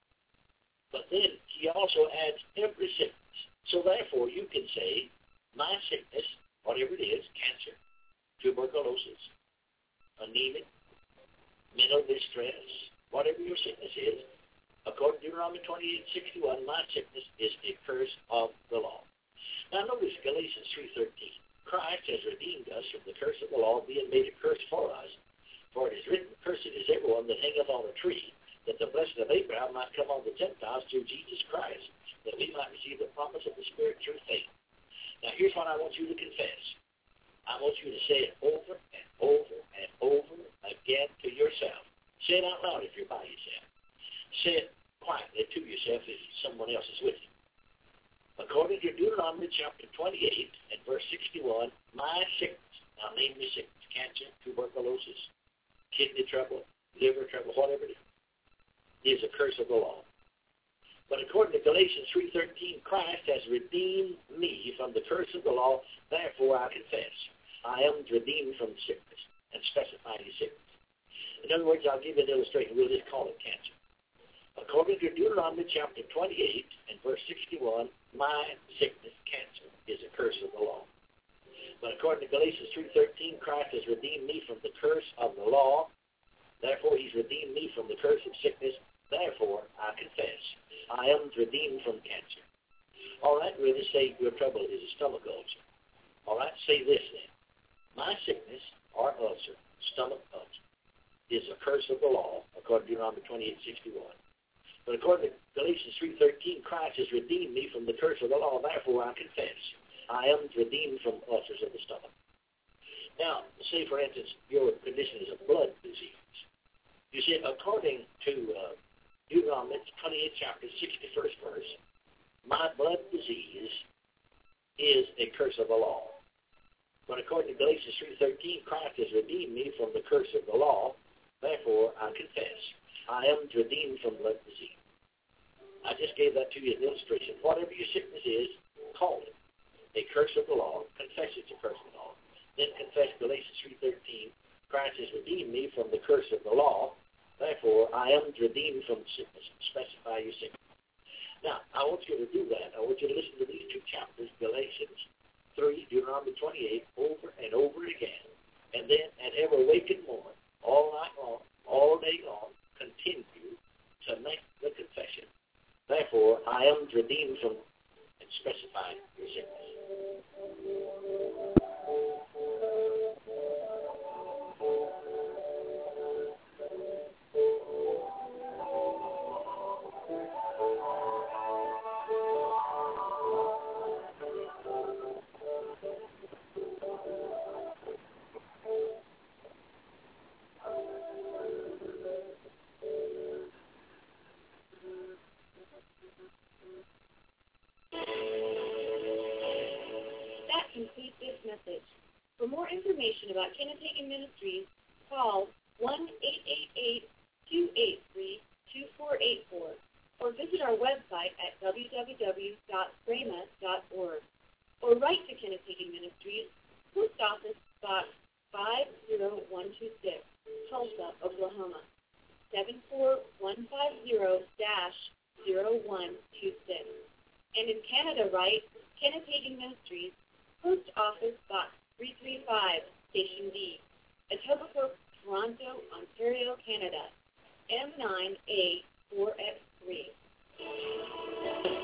But then he also adds every sickness. So therefore you can say, my sickness, whatever it is, cancer, tuberculosis, anemia, mental distress, whatever your sickness is, according to Deuteronomy 28:61, my sickness is a curse of the law. Now notice Galatians 3:13. Christ has redeemed us from the curse of the law, being made a curse for us. For it is written, cursed is everyone that hangeth on a tree, that the blessing of Abraham might come on the Gentiles through Jesus Christ, that we might receive the promise of the Spirit through faith. Now here's what I want you to confess. I want you to say it over and over and over again to yourself. Say it out loud if you're by yourself. Say it quietly to yourself if someone else is with you. According to Deuteronomy chapter 28 and verse 61, my sickness, now name me sickness, cancer, tuberculosis, kidney trouble, liver trouble, whatever it is a curse of the law. But according to Galatians 3:13, Christ has redeemed me from the curse of the law, therefore I confess. I am redeemed from sickness, and specify your sickness. In other words, I'll give you an illustration. We'll just call it cancer. According to Deuteronomy chapter 28 and verse 61, my sickness, cancer, is a curse of the law. But according to Galatians 3:13, Christ has redeemed me from the curse of the law. Therefore, he's redeemed me from the curse of sickness. Therefore, I confess, I am redeemed from cancer. All right, really say your trouble is a stomach ulcer. All right, say this then. My sickness or ulcer, stomach ulcer, is a curse of the law, according to Deuteronomy 28:61. But according to Galatians 3:13, Christ has redeemed me from the curse of the law. Therefore, I confess, I am redeemed from ulcers of the stomach. Now, say, for instance, your condition is a blood disease. You see, according to Deuteronomy 28 chapter 61st verse, my blood disease is a curse of the law. But according to Galatians 3:13, Christ has redeemed me from the curse of the law. Therefore, I confess, I am redeemed from blood disease. I just gave that to you as an illustration. Whatever your sickness is, call it a curse of the law. Confess it's a curse of the law. Then confess Galatians 3:13, Christ has redeemed me from the curse of the law. Therefore, I am redeemed from sickness. Specify your sickness. Now, I want you to do that. I want you to listen to these two chapters, Galatians 3, Deuteronomy 28, over and over again. And then at every waking moment, all night long, all day long, continue to make the confession. Therefore, I am redeemed from, and specify your sickness. information about Kenneth Hagin Ministries, call 1-888-283-2484 or visit our website at www.rhema.org or write to Kenneth Hagin Ministries, Post Office Box 50126, Tulsa, Oklahoma, 74150-0126. And in Canada, write Kenneth Hagin Ministries, Post Office Box 335, Station D, Etobicoke, Toronto, Ontario, Canada, M9A4X3.